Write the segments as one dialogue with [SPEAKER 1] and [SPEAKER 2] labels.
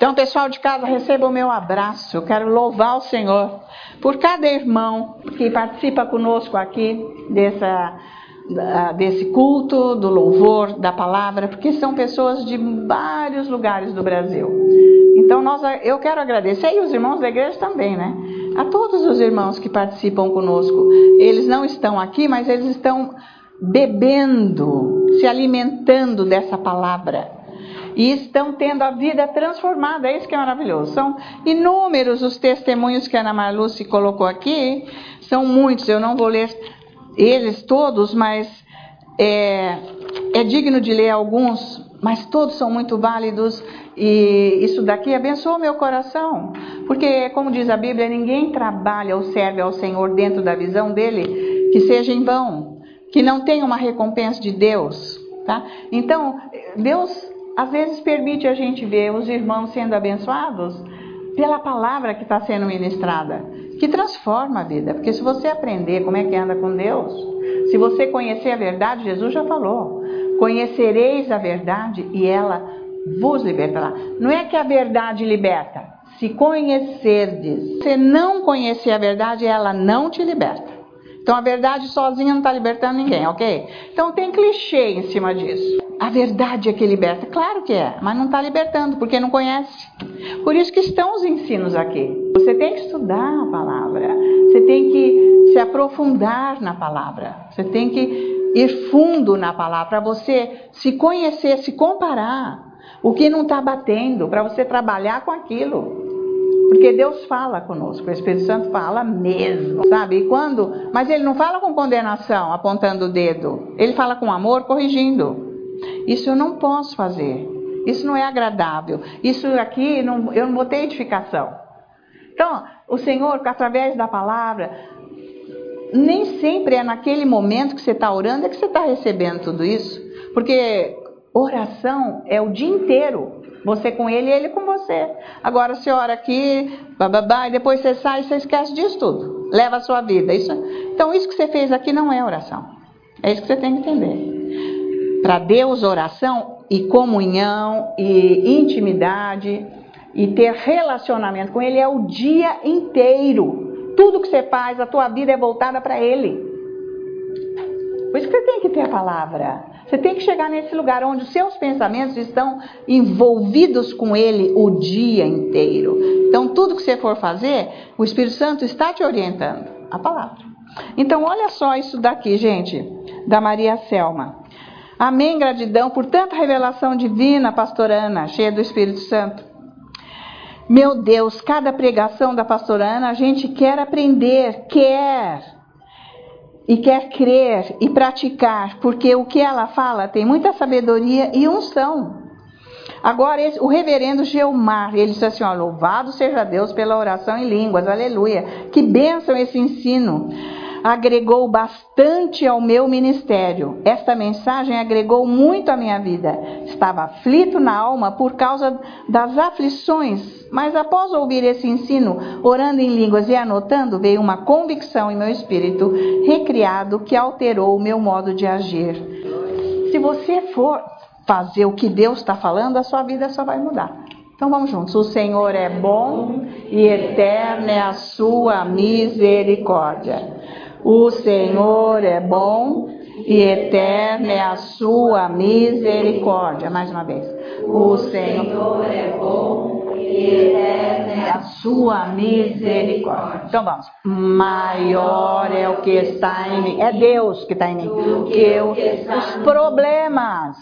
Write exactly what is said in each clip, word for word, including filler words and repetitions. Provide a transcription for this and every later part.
[SPEAKER 1] Então, pessoal de casa, receba o meu abraço. Eu quero louvar o Senhor por cada irmão que participa conosco aqui dessa, desse culto, do louvor, da palavra, porque são pessoas de vários lugares do Brasil. Então, nós, eu quero agradecer, e os irmãos da igreja também, né? A todos os irmãos que participam conosco. Eles não estão aqui, mas eles estão bebendo, se alimentando dessa palavra. E estão tendo a vida transformada, é isso que é maravilhoso. São inúmeros os testemunhos que a Ana Marluce colocou aqui, são muitos, eu não vou ler eles todos, mas é, é digno de ler alguns, mas todos são muito válidos, e isso daqui abençoa o meu coração, porque, como diz a Bíblia, ninguém trabalha ou serve ao Senhor dentro da visão dele, que seja em vão, que não tenha uma recompensa de Deus, tá? Então, Deus às vezes permite a gente ver os irmãos sendo abençoados pela palavra que está sendo ministrada, que transforma a vida. Porque se você aprender como é que anda com Deus, se você conhecer a verdade, Jesus já falou, conhecereis a verdade e ela vos libertará. Não é que a verdade liberta, se conhecerdes. Se não conhecer a verdade, ela não te liberta. Então a verdade sozinha não está libertando ninguém, ok? Então tem clichê em cima disso. A verdade é que liberta. Claro que é, mas não está libertando, porque não conhece. Por isso que estão os ensinos aqui. Você tem que estudar a palavra. Você tem que se aprofundar na palavra. Você tem que ir fundo na palavra, para você se conhecer, se comparar. O que não está batendo, para você trabalhar com aquilo. Porque Deus fala conosco, o Espírito Santo fala mesmo, sabe? E quando, mas ele não fala com condenação, apontando o dedo. Ele fala com amor, corrigindo. Isso eu não posso fazer. Isso não é agradável. Isso aqui, não, eu não vou ter edificação. Então, o Senhor, através da palavra, nem sempre é naquele momento que você está orando é que você está recebendo tudo isso. Porque oração é o dia inteiro. Você com ele e ele com você. Agora você ora aqui, bababá, e depois você sai e você esquece disso tudo. Leva a sua vida. Isso, então isso que você fez aqui não é oração. É isso que você tem que entender. Para Deus, oração e comunhão e intimidade e ter relacionamento com ele é o dia inteiro. Tudo que você faz, a tua vida é voltada para ele. Por isso que você tem que ter a palavra. Você tem que chegar nesse lugar onde os seus pensamentos estão envolvidos com ele o dia inteiro. Então, tudo que você for fazer, o Espírito Santo está te orientando. A palavra. Então, olha só isso daqui, gente, da Maria Selma. Amém, gratidão por tanta revelação divina, pastora Ana, cheia do Espírito Santo. Meu Deus, cada pregação da pastora Ana, a gente quer aprender, quer... E quer crer e praticar, porque o que ela fala tem muita sabedoria e unção. Agora, esse, o reverendo Geomar, ele disse assim, ó, louvado seja Deus pela oração em línguas, aleluia. Que bênção esse ensino. Agregou bastante ao meu ministério. Esta mensagem agregou muito à minha vida. Estava aflito na alma por causa das aflições, mas após ouvir esse ensino, orando em línguas e anotando, veio uma convicção em meu espírito recriado que alterou o meu modo de agir. Se você for fazer o que Deus está falando, a sua vida só vai mudar. Então vamos juntos. O Senhor é bom e eterna é a sua misericórdia. O Senhor é bom e eterna é a sua misericórdia. Mais uma vez. O Senhor é bom e eterna é a sua misericórdia. Então vamos. Maior é o que está em mim. É Deus que está em mim. Do que eu, os problemas.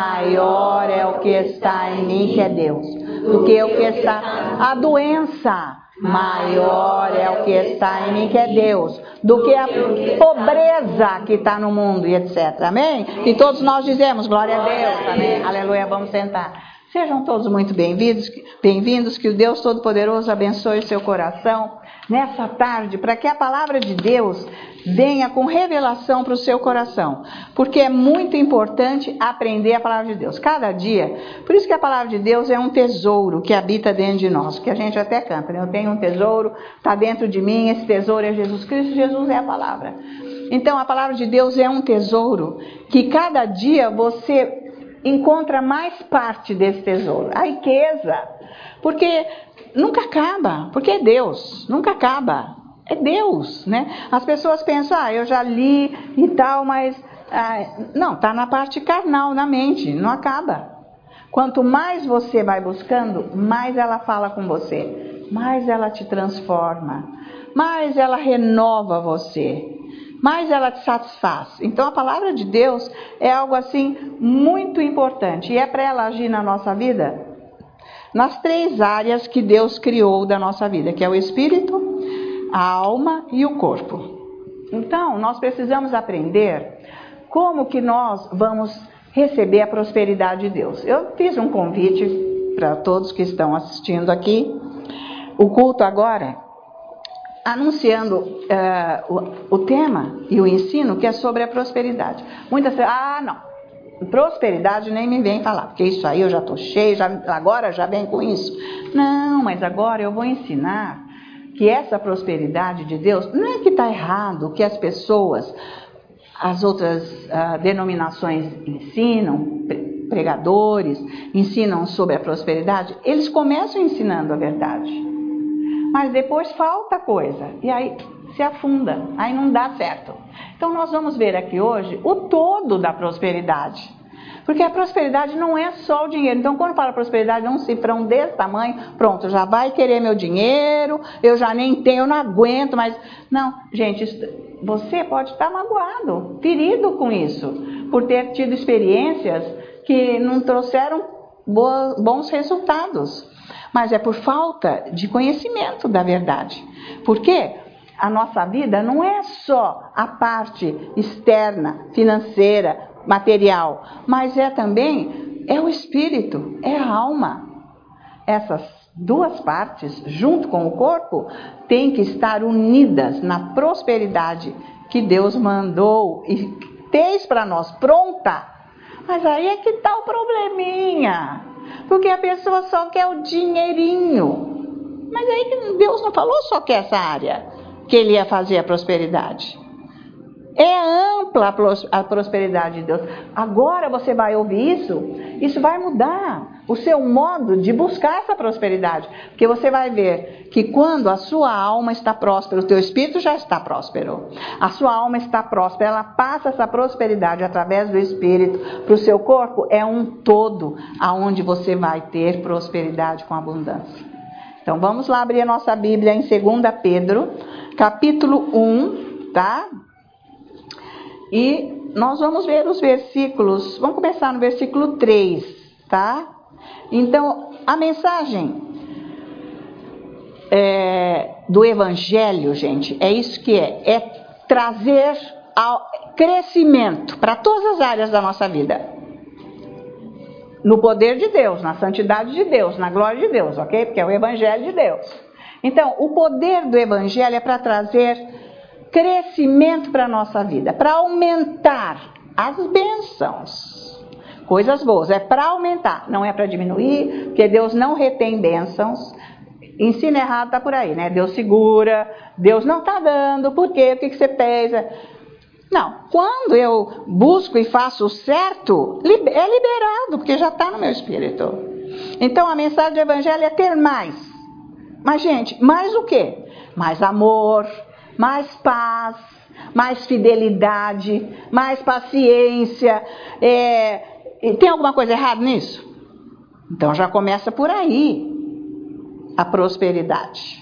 [SPEAKER 1] Maior é o que está em mim, que é Deus. Do que o que está. A doença. Maior é o que está em mim, que é Deus, do que a pobreza que está no mundo e etcétera. Amém? E todos nós dizemos, glória a Deus, amém? Aleluia, vamos sentar. Sejam todos muito bem-vindos, bem-vindos, que o Deus Todo-Poderoso abençoe o seu coração nessa tarde, para que a palavra de Deus venha com revelação para o seu coração, porque é muito importante aprender a palavra de Deus, cada dia. Por isso que a palavra de Deus é um tesouro que habita dentro de nós, que a gente até canta, né? Eu tenho um tesouro, está dentro de mim, esse tesouro é Jesus Cristo, Jesus é a palavra. Então a palavra de Deus é um tesouro que cada dia você encontra mais parte desse tesouro. A riqueza Porque nunca acaba, porque é Deus, nunca acaba. É Deus, né? As pessoas pensam, ah, eu já li e tal, mas... Ah, não, está na parte carnal, na mente, não acaba. Quanto mais você vai buscando, mais ela fala com você, mais ela te transforma, mais ela renova você, mais ela te satisfaz. Então a palavra de Deus é algo assim muito importante, e é para ela agir na nossa vida nas três áreas que Deus criou da nossa vida, que é o espírito, a alma e o corpo. Então nós precisamos aprender como que nós vamos receber a prosperidade de Deus. Eu fiz um convite para todos que estão assistindo aqui, o culto agora, anunciando uh, o, o tema e o ensino que é sobre a prosperidade. Muitas pessoas, ah não, prosperidade nem me vem falar, porque isso aí eu já estou cheio, já, agora já vem com isso. Não, mas agora eu vou ensinar que essa prosperidade de Deus, não é que está errado, que as pessoas... As outras uh, denominações ensinam, pregadores, ensinam sobre a prosperidade. Eles começam ensinando a verdade. Mas depois falta coisa. E aí se afunda. Aí não dá certo. Então nós vamos ver aqui hoje o todo da prosperidade. Porque a prosperidade não é só o dinheiro. Então quando fala prosperidade, é um cifrão desse tamanho. Pronto, já vai querer meu dinheiro. Eu já nem tenho, eu não aguento. Mas não, gente... Isso, você pode estar magoado, ferido com isso, por ter tido experiências que não trouxeram boas, bons resultados. Mas é por falta de conhecimento da verdade. Porque a nossa vida não é só a parte externa, financeira, material, mas é também é o espírito, é a alma. Essas duas partes, junto com o corpo, têm que estar unidas na prosperidade que Deus mandou e fez para nós, pronta. Mas aí é que está o probleminha, porque a pessoa só quer o dinheirinho. Mas aí Deus não falou só que essa área que Ele ia fazer a prosperidade. É ampla a prosperidade de Deus. Agora você vai ouvir isso, isso vai mudar o seu modo de buscar essa prosperidade. Porque você vai ver que quando a sua alma está próspera, o teu espírito já está próspero. A sua alma está próspera, ela passa essa prosperidade através do espírito para o seu corpo. É um todo aonde você vai ter prosperidade com abundância. Então vamos lá abrir a nossa Bíblia em Segunda Pedro, capítulo um, tá? E nós vamos ver os versículos, vamos começar no versículo três, tá? Então, a mensagem é, do Evangelho, gente, é isso que é, é trazer ao crescimento para todas as áreas da nossa vida. No poder de Deus, na santidade de Deus, na glória de Deus, ok? Porque é o Evangelho de Deus. Então, o poder do Evangelho é para trazer crescimento para a nossa vida, para aumentar as bênçãos, coisas boas, é para aumentar, não é para diminuir, porque Deus não retém bênçãos. Ensino errado está por aí, né? Deus segura, Deus não está dando, por quê? O que, que você pensa? Não, quando eu busco e faço o certo, é liberado, porque já está no meu espírito. Então a mensagem do Evangelho é ter mais. Mas gente, mais o quê? Mais amor, mais paz, mais fidelidade, mais paciência. É... Tem alguma coisa errada nisso? Então já começa por aí a prosperidade.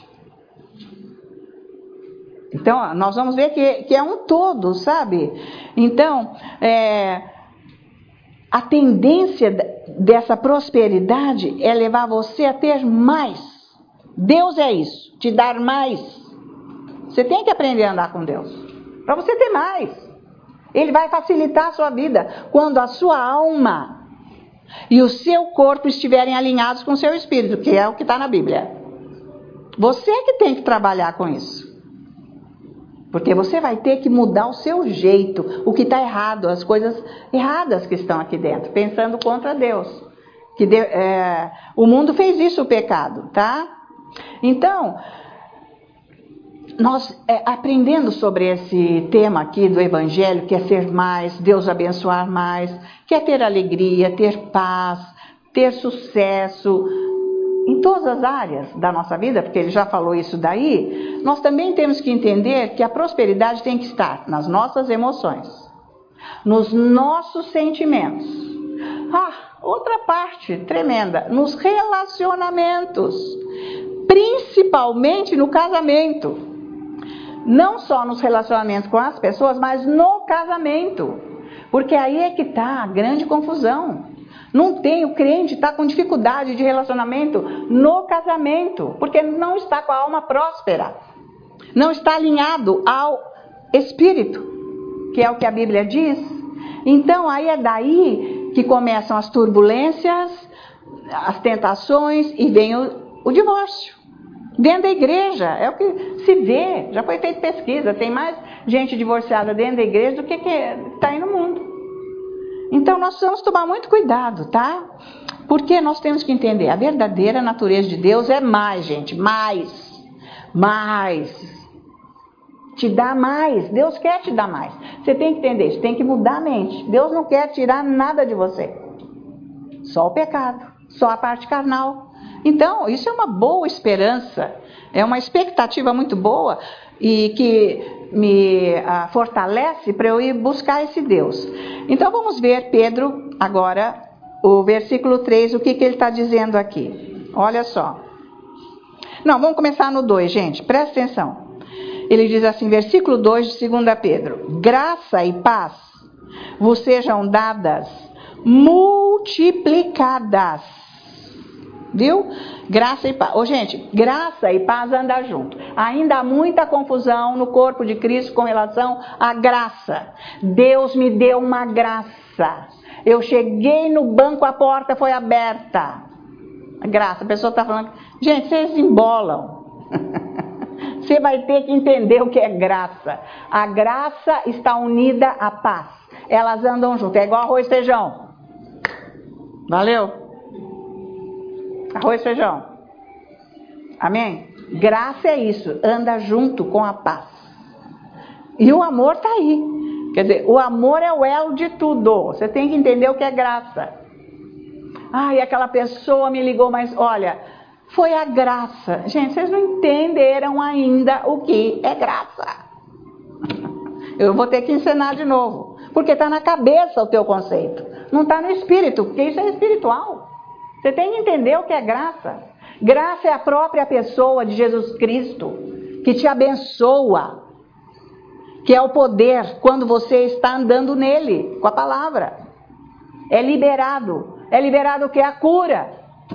[SPEAKER 1] Então nós vamos ver que, que é um todo, sabe? Então, é... a tendência dessa prosperidade é levar você a ter mais. Deus é isso, te dar mais. Você tem que aprender a andar com Deus, para você ter mais. Ele vai facilitar a sua vida quando a sua alma e o seu corpo estiverem alinhados com o seu espírito, que é o que está na Bíblia. Você é que tem que trabalhar com isso. Porque você vai ter que mudar o seu jeito, o que está errado, as coisas erradas que estão aqui dentro, pensando contra Deus. Que de, é, o mundo fez isso, o pecado, tá? Então... Nós é, aprendendo sobre esse tema aqui do Evangelho, que é ser mais, Deus abençoar mais, que é ter alegria, ter paz, ter sucesso, em todas as áreas da nossa vida, porque ele já falou isso daí, nós também temos que entender que a prosperidade tem que estar nas nossas emoções, nos nossos sentimentos. Ah, outra parte tremenda, nos relacionamentos, principalmente no casamento. Não só nos relacionamentos com as pessoas, mas no casamento. Porque aí é que está a grande confusão. Não tem, o crente está com dificuldade de relacionamento no casamento, porque não está com a alma próspera, não está alinhado ao Espírito, que é o que a Bíblia diz. Então aí é daí que começam as turbulências, as tentações e vem o, o divórcio. Dentro da igreja, é o que se vê, já foi feita pesquisa, tem mais gente divorciada dentro da igreja do que está aí no mundo. Então nós precisamos tomar muito cuidado, tá? Porque nós temos que entender, a verdadeira natureza de Deus é mais, gente, mais, mais. Te dá mais, Deus quer te dar mais. Você tem que entender, você tem que mudar a mente. Deus não quer tirar nada de você. Só o pecado, só a parte carnal. Então, isso é uma boa esperança, é uma expectativa muito boa e que me ah, fortalece para eu ir buscar esse Deus. Então, vamos ver, Pedro, agora, o versículo três, o que, que ele está dizendo aqui. Olha só. Não, vamos começar no dois, gente, presta atenção. Ele diz assim, versículo dois de segunda Pedro: graça e paz vos sejam dadas multiplicadas. Viu? Graça e paz. Ô, gente, graça e paz andam junto. Ainda há muita confusão no corpo de Cristo com relação à graça. Deus me deu uma graça. Eu cheguei no banco, a porta foi aberta. Graça, a pessoa está falando... Gente, vocês embolam. Você vai ter que entender o que é graça. A graça está unida à paz. Elas andam juntas. É igual arroz e feijão. Valeu? Arroz e feijão. Amém? Graça é isso, anda junto com a paz. E o amor está aí. Quer dizer, o amor é o elo de tudo. Você tem que entender o que é graça. Ai, aquela pessoa me ligou, mas olha, foi a graça. Gente, vocês não entenderam ainda o que é graça. Eu vou ter que ensinar de novo. Porque está na cabeça o teu conceito. Não está no espírito, porque isso é espiritual. Você tem que entender o que é graça. Graça é a própria pessoa de Jesus Cristo, que te abençoa, que é o poder quando você está andando nele, com a palavra. É liberado. É liberado o que é a cura.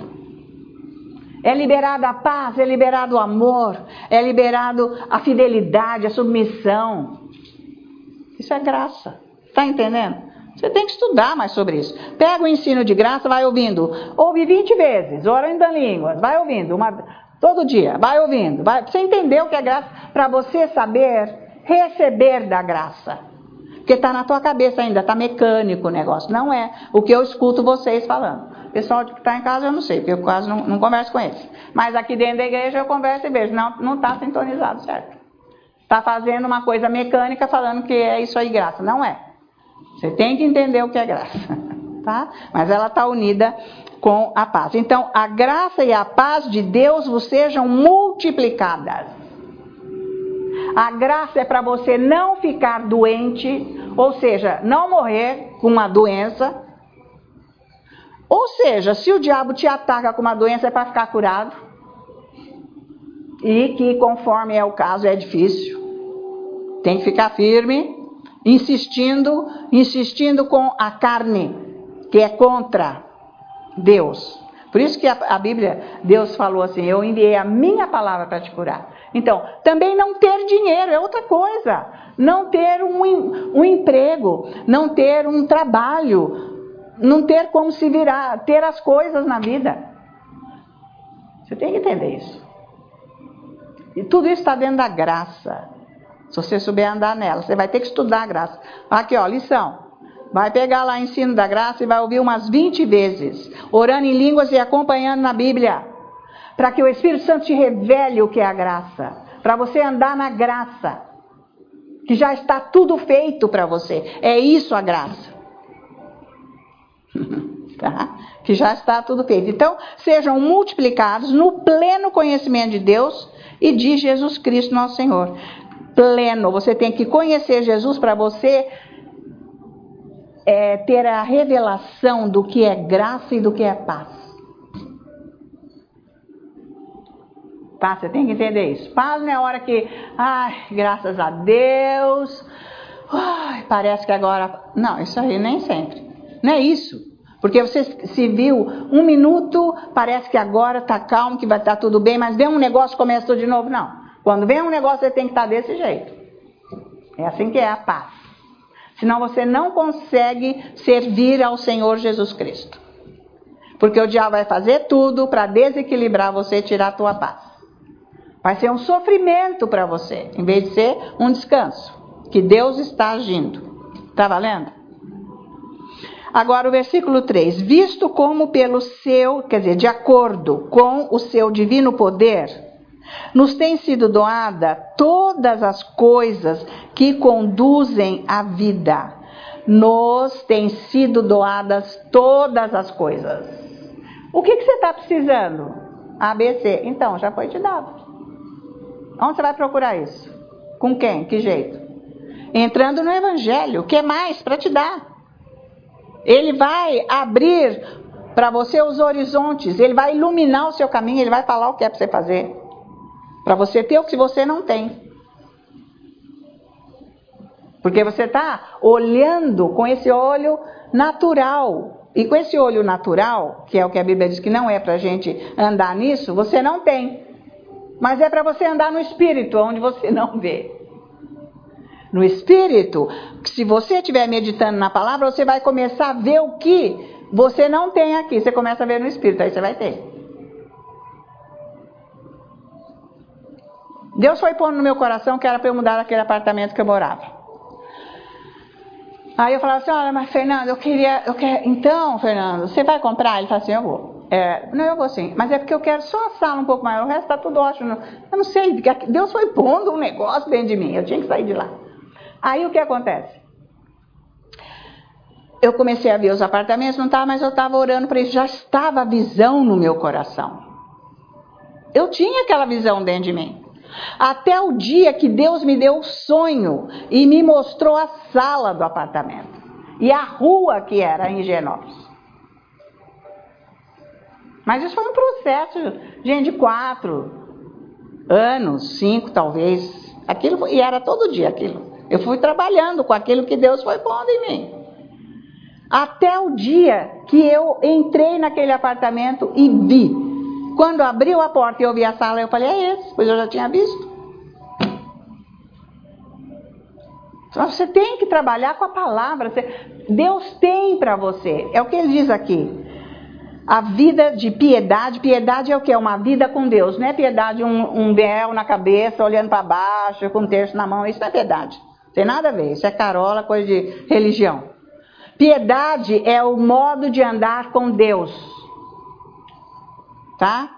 [SPEAKER 1] É liberado a paz, é liberado o amor, é liberado a fidelidade, a submissão. Isso é graça. Está entendendo? Você tem que estudar mais sobre isso. Pega o ensino de graça, vai ouvindo. Ouve vinte vezes, orando em línguas. Vai ouvindo, uma, todo dia. Vai ouvindo. Vai, você entendeu o que é graça? Para você saber receber da graça. Porque está na tua cabeça ainda, está mecânico o negócio. Não é o que eu escuto vocês falando. O pessoal que está em casa eu não sei, porque eu quase não, não converso com eles. Mas aqui dentro da igreja eu converso e vejo. Não está sintonizado, certo? Está fazendo uma coisa mecânica falando que é isso aí graça. Não é. Você tem que entender o que é graça, tá? Mas ela está unida com a paz. Então, a graça e a paz de Deus vos sejam multiplicadas. A graça é para você não ficar doente, ou seja, não morrer com uma doença. Ou seja, se o diabo te ataca com uma doença, é para ficar curado. E que, conforme é o caso, é difícil. Tem que ficar firme. Insistindo, insistindo com a carne, que é contra Deus. Por isso que a, a Bíblia, Deus falou assim, eu enviei a minha palavra para te curar. Então, também não ter dinheiro é outra coisa. Não ter um, um emprego, não ter um trabalho, não ter como se virar, ter as coisas na vida. Você tem que entender isso. E tudo isso está dentro da graça. Se você souber andar nela, você vai ter que estudar a graça. Aqui, ó, lição. Vai pegar lá o ensino da graça e vai ouvir umas vinte vezes, orando em línguas e acompanhando na Bíblia, para que o Espírito Santo te revele o que é a graça, para você andar na graça, que já está tudo feito para você. É isso a graça. tá? Que já está tudo feito. Então, sejam multiplicados no pleno conhecimento de Deus e de Jesus Cristo, nosso Senhor. Pleno, você tem que conhecer Jesus para você é, ter a revelação do que é graça e do que é paz. Tá? Você tem que entender isso. Paz não é a hora que, ai, graças a Deus, ai, parece que agora... Não, isso aí nem sempre. Não é isso. Porque você se viu um minuto, parece que agora está calmo, que vai estar tudo bem, mas vem um negócio e começa tudo de novo. Não. Quando vem um negócio, você tem que estar desse jeito. É assim que é a paz. Senão você não consegue servir ao Senhor Jesus Cristo. Porque o diabo vai fazer tudo para desequilibrar você e tirar a tua paz. Vai ser um sofrimento para você, em vez de ser um descanso. Que Deus está agindo. Está valendo? Agora o versículo três. Visto como pelo seu, quer dizer, de acordo com o seu divino poder, nos tem sido doada todas as coisas que conduzem à vida. Nos tem sido doadas todas as coisas. O que, que você está precisando? A, B, C. Então, já foi te dado. Onde você vai procurar isso? Com quem? Que jeito? Entrando no Evangelho. O que mais para te dar? Ele vai abrir para você os horizontes. Ele vai iluminar o seu caminho. Ele vai falar o que é para você fazer. Para você ter o que você não tem. Porque você está olhando com esse olho natural. E com esse olho natural, que é o que a Bíblia diz que não é para a gente andar nisso, você não tem. Mas é para você andar no Espírito, onde você não vê. No Espírito, se você estiver meditando na palavra, você vai começar a ver o que você não tem aqui. Você começa a ver no Espírito, aí você vai ter. Deus foi pondo no meu coração que era para eu mudar daquele apartamento que eu morava. Aí eu falava assim, olha, mas Fernando, eu queria, eu quero, então, Fernando, você vai comprar? Ele falou assim, eu vou. É, não, eu vou sim, mas é porque eu quero só a sala um pouco maior, o resto está tudo ótimo. Eu não sei, Deus foi pondo um negócio dentro de mim, eu tinha que sair de lá. Aí o que acontece? Eu comecei a ver os apartamentos, não estava, mas eu estava orando para isso, já estava a visão no meu coração. Eu tinha aquela visão dentro de mim. Até o dia que Deus me deu o sonho e me mostrou a sala do apartamento. E a rua que era em Higienópolis. Mas isso foi um processo, gente, de quatro anos, cinco talvez. Aquilo foi, e era todo dia aquilo. Eu fui trabalhando com aquilo que Deus foi pondo em mim. Até o dia que eu entrei naquele apartamento e vi. Quando abriu a porta e eu vi a sala, eu falei, é esse, pois eu já tinha visto. Então, você tem que trabalhar com a palavra. Você, Deus tem para você. É o que ele diz aqui. A vida de piedade. Piedade é o que? É uma vida com Deus. Não é piedade um, um véu na cabeça, olhando para baixo, com um terço na mão. Isso não é piedade. Tem nada a ver. Isso é carola, coisa de religião. Piedade é o modo de andar com Deus. Tá?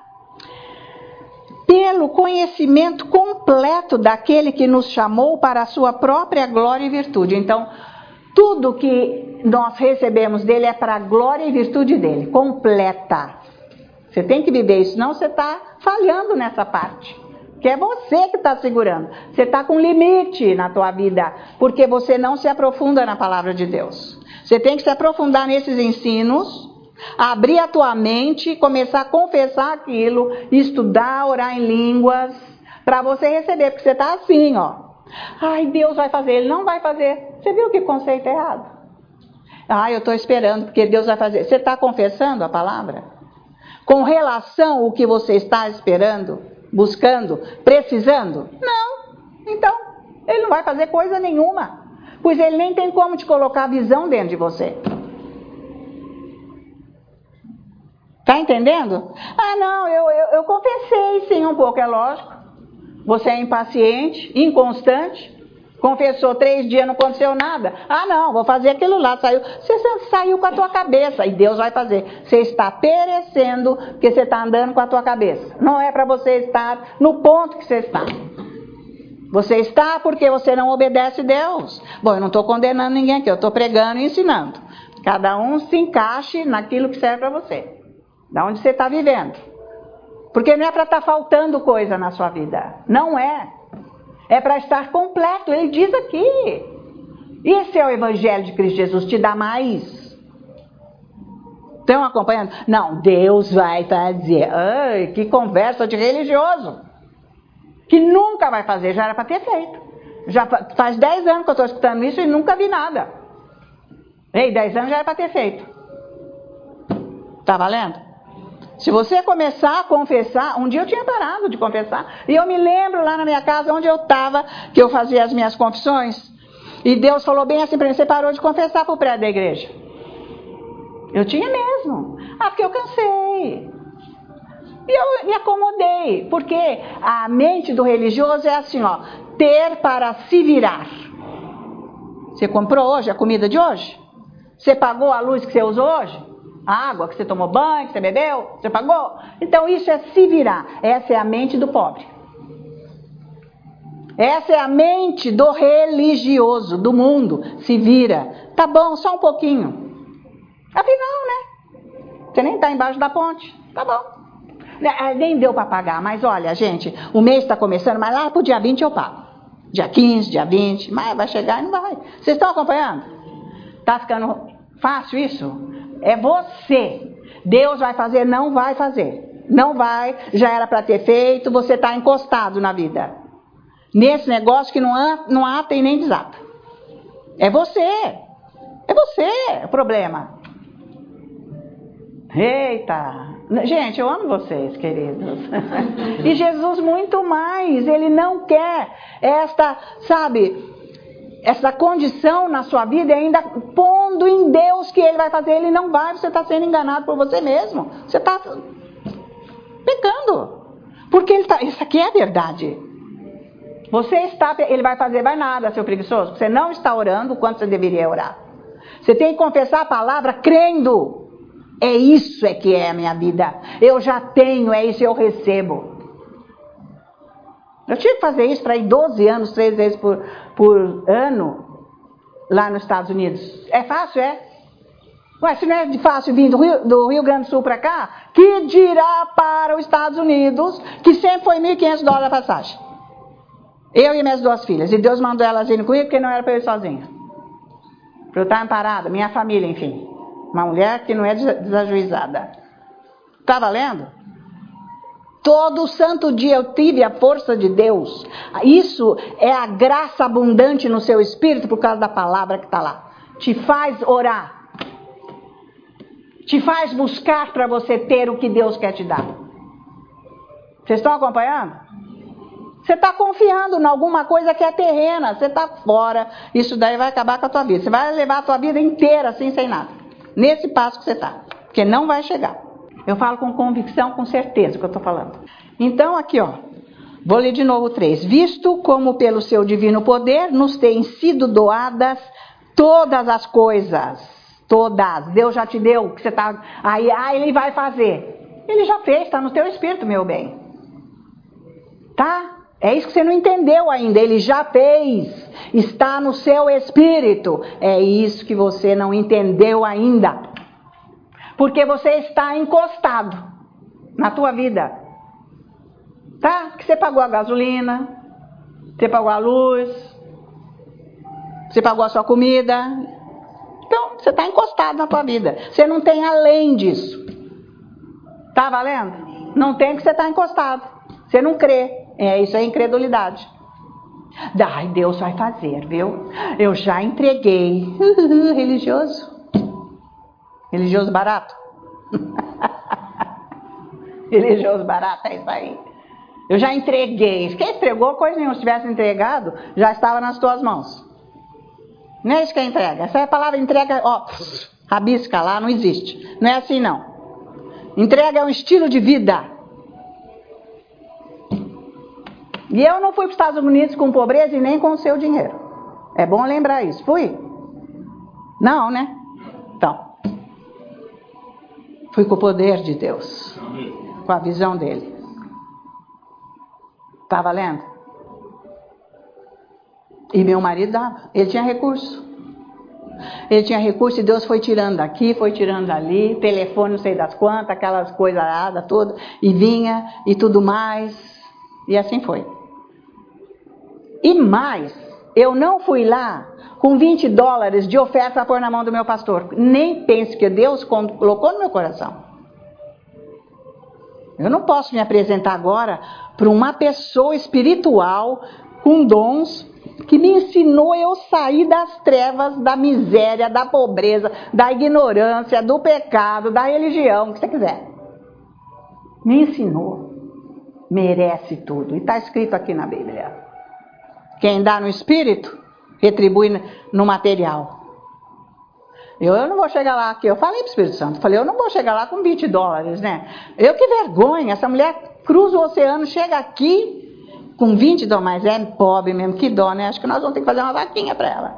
[SPEAKER 1] Pelo conhecimento completo daquele que nos chamou para a sua própria glória e virtude. Então, tudo que nós recebemos dele é para a glória e virtude dele, completa. Você tem que viver isso, senão você está falhando nessa parte. Que é você que está segurando. Você está com limite na tua vida, porque você não se aprofunda na palavra de Deus. Você tem que se aprofundar nesses ensinos, abrir a tua mente, começar a confessar aquilo, estudar, orar em línguas, para você receber, porque você está assim, ó. Ai, Deus vai fazer, Ele não vai fazer. Você viu que conceito errado? Ai, eu estou esperando, porque Deus vai fazer. Você está confessando a palavra? Com relação ao que você está esperando, buscando, precisando? Não. Então, Ele não vai fazer coisa nenhuma, pois Ele nem tem como te colocar a visão dentro de você. Tá entendendo? Ah, não, eu, eu, eu confessei sim um pouco, é lógico. Você é impaciente, inconstante, confessou três dias, não aconteceu nada. Ah, não, vou fazer aquilo lá, saiu. Você saiu com a tua cabeça e Deus vai fazer. Você está perecendo porque você está andando com a tua cabeça. Não é para você estar no ponto que você está. Você está porque você não obedece a Deus. Bom, eu não estou condenando ninguém aqui, eu estou pregando e ensinando. Cada um se encaixe naquilo que serve para você. Da onde você está vivendo. Porque não é para estar faltando coisa na sua vida. Não é. É para estar completo. Ele diz aqui. Esse é o Evangelho de Cristo Jesus. Te dá mais. Estão acompanhando? Não, Deus vai fazer. Ai, que conversa de religioso. Que nunca vai fazer. Já era para ter feito. Já faz dez anos que eu estou escutando isso e nunca vi nada. Ei, dez anos já era para ter feito. Tá valendo? Se você começar a confessar, um dia eu tinha parado de confessar, e eu me lembro lá na minha casa onde eu estava, que eu fazia as minhas confissões, e Deus falou bem assim para mim, você parou de confessar para o prédio da igreja. Eu tinha mesmo. Ah, porque eu cansei. E eu me acomodei, porque a mente do religioso é assim, ó, ter para se virar. Você comprou hoje a comida de hoje? Você pagou a luz que você usou hoje? A água que você tomou banho, que você bebeu, você pagou? Então isso é se virar. Essa é a mente do pobre. Essa é a mente do religioso, do mundo. Se vira. Tá bom, só um pouquinho. Afinal, né? Você nem está embaixo da ponte. Tá bom. Nem deu para pagar, mas olha, gente, o mês está começando, mas lá pro dia vinte eu pago. Dia quinze, dia vinte, mas vai chegar e não vai. Vocês estão acompanhando? Tá ficando fácil isso? É você. Deus vai fazer, não vai fazer. Não vai, já era para ter feito, você está encostado na vida. Nesse negócio que não, não ata e nem desata. É você. É você o problema. Eita. Gente, eu amo vocês, queridos. E Jesus muito mais. Ele não quer esta, sabe... essa condição na sua vida e ainda pondo em Deus que Ele vai fazer, Ele não vai, você está sendo enganado por você mesmo. Você está pecando. Porque ele tá, isso aqui é a verdade. Você está, Ele vai fazer, vai nada, seu preguiçoso. Você não está orando o quanto você deveria orar. Você tem que confessar a palavra crendo. É isso é que é a minha vida. Eu já tenho, é isso eu recebo. Eu tive que fazer isso para ir doze anos, três vezes por, por ano, lá nos Estados Unidos. É fácil, é? Ué, se não é fácil vir do Rio, do Rio Grande do Sul para cá, que dirá para os Estados Unidos, que sempre foi mil e quinhentos dólares a passagem. Eu e minhas duas filhas. E Deus mandou elas irem comigo, porque não era para eu ir sozinha. Para eu estar amparada, minha família, enfim. Uma mulher que não é desajuizada. Tá valendo? Todo santo dia eu tive a força de Deus. Isso é a graça abundante no seu espírito por causa da palavra que está lá. Te faz orar. Te faz buscar para você ter o que Deus quer te dar. Vocês estão acompanhando? Você está confiando em alguma coisa que é terrena. Você está fora. Isso daí vai acabar com a tua vida. Você vai levar a tua vida inteira assim, sem nada. Nesse passo que você está. Porque não vai chegar. Eu falo com convicção, com certeza o que eu estou falando. Então, aqui, ó. Vou ler de novo o três. Visto como pelo seu divino poder nos têm sido doadas todas as coisas. Todas. Deus já te deu. Que você tá, aí, ah, Ele vai fazer. Ele já fez, está no teu espírito, meu bem. Tá? É isso que você não entendeu ainda. Ele já fez. Está no seu espírito. É isso que você não entendeu ainda. Porque você está encostado na tua vida. Tá? Que você pagou a gasolina, você pagou a luz, você pagou a sua comida. Então, você está encostado na tua vida. Você não tem além disso. Tá valendo? Não tem que você está encostado. Você não crê. É, isso é incredulidade. Ai, Deus vai fazer, viu? Eu já entreguei. Religioso. Religioso barato? Religioso barato, é isso aí. Eu já entreguei. Quem entregou, coisa nenhuma. Se tivesse entregado, já estava nas tuas mãos. Não é isso que é entrega. Essa é a palavra entrega, ó, rabisca lá, não existe. Não é assim, não. Entrega é um estilo de vida. E eu não fui para os Estados Unidos com pobreza e nem com o seu dinheiro. É bom lembrar isso. Fui? Não, né? Então. Fui com o poder de Deus. Com a visão dele. Tá valendo? E meu marido dava. Ele tinha recurso. ele tinha recurso e Deus foi tirando daqui, foi tirando dali, telefone não sei das quantas, aquelas coisas aradas todas, e vinha e tudo mais, e assim foi. E mais, eu não fui lá com vinte dólares de oferta para pôr na mão do meu pastor, nem pense que Deus colocou no meu coração. Eu não posso me apresentar agora para uma pessoa espiritual com dons que me ensinou eu sair das trevas, da miséria, da pobreza, da ignorância, do pecado, da religião, o que você quiser. Me ensinou. Merece tudo. E está escrito aqui na Bíblia. Quem dá no espírito, retribui no material. Eu, eu não vou chegar lá aqui. Eu falei para o Espírito Santo, falei, eu não vou chegar lá com vinte dólares, né? Eu, que vergonha, essa mulher cruza o oceano, chega aqui com vinte dólares, mas é pobre mesmo, que dó, né? Acho que nós vamos ter que fazer uma vaquinha para ela.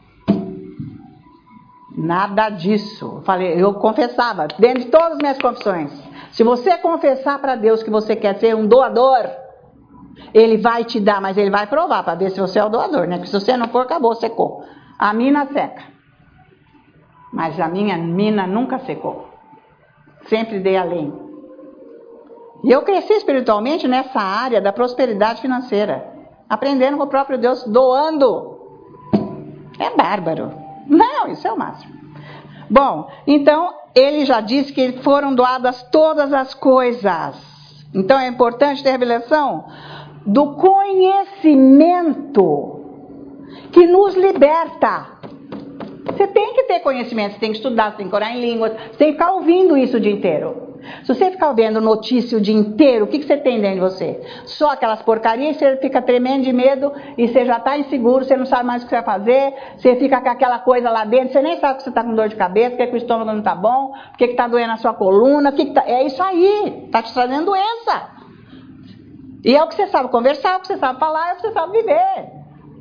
[SPEAKER 1] Nada disso. Eu falei, eu confessava, dentro de todas as minhas confissões, se você confessar para Deus que você quer ser um doador, Ele vai te dar, mas Ele vai provar para ver se você é o doador, né? Porque se você não for, acabou, secou. A mina seca. Mas a minha mina nunca secou. Sempre dei além. E eu cresci espiritualmente nessa área da prosperidade financeira. Aprendendo com o próprio Deus, doando. É bárbaro. Não, isso é o máximo. Bom, então, ele já disse que foram doadas todas as coisas. Então é importante ter revelação do conhecimento que nos liberta. Você tem que ter conhecimento, você tem que estudar, você tem que orar em línguas, você tem que ficar ouvindo isso o dia inteiro. Se você ficar vendo notícia o dia inteiro, o que, que você tem dentro de você? Só aquelas porcarias, você fica tremendo de medo e você já está inseguro, você não sabe mais o que você vai fazer, você fica com aquela coisa lá dentro, você nem sabe que você está com dor de cabeça, porque que o estômago não está bom, porque está doendo a sua coluna, que que tá... é isso aí, está te trazendo doença. E é o que você sabe conversar, é o que você sabe falar, é o que você sabe viver.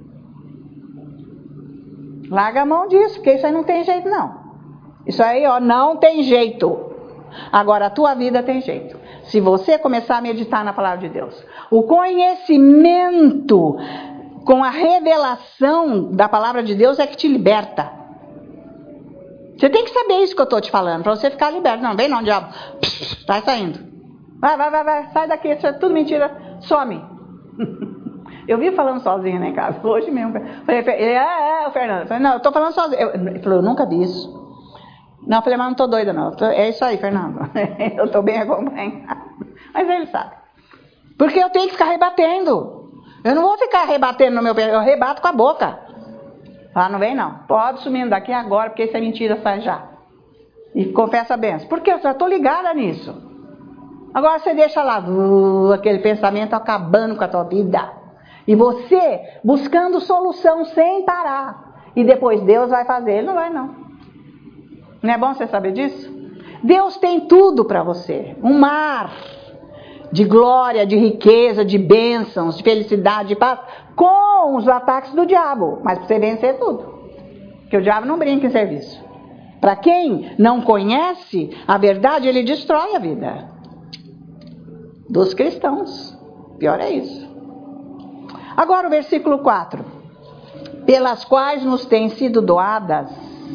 [SPEAKER 1] Larga a mão disso, porque isso aí não tem jeito não. Isso aí, ó, não tem jeito. Agora, a tua vida tem jeito. Se você começar a meditar na palavra de Deus. O conhecimento com a revelação da palavra de Deus é que te liberta. Você tem que saber isso que eu estou te falando, para você ficar liberto. Não, vem não, diabo. Vai saindo. Vai, vai, vai, vai. Sai daqui, isso é tudo mentira. Some. Eu vi falando sozinha, né, em casa, hoje mesmo. Falei, é, é, o Fernando. Eu falei, não, eu tô falando sozinha. Ele falou, eu nunca vi isso. Não, eu falei, mas não tô doida, não. Tô, é isso aí, Fernando. Eu tô bem acompanhada. Mas ele sabe. Porque eu tenho que ficar rebatendo. Eu não vou ficar rebatendo no meu pé, eu rebato com a boca. Fala, não vem não. Pode sumindo daqui agora, porque isso é mentira, sai já. E confessa a benção. Porque eu já tô ligada nisso. Agora você deixa lá, uh, aquele pensamento acabando com a tua vida. E você buscando solução sem parar. E depois Deus vai fazer. Ele não vai não. Não é bom você saber disso? Deus tem tudo para você. Um mar de glória, de riqueza, de bênçãos, de felicidade, de paz. Com os ataques do diabo. Mas para você vencer tudo. Porque o diabo não brinca em serviço. Para quem não conhece a verdade, ele destrói a vida dos cristãos. Pior é isso. Agora o versículo quatro. Pelas quais nos têm sido doadas.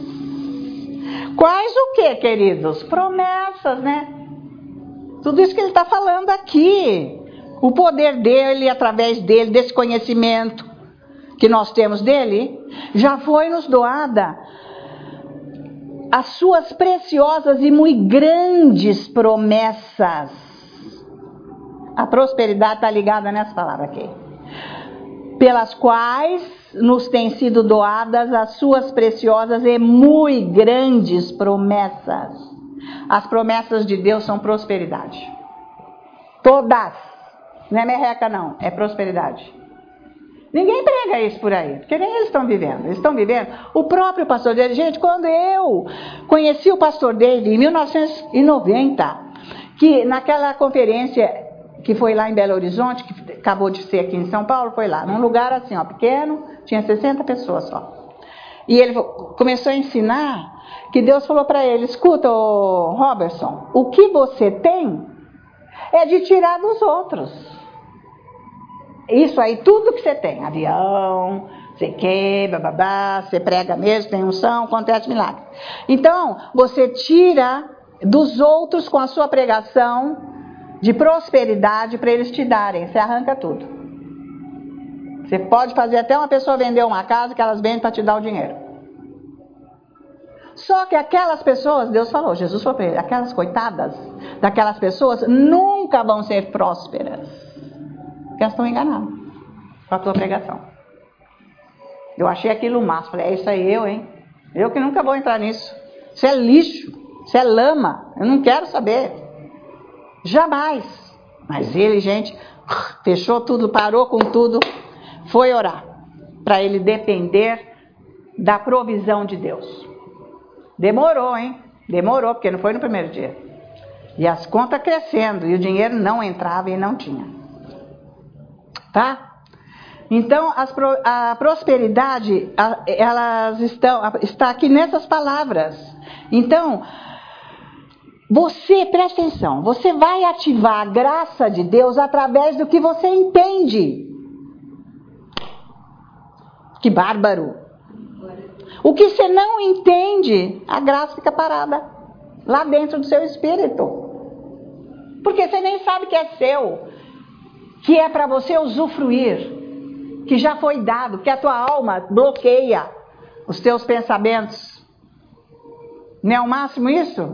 [SPEAKER 1] Quais o que, queridos? Promessas, né? Tudo isso que ele está falando aqui. O poder dele, através dele, desse conhecimento que nós temos dele, já foi nos doada as suas preciosas e muito grandes promessas. A prosperidade está ligada nessa palavra aqui. Pelas quais nos têm sido doadas as suas preciosas e muito grandes promessas. As promessas de Deus são prosperidade. Todas. Não é merreca não, é prosperidade. Ninguém prega isso por aí, porque nem eles estão vivendo. Eles estão vivendo. O próprio pastor David, gente, quando eu conheci o pastor David em mil novecentos e noventa, que naquela conferência que foi lá em Belo Horizonte, que acabou de ser aqui em São Paulo, foi lá, num lugar assim, ó, pequeno, tinha sessenta pessoas só. E ele começou a ensinar que Deus falou para ele, escuta, ô Robertson, o que você tem é de tirar dos outros. Isso aí, tudo que você tem, avião, Você quer, bababá, você prega mesmo, tem unção, acontece milagre. Então, você tira dos outros com a sua pregação de prosperidade para eles te darem. Você arranca tudo. Você pode fazer até uma pessoa vender uma casa que elas vendem para te dar o dinheiro. Só que aquelas pessoas, Deus falou, Jesus falou para ele, aquelas coitadas daquelas pessoas nunca vão ser prósperas. Porque elas estão enganadas com a tua pregação. Eu achei aquilo massa. Falei, é isso aí, eu, hein? Eu que nunca vou entrar nisso. Isso é lixo. Isso é lama. Eu não quero saber. Jamais. Mas ele, gente, fechou tudo, parou com tudo, foi orar. Para ele depender da provisão de Deus. Demorou, hein? Demorou, porque não foi no primeiro dia. E as contas crescendo. E o dinheiro não entrava e não tinha. Tá? Então, as, a prosperidade, elas estão, está aqui nessas palavras. Então, você, presta atenção, você vai ativar a graça de Deus através do que você entende. Que bárbaro! O que você não entende, a graça fica parada lá dentro do seu espírito. Porque você nem sabe que é seu, que é para você usufruir. Que já foi dado, que a tua alma bloqueia os teus pensamentos. Não é o máximo isso?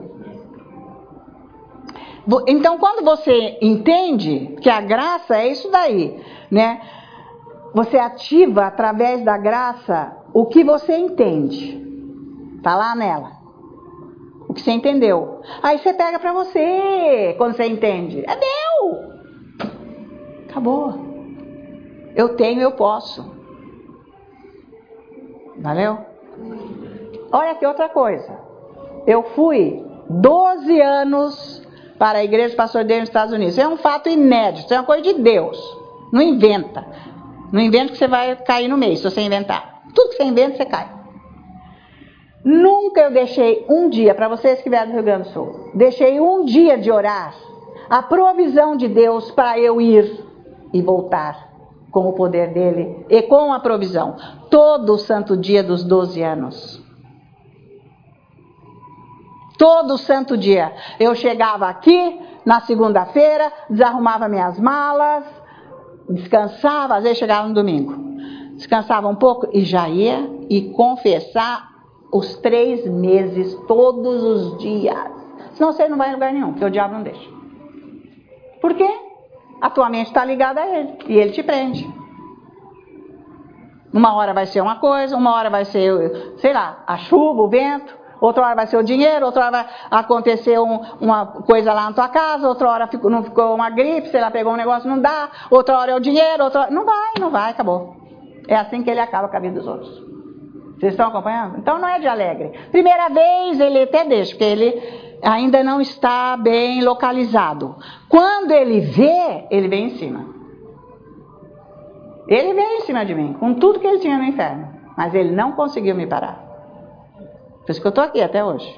[SPEAKER 1] Então, quando você entende que a graça é isso daí, né? Você ativa através da graça o que você entende. Tá lá nela. O que você entendeu. Aí você pega pra você, quando você entende. É meu! Acabou. Eu tenho, eu posso. Valeu? Olha aqui outra coisa. Eu fui doze anos para a igreja do pastor Deus nos Estados Unidos. Isso é um fato inédito, isso é uma coisa de Deus. Não inventa. Não inventa que você vai cair no meio, se você inventar. Tudo que você inventa, você cai. Nunca eu deixei um dia, para vocês que vieram do Rio Grande do Sul, deixei um dia de orar a provisão de Deus para eu ir e voltar. Com o poder dele e com a provisão. Todo o santo dia dos doze anos. Todo o santo dia. Eu chegava aqui na segunda-feira, desarrumava minhas malas, descansava, às vezes chegava no domingo. Descansava um pouco e já ia e confessar os três meses, todos os dias. Senão você não vai em lugar nenhum, porque o diabo não deixa. Por quê? A tua mente está ligada a ele e ele te prende. Uma hora vai ser uma coisa, uma hora vai ser, sei lá, a chuva, o vento, outra hora vai ser o dinheiro, outra hora vai acontecer um, uma coisa lá na tua casa, outra hora ficou, não ficou uma gripe, sei lá, pegou um negócio, não dá, outra hora é o dinheiro, outra hora... Não vai, não vai, acabou. É assim que ele acaba com a vida dos outros. Vocês estão acompanhando? Então não é de alegre. Primeira vez ele até deixa, porque ele ainda não está bem localizado. Quando ele vê, ele vem em cima. Ele veio em cima de mim, com tudo que ele tinha no inferno. Mas ele não conseguiu me parar. Por isso que eu estou aqui até hoje.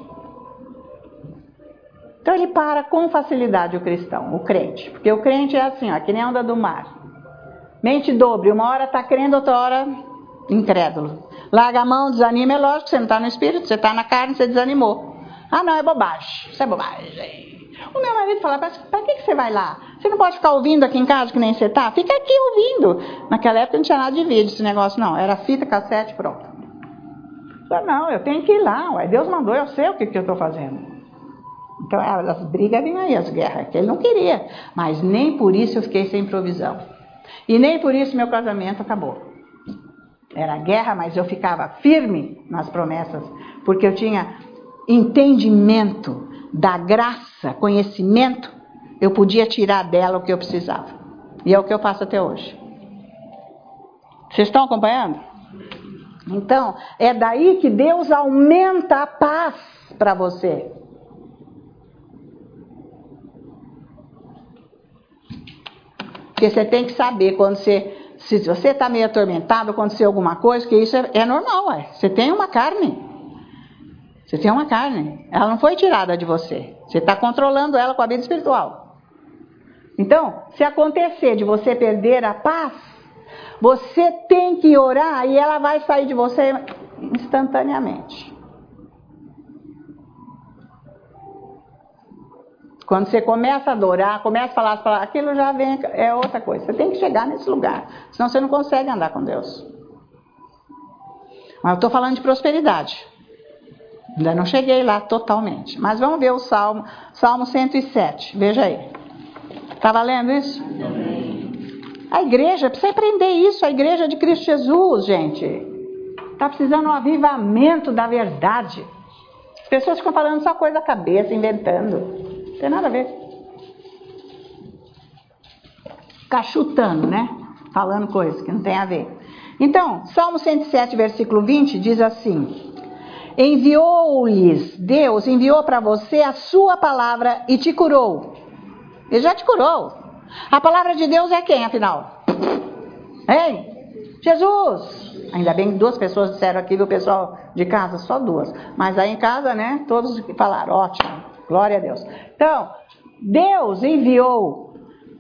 [SPEAKER 1] Então ele para com facilidade o cristão, o crente. Porque o crente é assim, ó, que nem a onda do mar. Mente dobre, uma hora está crendo, outra hora incrédulo. Larga a mão, desanima, é lógico, você não está no espírito, você está na carne, você desanimou. Ah não, é bobagem, isso é bobagem. O meu marido fala, para que, que você vai lá? Você não pode ficar ouvindo aqui em casa que nem você está? Fica aqui ouvindo. Naquela época não tinha nada de vídeo esse negócio não, era fita, cassete, pronto. Eu falei, não, eu tenho que ir lá, ué, Deus mandou, eu sei o que, que eu estou fazendo. Então as brigas vinham aí, as guerras, que ele não queria. Mas nem por isso eu fiquei sem provisão. E nem por isso meu casamento acabou. Era guerra, mas eu ficava firme nas promessas, porque eu tinha entendimento da graça, conhecimento, eu podia tirar dela o que eu precisava. E é o que eu faço até hoje. Vocês estão acompanhando? Então, é daí que Deus aumenta a paz para você. Porque você tem que saber quando você... Se você está meio atormentado, aconteceu alguma coisa, que isso é, é normal, ué. Você tem uma carne. Você tem uma carne. Ela não foi tirada de você. Você está controlando ela com a vida espiritual. Então, se acontecer de você perder a paz, Você tem que orar e ela vai sair de você instantaneamente. Quando você começa a adorar, começa a falar as palavras, aquilo já vem, é outra coisa. Você tem que chegar nesse lugar, senão você não consegue andar com Deus. Mas eu estou falando de prosperidade. Ainda não cheguei lá totalmente. Mas vamos ver o Salmo, Salmo cento e sete. Veja aí. Está valendo isso? A igreja, precisa aprender isso. A igreja de Cristo Jesus, gente. Está precisando de um avivamento da verdade. As pessoas ficam falando só coisa da cabeça, inventando. Não tem nada a ver. Ficar chutando, né? Falando coisas que não tem a ver. Então, Salmo cento e sete, versículo vinte, diz assim: enviou-lhes, Deus enviou para você a sua palavra e te curou. Ele já te curou. A palavra de Deus é quem, afinal? Hein? Jesus. Ainda bem que duas pessoas disseram aqui, viu, pessoal de casa? Só duas. Mas aí em casa, né, todos falaram, ótimo. Glória a Deus. Então, Deus enviou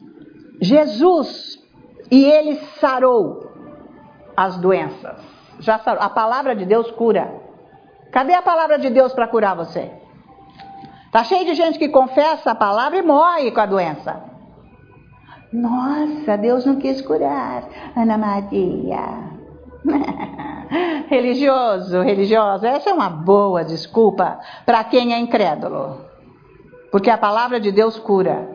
[SPEAKER 1] Jesus e ele sarou as doenças. Já sarou. A palavra de Deus cura. Cadê a palavra de Deus para curar você? Tá cheio de gente que confessa a palavra e morre com a doença. Nossa, Deus não quis curar Ana Maria. Religioso, religiosa, essa é uma boa desculpa para quem é incrédulo. Porque a palavra de Deus cura.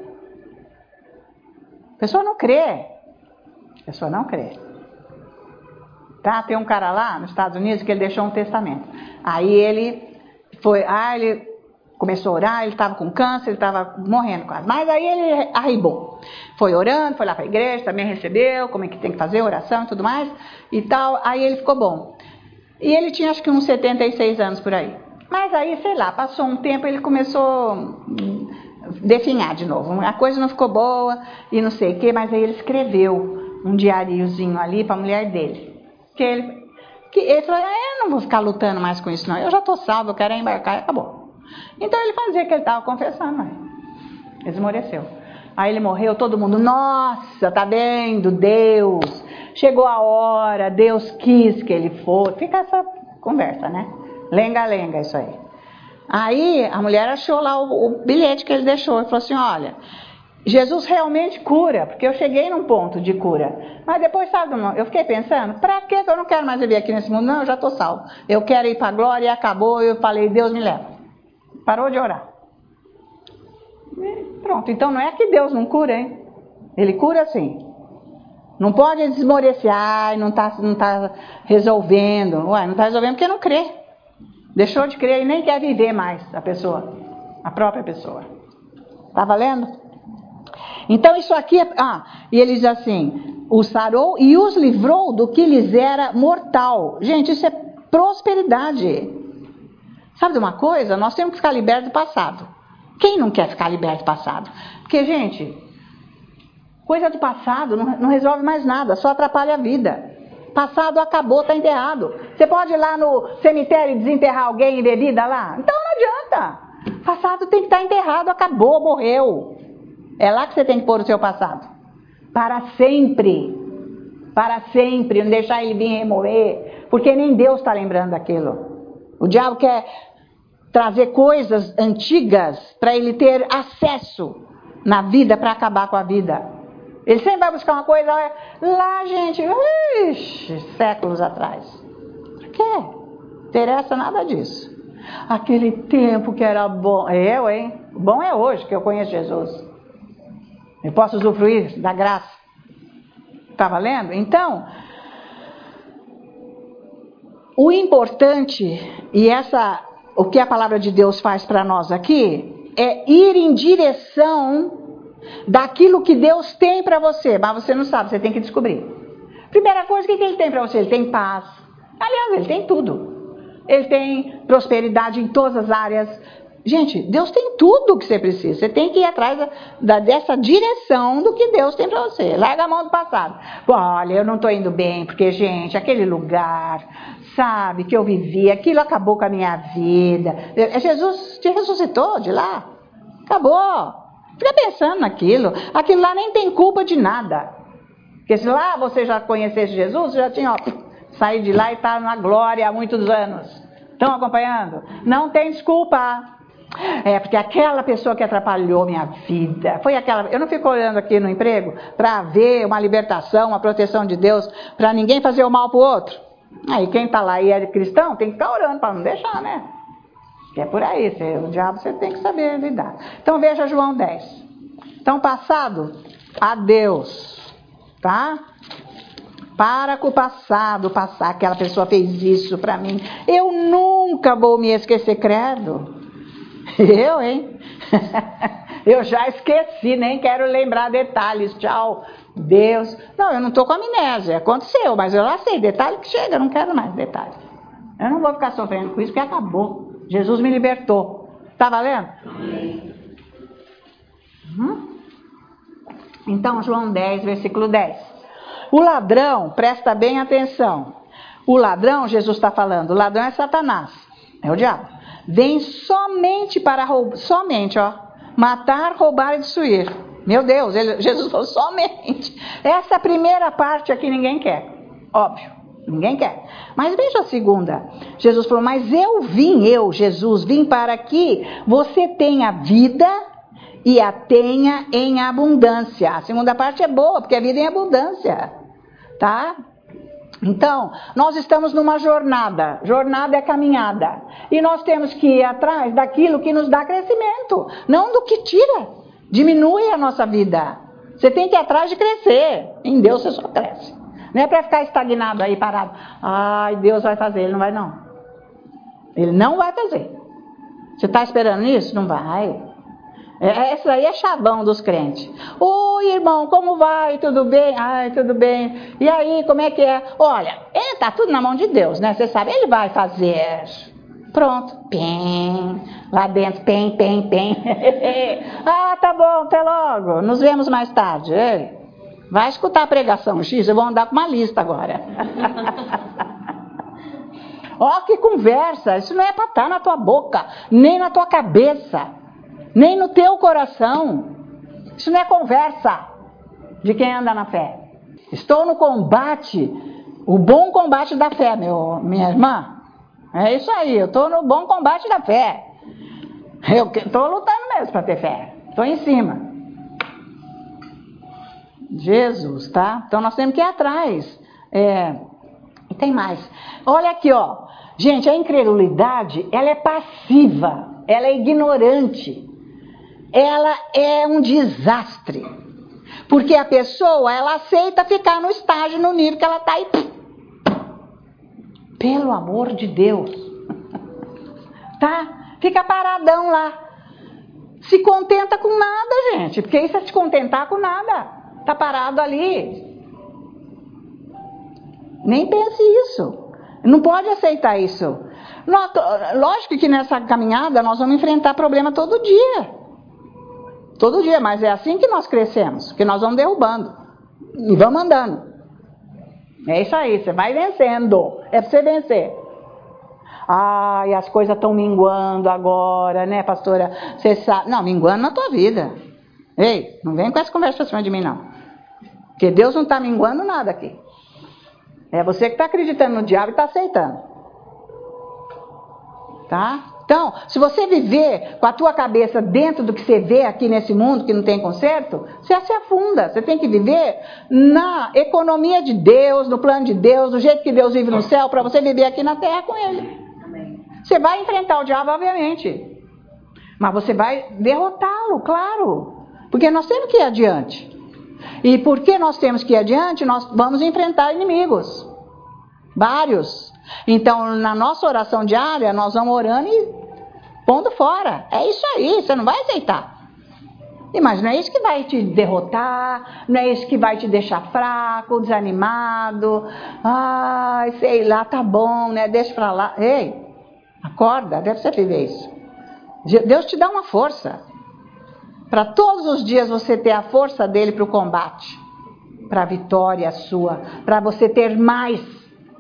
[SPEAKER 1] A pessoa não crê. A pessoa não crê. Tá? Tem um cara lá nos Estados Unidos que ele deixou um testamento. Aí ele foi, ah, ele começou a orar, ele estava com câncer, ele estava morrendo quase. Mas aí ele arribou. Foi orando, foi lá para a igreja, também recebeu, como é que tem que fazer, oração e tudo mais, e tal. Aí ele ficou bom. E ele tinha acho que uns setenta e seis anos por aí. Mas aí, sei lá, passou um tempo, ele começou a definhar de novo. A coisa não ficou boa e não sei o quê, mas aí ele escreveu um diariozinho ali para a mulher dele. Que ele, que ele falou, ah, eu não vou ficar lutando mais com isso não, eu já estou salvo, eu quero embarcar e acabou. Então ele fazia que ele estava confessando, mas esmoreceu. Aí ele morreu, todo mundo, nossa, tá vendo, Deus, chegou a hora, Deus quis que ele fosse. Fica essa conversa, né? Lenga-lenga isso aí. Aí a mulher achou lá o, o bilhete que ele deixou e falou assim, olha, Jesus realmente cura, porque eu cheguei num ponto de cura. Mas depois, sabe, eu fiquei pensando, pra que eu não quero mais viver aqui nesse mundo? Não, eu já estou salvo. Eu quero ir para a glória e acabou, eu falei, Deus me leva. Parou de orar. E pronto, então não é que Deus não cura, hein? Ele cura sim. Não pode desmorecer, ai, não está não tá resolvendo. Ué, não está resolvendo porque não crê. Deixou de crer e nem quer viver mais a pessoa, a própria pessoa. Tá valendo? Então isso aqui é... Ah, e ele diz assim, o sarou e os livrou do que lhes era mortal. Gente, isso é prosperidade. Sabe de uma coisa? Nós temos que ficar libertos do passado. Quem não quer ficar liberto do passado? Porque, gente, coisa do passado não, não resolve mais nada, só atrapalha a vida. Passado acabou, está enterrado. Você pode ir lá no cemitério e desenterrar alguém em bebida lá? Então não adianta. Passado tem que estar enterrado, acabou, morreu. É lá que você tem que pôr o seu passado. Para sempre. Para sempre, não deixar ele vir remover. Porque nem Deus está lembrando daquilo. O diabo quer trazer coisas antigas para ele ter acesso na vida, para acabar com a vida. Ele sempre vai buscar uma coisa lá, gente, ixi, séculos atrás. Por quê? Não interessa nada disso. Aquele tempo que era bom. Eu, hein? Bom é hoje que eu conheço Jesus. Eu posso usufruir da graça. Tá valendo? Então, o importante, e essa, o que a palavra de Deus faz para nós aqui, é ir em direção daquilo que Deus tem para você, mas você não sabe, você tem que descobrir. Primeira coisa, o que ele tem para você? Ele tem paz. Aliás, ele tem tudo. Ele tem prosperidade em todas as áreas. Gente, Deus tem tudo o que você precisa. Você tem que ir atrás da, da, dessa direção do que Deus tem para você. Larga a mão do passado. Olha, eu não estou indo bem, porque, gente, aquele lugar, sabe, que eu vivi, aquilo acabou com a minha vida. Jesus te ressuscitou de lá. Acabou. Fica pensando naquilo. Aquilo lá nem tem culpa de nada. Porque se lá você já conhecesse Jesus, você já tinha ó, saído de lá e está na glória há muitos anos. Estão acompanhando? Não tem desculpa. É, porque aquela pessoa que atrapalhou minha vida, foi aquela... Eu não fico olhando aqui no emprego para ver uma libertação, uma proteção de Deus, para ninguém fazer o mal para o outro. Aí quem está lá e é cristão, tem que ficar orando para não deixar, né? Que é por aí, você, o diabo você tem que saber lidar. Então veja João dez. Então passado, adeus, tá? Para com o passado, passar, aquela pessoa fez isso para mim. Eu nunca vou me esquecer, credo. Eu, hein? Eu já esqueci, nem quero lembrar detalhes, tchau, Deus. Não, eu não estou com amnésia, aconteceu, mas eu já sei, detalhe que chega, eu não quero mais detalhes. Eu não vou ficar sofrendo com isso, porque acabou. Jesus me libertou. Tá valendo? Uhum. Então, João dez, versículo dez. O ladrão, presta bem atenção. O ladrão, Jesus está falando, o ladrão é Satanás, é o diabo. Vem somente para roubar, somente, ó, matar, roubar e destruir. Meu Deus, ele, Jesus falou somente. Essa primeira parte aqui ninguém quer, óbvio, ninguém quer. Mas veja a segunda. Jesus falou, mas eu vim, eu, Jesus, vim para que você tenha vida e a tenha em abundância. A segunda parte é boa, porque é vida em abundância, tá? Então, nós estamos numa jornada, jornada é caminhada, e nós temos que ir atrás daquilo que nos dá crescimento, não do que tira, diminui a nossa vida. Você tem que ir atrás de crescer, em Deus você só cresce, não é para ficar estagnado aí, parado. Ai, Deus vai fazer, Ele não vai não, Ele não vai fazer. Você está esperando isso? Não vai. Essa aí é chavão dos crentes. Oi, irmão, como vai? Tudo bem? Ai, tudo bem. E aí, como é que é? Olha, é, tá tudo na mão de Deus, né? Você sabe, Ele vai fazer. Pronto. Pem. Lá dentro, pem, pem, pem. Ah, tá bom, até logo. Nos vemos mais tarde. Ei, vai escutar a pregação X, eu vou andar com uma lista agora. Ó, que conversa. Isso não é para estar na tua boca, nem na tua cabeça. Nem no teu coração. Isso não é conversa de quem anda na fé. Estou no combate, o bom combate da fé, meu, minha irmã. É isso aí, eu estou no bom combate da fé. Eu estou lutando mesmo para ter fé. Estou em cima. Jesus, tá? Então nós temos que ir atrás. É, e tem mais. Olha aqui, ó. Gente, a incredulidade, ela é passiva, ela é ignorante. Ela é um desastre, porque a pessoa, ela aceita ficar no estágio, no nível que ela está aí. Pelo amor de Deus, tá? Fica paradão lá, se contenta com nada, gente, porque isso é se contentar com nada, tá parado ali. Nem pense isso, não pode aceitar isso. Lógico que nessa caminhada nós vamos enfrentar problema todo dia. Todo dia, mas é assim que nós crescemos, que nós vamos derrubando e vamos andando. É isso aí, você vai vencendo, é para você vencer. Ai, as coisas estão minguando agora, né, pastora? Você sabe, não, minguando na tua vida. Ei, não vem com essa conversa pra cima de mim, não. Porque Deus não está minguando nada aqui. É você que está acreditando no diabo e está aceitando. Tá? Então, se você viver com a tua cabeça dentro do que você vê aqui nesse mundo, que não tem conserto, você se afunda. Você tem que viver na economia de Deus, no plano de Deus, do jeito que Deus vive no céu, para você viver aqui na terra com Ele. Amém. Você vai enfrentar o diabo, obviamente. Mas você vai derrotá-lo, claro. Porque nós temos que ir adiante. E porque nós temos que ir adiante, nós vamos enfrentar inimigos. Vários. Então, na nossa oração diária, nós vamos orando e pondo fora. É isso aí, você não vai aceitar. Mas não é isso que vai te derrotar, não é isso que vai te deixar fraco, desanimado. Ai, sei lá, tá bom, né? Deixa pra lá. Ei, acorda, deve ser viver isso. Deus te dá uma força. Para todos os dias você ter a força dele para o combate. Para a vitória sua. Para você ter mais.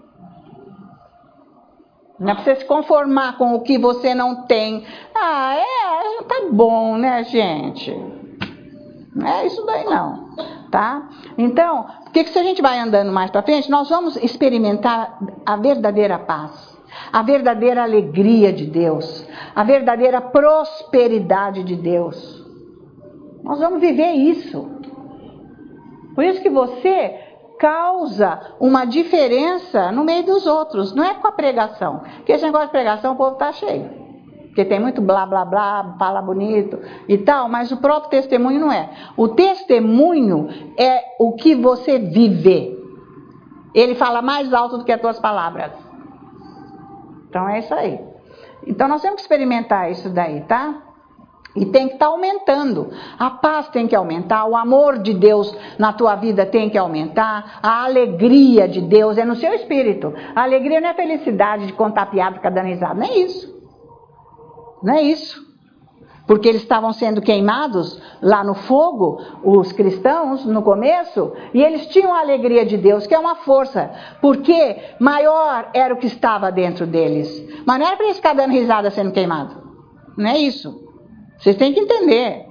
[SPEAKER 1] Não é para você se conformar com o que você não tem. Ah, é, tá bom, né, gente? Não é isso daí, não. Tá? Então, porque que se a gente vai andando mais para frente, nós vamos experimentar a verdadeira paz, a verdadeira alegria de Deus, a verdadeira prosperidade de Deus. Nós vamos viver isso. Por isso que você causa uma diferença no meio dos outros, não é com a pregação. Porque esse negócio de pregação o povo está cheio. Porque tem muito blá, blá, blá, fala bonito e tal, mas o próprio testemunho não é. O testemunho é o que você vive. Ele fala mais alto do que as tuas palavras. Então é isso aí. Então nós temos que experimentar isso daí, tá? E tem que estar aumentando. A paz tem que aumentar, o amor de Deus na tua vida tem que aumentar, a alegria de Deus é no seu espírito. A alegria não é a felicidade de contar piada, ficar dando risada, não é isso. Não é isso. Porque eles estavam sendo queimados lá no fogo, os cristãos, no começo, e eles tinham a alegria de Deus, que é uma força, porque maior era o que estava dentro deles. Mas não era para eles ficar dando risada sendo queimados. Não é isso. Vocês têm que entender.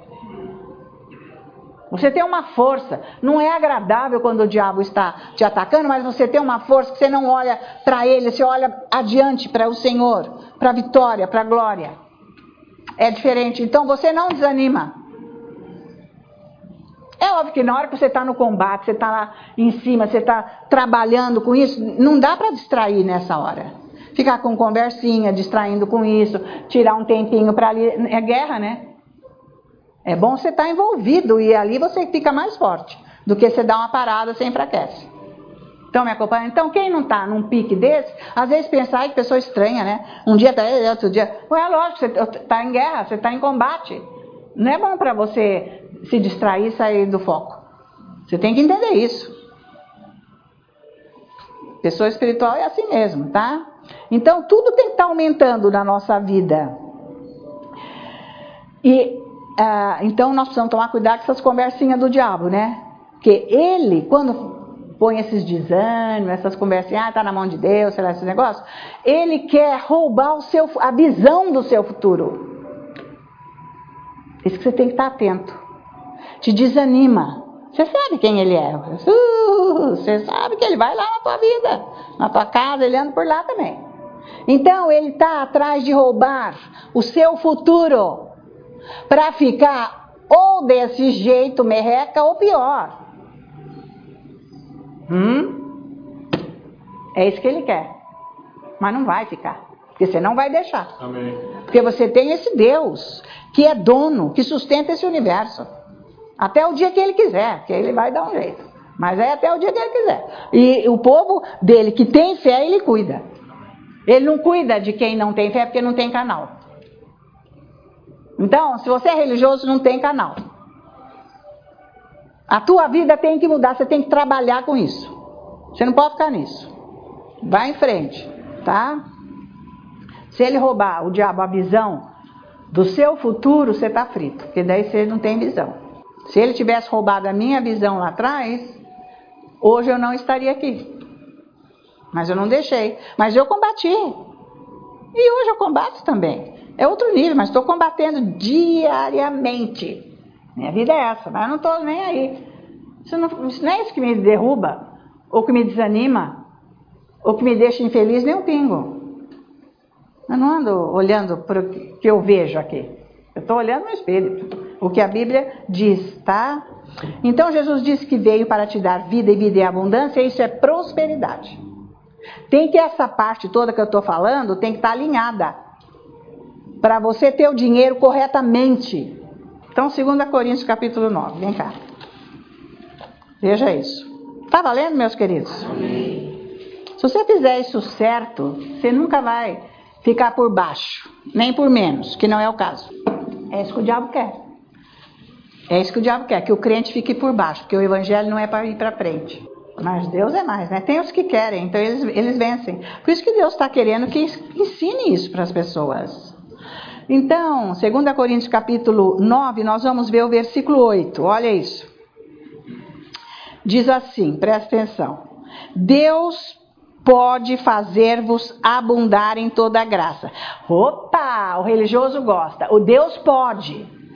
[SPEAKER 1] Você tem uma força. Não é agradável quando o diabo está te atacando, mas você tem uma força que você não olha para ele, você olha adiante para o Senhor, para a vitória, para a glória. É diferente. Então você não desanima. É óbvio que na hora que você está no combate, você está lá em cima, você está trabalhando com isso, não dá para distrair nessa hora. Ficar com conversinha, distraindo com isso, tirar um tempinho para ali. É guerra, né? É bom você estar envolvido e ali você fica mais forte do que você dar uma parada, você enfraquece. Então, me acompanha? Então, quem não está num pique desse, às vezes pensa, ai, que pessoa estranha, né? Um dia tá aí, outro dia... Ué, lógico, você está em guerra, você está em combate. Não é bom para você se distrair e sair do foco. Você tem que entender isso. Pessoa espiritual é assim mesmo, tá? Então, tudo tem que estar aumentando na nossa vida. E, ah, então, nós precisamos tomar cuidado com essas conversinhas do diabo, né? Porque ele, quando põe esses desânimos, essas conversinhas, ah, tá na mão de Deus, sei lá, esse negócio, ele quer roubar o seu, a visão do seu futuro. Isso que você tem que estar atento. Te desanima. Você sabe quem ele é. Uh, você sabe que ele vai lá na tua vida, na tua casa, ele anda por lá também. Então, ele está atrás de roubar o seu futuro para ficar ou desse jeito merreca ou pior. Hum? É isso que ele quer. Mas não vai ficar. Porque você não vai deixar.
[SPEAKER 2] Amém.
[SPEAKER 1] Porque você tem esse Deus que é dono, que sustenta esse universo. Até o dia que ele quiser, que ele vai dar um jeito. Mas é até o dia que ele quiser. E o povo dele que tem fé, ele cuida. Ele não cuida de quem não tem fé porque não tem canal. Então, se você é religioso, não tem canal. A tua vida tem que mudar, você tem que trabalhar com isso. Você não pode ficar nisso. Vai em frente, tá? Se ele roubar, o diabo, a visão do seu futuro, você está frito. Porque daí você não tem visão. Se ele tivesse roubado a minha visão lá atrás, hoje eu não estaria aqui. Mas eu não deixei. Mas eu combati. E hoje eu combato também. É outro nível, mas estou combatendo diariamente. Minha vida é essa, mas eu não estou nem aí. Isso não, isso não é isso que me derruba, ou que me desanima, ou que me deixa infeliz, nem um pingo. Eu não ando olhando para o que eu vejo aqui. Eu estou olhando no espírito, o que a Bíblia diz, tá? Então Jesus disse que veio para te dar vida e vida em abundância, e isso é prosperidade. Tem que essa parte toda que eu estou falando, tem que estar alinhada, para você ter o dinheiro corretamente. Então, dois Coríntios capítulo nove, vem cá. Veja isso. Está valendo, meus queridos?
[SPEAKER 2] Amém.
[SPEAKER 1] Se você fizer isso certo, você nunca vai ficar por baixo, nem por menos, que não é o caso. É isso que o diabo quer. É isso que o diabo quer, que o crente fique por baixo, porque o evangelho não é para ir para frente. Mas Deus é mais, né? Tem os que querem, então eles, eles vencem. Por isso que Deus está querendo que ensine isso para as pessoas. Então, dois Coríntios capítulo nove, nós vamos ver o versículo oito, olha isso. Diz assim, presta atenção. Deus pode fazer-vos abundar em toda graça. Opa, o religioso gosta. O Deus pode.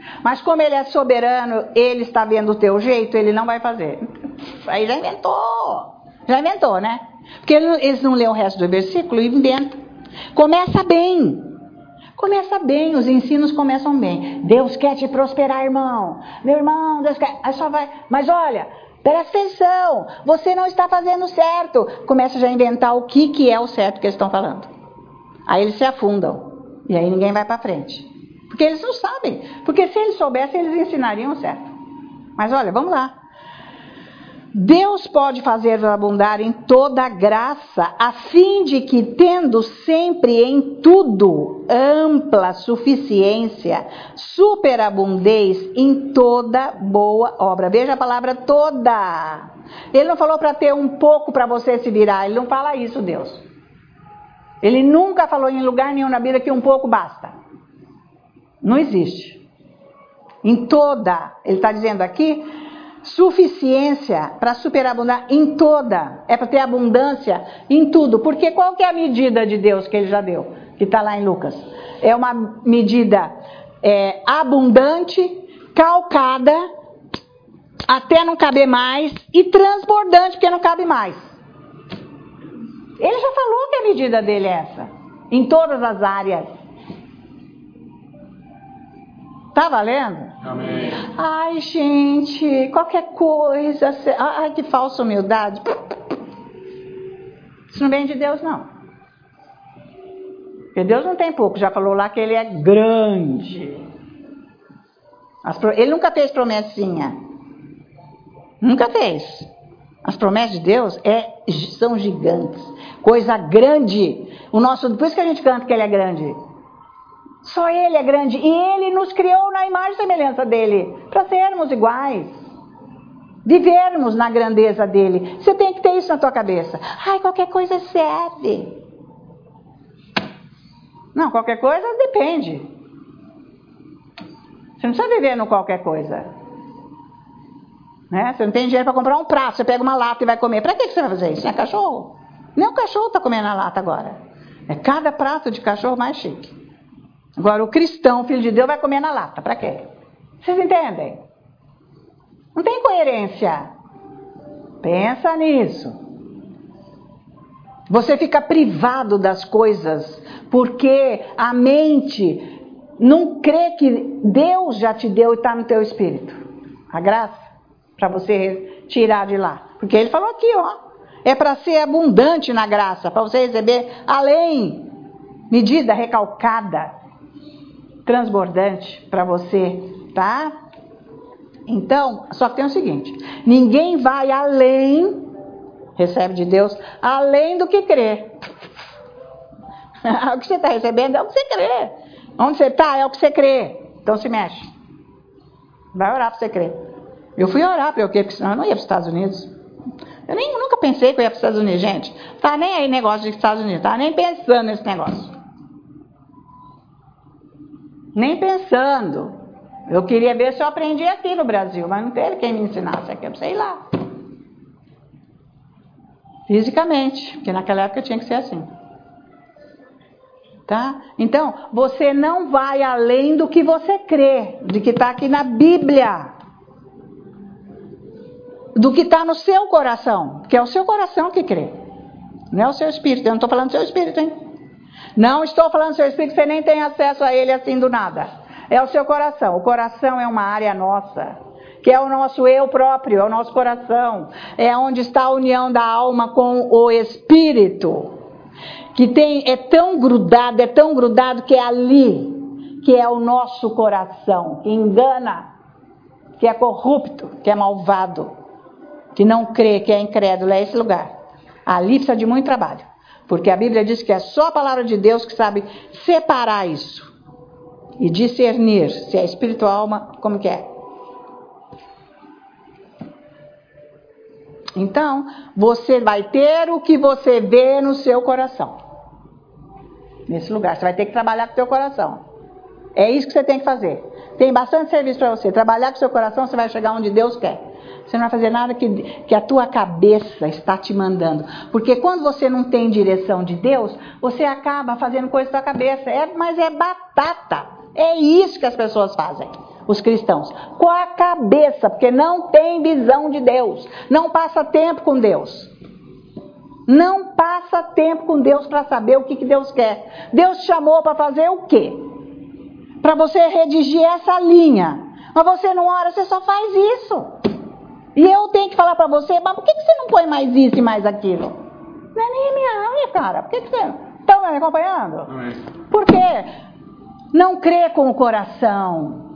[SPEAKER 1] Mas como ele é soberano, ele está vendo o teu jeito, ele não vai fazer. Aí já inventou. Já inventou, né? Porque eles não lêem o resto do versículo e inventam. Começa bem. Começa bem, os ensinos começam bem. Deus quer te prosperar, irmão. Meu irmão, Deus quer... Aí só vai... Mas olha, presta atenção. Você não está fazendo certo. Começa já a inventar o que, que é o certo que eles estão falando. Aí eles se afundam. E aí ninguém vai para frente. Porque eles não sabem. Porque se eles soubessem, eles ensinariam o certo. Mas olha, vamos lá. Deus pode fazer abundar em toda graça, a fim de que, tendo sempre em tudo ampla suficiência, superabundez em toda boa obra. Veja a palavra toda. Ele não falou para ter um pouco para você se virar. Ele não fala isso, Deus. Ele nunca falou em lugar nenhum na Bíblia que um pouco basta. Não existe. Em toda, ele está dizendo aqui... Suficiência para superabundar em toda, é para ter abundância em tudo, porque qual que é a medida de Deus que ele já deu, que está lá em Lucas? É uma medida é, abundante, calcada, até não caber mais, e transbordante, porque não cabe mais. Ele já falou que a medida dele é essa, em todas as áreas. Tá valendo?
[SPEAKER 2] Amém.
[SPEAKER 1] Ai, gente, qualquer coisa... Ai, que falsa humildade. Isso não vem de Deus, não. Porque Deus não tem pouco. Já falou lá que ele é grande. Ele nunca fez promessinha. Nunca fez. As promessas de Deus é, são gigantes. Coisa grande. O nosso, por isso que a gente canta que ele é grande. Só ele é grande. E ele nos criou na imagem e semelhança dele. Para sermos iguais. Vivermos na grandeza dele. Você tem que ter isso na tua cabeça. Ai, qualquer coisa serve. Não, qualquer coisa depende. Você não precisa viver no qualquer coisa. Né? Você não tem dinheiro para comprar um prato. Você pega uma lata e vai comer. Para que você vai fazer isso? Não é cachorro? Nem o cachorro está comendo a lata agora. É cada prato de cachorro mais chique. Agora, o cristão, o filho de Deus, vai comer na lata. Para quê? Vocês entendem? Não tem coerência. Pensa nisso. Você fica privado das coisas porque a mente não crê que Deus já te deu e está no teu espírito. A graça, para você tirar de lá. Porque ele falou aqui, ó. É para ser abundante na graça, para você receber além, medida recalcada. Transbordante para você, tá? Então, só que tem o seguinte, ninguém vai além, recebe de Deus, além do que crê. O que você está recebendo é o que você crê. Onde você está é o que você crê. Então se mexe. Vai orar para você crer. Eu fui orar para eu quê? Porque senão eu não ia para os Estados Unidos. Eu nem, nunca pensei que eu ia para os Estados Unidos, gente. Não tá nem aí negócio de Estados Unidos, tá nem pensando nesse negócio. Nem pensando. Eu queria ver se eu aprendia aqui no Brasil, mas não teve quem me ensinasse aqui, eu sei lá. Fisicamente, porque naquela época tinha que ser assim. Tá? Então, você não vai além do que você crê, de que está aqui na Bíblia. Do que está no seu coração, que é o seu coração que crê. Não é o seu espírito, eu não estou falando do seu espírito, hein? Não estou falando do seu espírito, você nem tem acesso a ele assim do nada. É o seu coração. O coração é uma área nossa, que é o nosso eu próprio, é o nosso coração. É onde está a união da alma com o espírito. Que tem, é tão grudado, é tão grudado que é ali, que é o nosso coração, que engana, que é corrupto, que é malvado, que não crê, que é incrédulo, é esse lugar. Ali precisa de muito trabalho. Porque a Bíblia diz que é só a palavra de Deus que sabe separar isso. E discernir se é espírito ou alma, como que é. Então, você vai ter o que você vê no seu coração. Nesse lugar, você vai ter que trabalhar com o seu coração. É isso que você tem que fazer. Tem bastante serviço para você. Trabalhar com o seu coração, você vai chegar onde Deus quer. Você não vai fazer nada que, que a tua cabeça está te mandando. Porque quando você não tem direção de Deus, você acaba fazendo coisa da tua cabeça. É, mas é batata. É isso que as pessoas fazem. os cristãos? Com a cabeça, porque não tem visão de Deus. Não passa tempo com Deus. Não passa tempo com Deus para saber o que, que Deus quer. Deus te chamou para fazer o quê? Para você redigir essa linha. Mas você não ora, você só faz isso. E eu tenho que falar para você, mas por que, que você não põe mais isso e mais aquilo? Não é nem a minha área, cara. Por que, que você... Estão me acompanhando?
[SPEAKER 2] Não é.
[SPEAKER 1] Por quê? Não crê com o coração.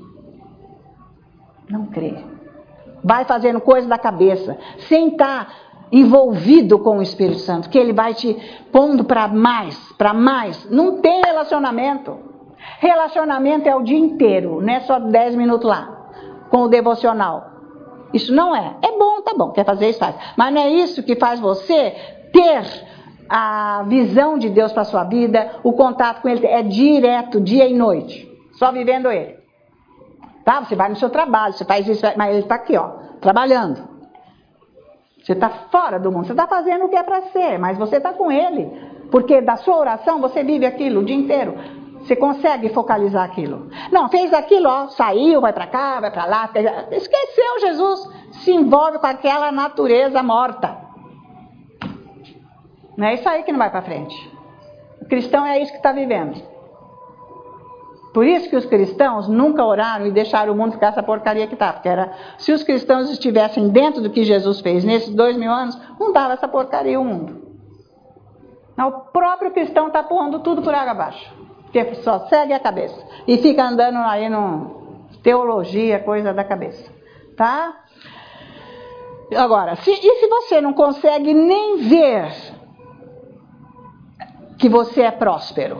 [SPEAKER 1] Não crê. Vai fazendo coisa da cabeça, sem estar envolvido com o Espírito Santo, que ele vai te pondo para mais, para mais. Não tem relacionamento. Relacionamento é o dia inteiro, não é só dez minutos lá, com o devocional. Isso não é. É bom, tá bom, quer fazer isso, faz. Mas não é isso que faz você ter a visão de Deus para a sua vida, o contato com Ele é direto, dia e noite, só vivendo Ele. Tá? Você vai no seu trabalho, você faz isso, mas Ele está aqui, ó, trabalhando. Você está fora do mundo, você está fazendo o que é para ser, mas você está com Ele, porque da sua oração você vive aquilo o dia inteiro. Você consegue focalizar aquilo. Não, fez aquilo, ó, saiu, vai para cá, vai para lá, esqueceu Jesus, se envolve com aquela natureza morta. Não é isso aí que não vai para frente. O cristão é isso que está vivendo. Por isso que os cristãos nunca oraram e deixaram o mundo ficar essa porcaria que está. Porque era, se os cristãos estivessem dentro do que Jesus fez nesses dois mil anos, não dava essa porcaria o mundo. Não, o próprio cristão está pondo tudo por água abaixo. Porque só segue a cabeça. E fica andando aí no teologia, coisa da cabeça. Tá? Agora, se, e se você não consegue nem ver que você é próspero?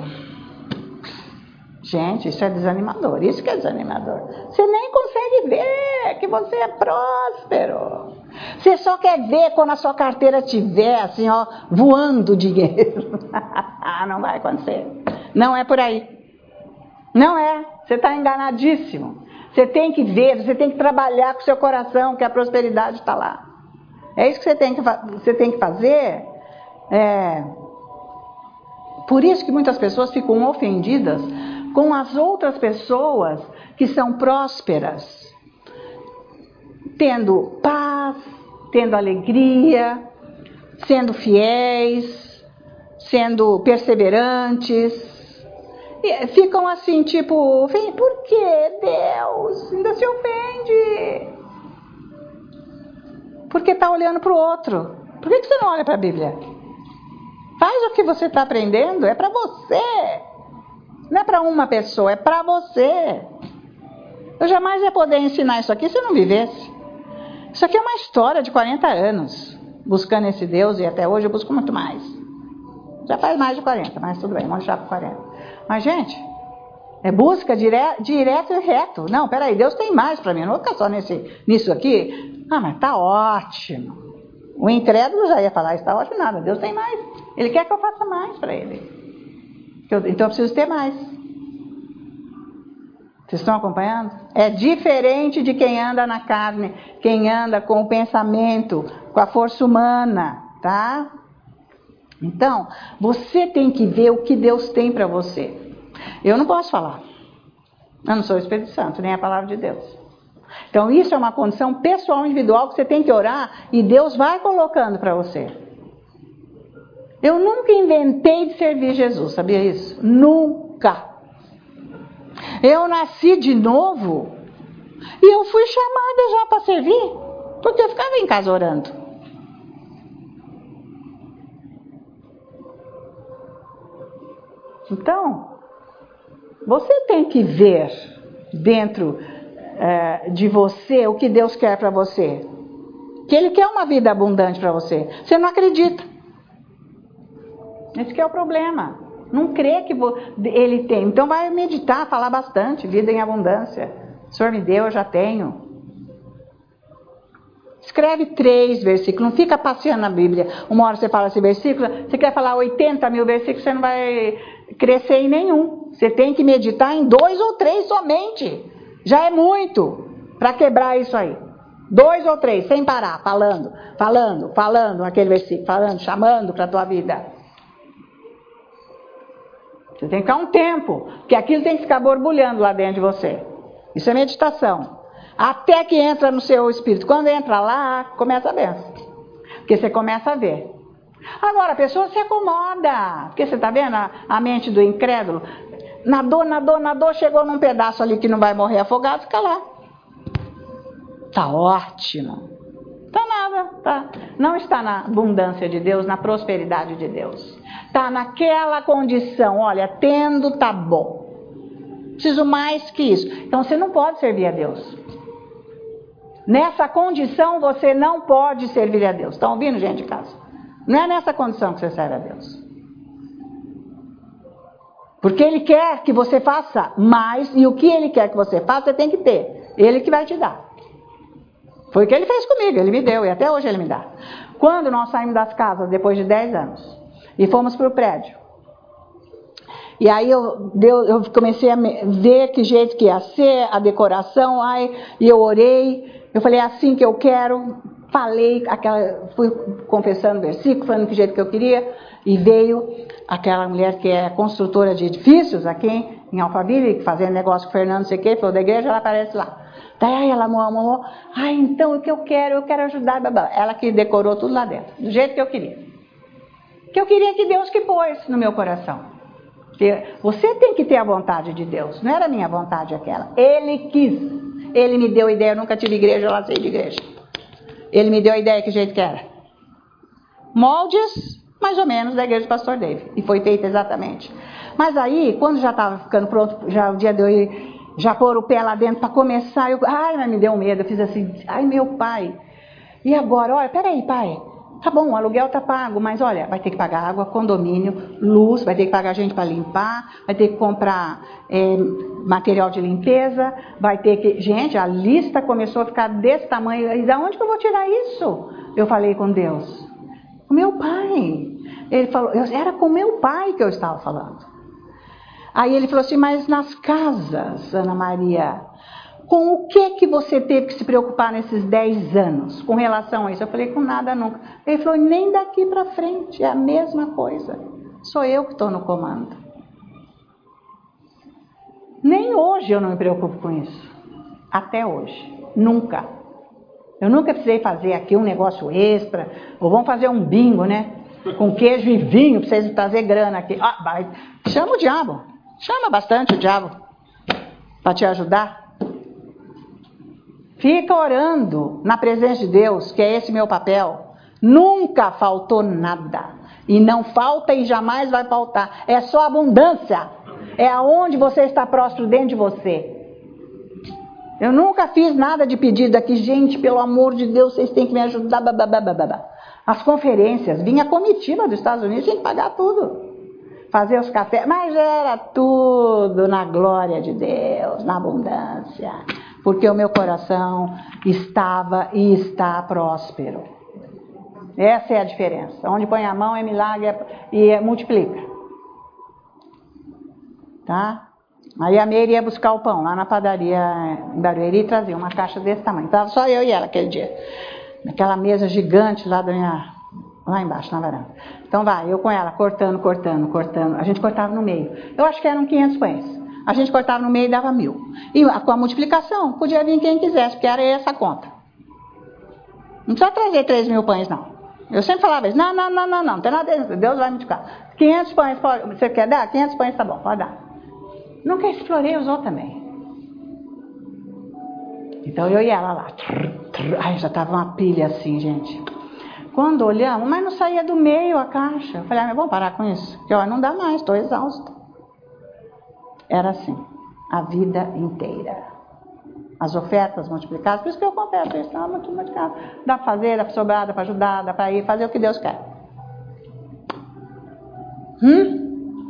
[SPEAKER 1] Gente, isso é desanimador. Isso que é desanimador. Você nem consegue ver que você é próspero. Você só quer ver quando a sua carteira estiver assim, ó, voando dinheiro. Não vai acontecer. Não é por aí. Não é. Você está enganadíssimo. Você tem que ver, você tem que trabalhar com o seu coração, que a prosperidade está lá. É isso que você tem que, você tem que fazer. É... Por isso que muitas pessoas ficam ofendidas com as outras pessoas que são prósperas, tendo paz, tendo alegria, sendo fiéis, sendo perseverantes. E ficam assim, tipo, por que Deus ainda se ofende? Porque está olhando para o outro. Por que você não olha para a Bíblia? Faz o que você está aprendendo, é para você. Não é para uma pessoa, é para você. Eu jamais ia poder ensinar isso aqui se eu não vivesse. Isso aqui é uma história de quarenta anos, buscando esse Deus, e até hoje eu busco muito mais. Já faz mais de quarenta, mas tudo bem, vamos deixar para quarenta. Mas, gente, é busca dire, direto e reto. Não, peraí, Deus tem mais para mim, eu não vou ficar só nesse, nisso aqui. Ah, mas tá ótimo. O incrédulo já ia falar, está ótimo, nada, Deus tem mais. Ele quer que eu faça mais para Ele. Eu, então eu preciso ter mais. Vocês estão acompanhando? É diferente de quem anda na carne, quem anda com o pensamento, com a força humana, tá? Então, você tem que ver o que Deus tem para você. Eu não posso falar. Eu não sou o Espírito Santo, nem a palavra de Deus. Então, isso é uma condição pessoal, individual, que você tem que orar e Deus vai colocando para você. Eu nunca inventei de servir Jesus, sabia isso? Nunca. Eu nasci de novo e eu fui chamada já para servir, porque eu ficava em casa orando. Então, você tem que ver dentro é, de você o que Deus quer para você. Que Ele quer uma vida abundante para você. Você não acredita. Esse que é o problema. Não crê que Ele tem. Então vai meditar, falar bastante. Vida em abundância. O Senhor me deu, eu já tenho. Escreve três versículos. Não fica passeando na Bíblia. Uma hora você fala esse versículo. Você quer falar oitenta mil versículos, você não vai crescer em nenhum. Você tem que meditar em dois ou três somente. Já é muito para quebrar isso aí. Dois ou três, sem parar. Falando, falando, falando aquele versículo. Falando, chamando para a tua vida. Você tem que ficar um tempo, porque aquilo tem que ficar borbulhando lá dentro de você. Isso é meditação. Até que entra no seu espírito. Quando entra lá, começa a benção. Porque você começa a ver. Agora, a pessoa se acomoda. Porque você está vendo a, a mente do incrédulo? Nadou, nadou, nadou, chegou num pedaço ali que não vai morrer afogado, fica lá. Tá ótimo. Tá nada, tá. Não está na abundância de Deus, na prosperidade de Deus. Tá naquela condição, olha, tendo tá bom. Preciso mais que isso. Então você não pode servir a Deus. Nessa condição você não pode servir a Deus. Estão ouvindo, gente de casa? Não é nessa condição que você serve a Deus. Porque Ele quer que você faça mais, e o que Ele quer que você faça, você tem que ter. Ele que vai te dar. Foi o que Ele fez comigo, Ele me deu, e até hoje Ele me dá. Quando nós saímos das casas, depois de dez anos, e fomos para o prédio, e aí eu, eu comecei a ver que jeito que ia ser, a decoração, aí, e eu orei, eu falei, é assim que eu quero, falei, aquela, fui confessando versículo, falando que jeito que eu queria, e veio aquela mulher que é construtora de edifícios aqui em Alphaville, fazendo negócio com o Fernando, não sei o que, falou da igreja, ela aparece lá. Daí ela amou, amou, ah, então o que eu quero, eu quero ajudar, blá, blá. Ela que decorou tudo lá dentro, do jeito que eu queria. Que eu queria que Deus que pôs no meu coração. Você tem que ter a vontade de Deus, não era a minha vontade aquela. Ele quis, Ele me deu a ideia, eu nunca tive igreja, eu lá sei de igreja. Ele me deu a ideia que jeito que era. Moldes, mais ou menos, da igreja do pastor David. E foi feito exatamente. Mas aí, quando já estava ficando pronto, já o dia de eu ir, já pôr o pé lá dentro para começar, eu, ai, mas me deu medo, eu fiz assim, ai meu pai, e agora, olha, peraí pai, tá bom, o aluguel tá pago, mas olha, vai ter que pagar água, condomínio, luz, vai ter que pagar gente para limpar, vai ter que comprar é, material de limpeza, vai ter que, gente, a lista começou a ficar desse tamanho, e da onde que eu vou tirar isso? Eu falei com Deus, o meu pai, ele falou, eu, era com meu pai que eu estava falando. Aí ele falou assim, mas nas casas, Ana Maria, com o que que você teve que se preocupar nesses dez anos com relação a isso? Eu falei, com nada nunca. Ele falou, nem daqui para frente, é a mesma coisa. Sou eu que estou no comando. Nem hoje eu não me preocupo com isso. Até hoje. Nunca. Eu nunca precisei fazer aqui um negócio extra, ou vamos fazer um bingo, né? Com queijo e vinho, para vocês trazer grana aqui. Ah, vai. Chama o diabo. Chama bastante o diabo para te ajudar. Fica orando na presença de Deus, que é esse meu papel. Nunca faltou nada. E não falta e jamais vai faltar. É só abundância. É aonde você está próspero dentro de você. Eu nunca fiz nada de pedido aqui. Gente, pelo amor de Deus, vocês têm que me ajudar. Bababababá. As conferências, vinha a comitiva dos Estados Unidos, tinha que pagar tudo. Fazer os cafés, mas era tudo na glória de Deus, na abundância, porque o meu coração estava e está próspero. Essa é a diferença. Onde põe a mão é milagre e multiplica. Tá? Aí a Meire ia buscar o pão lá na padaria em Barueri e trazia uma caixa desse tamanho. Estava só eu e ela aquele dia, naquela mesa gigante lá da minha... lá embaixo, na varanda. Então vai, eu com ela, cortando, cortando, cortando. A gente cortava no meio. Eu acho que eram quinhentos pães. A gente cortava no meio e dava mil. E com a multiplicação, podia vir quem quisesse, porque era essa a conta. Não precisa trazer três mil pães, não. Eu sempre falava isso. Não, não, não, não, não. Não tem nada disso. Deus vai multiplicar. quinhentos pães, pode, você quer dar? quinhentos pães, tá bom, pode dar. Nunca explorei, usou também. Então eu e ela lá. Ai, já tava uma pilha assim, gente. Quando olhamos, mas não saía do meio a caixa. Eu falei, ah, mas vamos parar com isso. Porque ó, não dá mais, estou exausta. Era assim, a vida inteira. As ofertas multiplicadas, por isso que eu confesso, isso é muito multiplicado. Dá para fazer, dá para sobrar, dá para ajudar, dá para ir fazer o que Deus quer. Hum?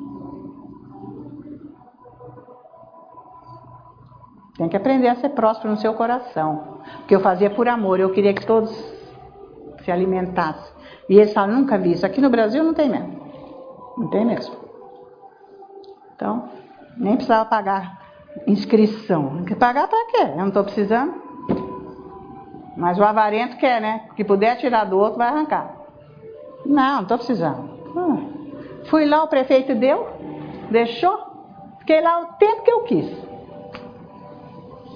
[SPEAKER 1] Tem que aprender a ser próspero no seu coração. Porque eu fazia por amor, eu queria que todos se alimentassem. E eles falam, nunca vi isso. Aqui no Brasil não tem mesmo. Não tem mesmo. Então, nem precisava pagar inscrição. Pagar para quê? Eu não estou precisando. Mas o avarento quer, né? Que puder tirar do outro, vai arrancar. Não, não estou precisando. Hum. Fui lá, o prefeito deu, deixou. Fiquei lá o tempo que eu quis.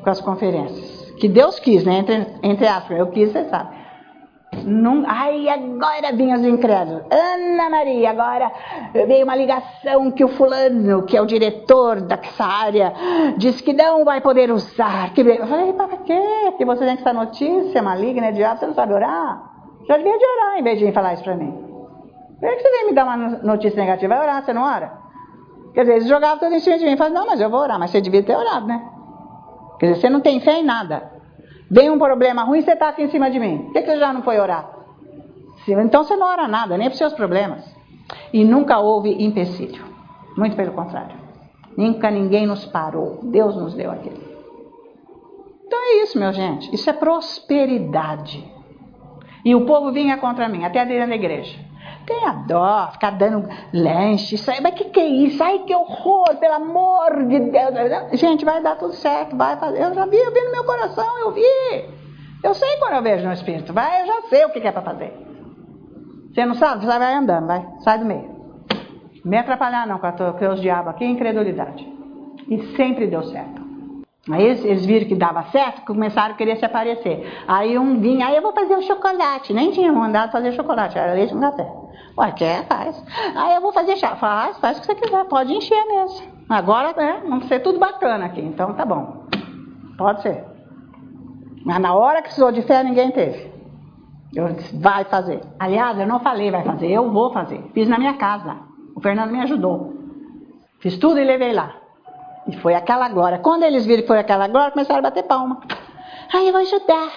[SPEAKER 1] com as conferências. Que Deus quis, né? Entre, entre aspas, eu quis, você sabe. Não, ai, agora vinham os incrédulos. Ana Maria, agora veio uma ligação que o fulano, que é o diretor dessa área, disse que não vai poder usar. Que... Eu falei, para quê? Que você tem essa notícia maligna, diabo, você não sabe orar? Já devia de orar em vez de falar isso para mim. Por que você vem me dar uma notícia negativa? Vai orar, você não ora? Quer dizer, eles jogavam tudo em cima de mim. Eu falei, não, mas eu vou orar. Mas você devia ter orado, né? Quer dizer, você não tem fé em nada. Vem um problema ruim, você está aqui em cima de mim. Por que você já não foi orar? Então você não ora nada, nem para os seus problemas. E nunca houve empecilho. Muito pelo contrário. Nunca ninguém nos parou. Deus nos deu aquilo. Então é isso, meu gente. Isso é prosperidade. E o povo vinha contra mim, até dentro da igreja. Tenha dó, ficar dando lanche. Isso aí, mas o que, que é isso? Ai, que horror, pelo amor de Deus. Gente, vai dar tudo certo, vai fazer. Eu já vi, eu vi no meu coração, eu vi. Eu sei quando eu vejo no Espírito. Vai, eu já sei o que, que é para fazer. Você não sabe? Você vai andando, vai. Sai do meio. Não me atrapalhar não com os teus diabos aqui, incredulidade. E sempre deu certo. Aí eles, eles viram que dava certo, começaram a querer se aparecer. Aí um vinha, aí eu vou fazer um chocolate. Nem tinha mandado fazer chocolate, era leite com café. Ué, quer? Faz. Aí eu vou fazer chá. Faz, faz o que você quiser, pode encher mesmo. Agora, né, vamos ser tudo bacana aqui, então tá bom. Pode ser. Mas na hora que precisou de fé, ninguém teve. Eu disse, vai fazer. Aliás, eu não falei vai fazer, eu vou fazer. Fiz na minha casa. O Fernando me ajudou. Fiz tudo e levei lá. E foi aquela glória. Quando eles viram que foi aquela glória, começaram a bater palma. Ai, eu vou ajudar.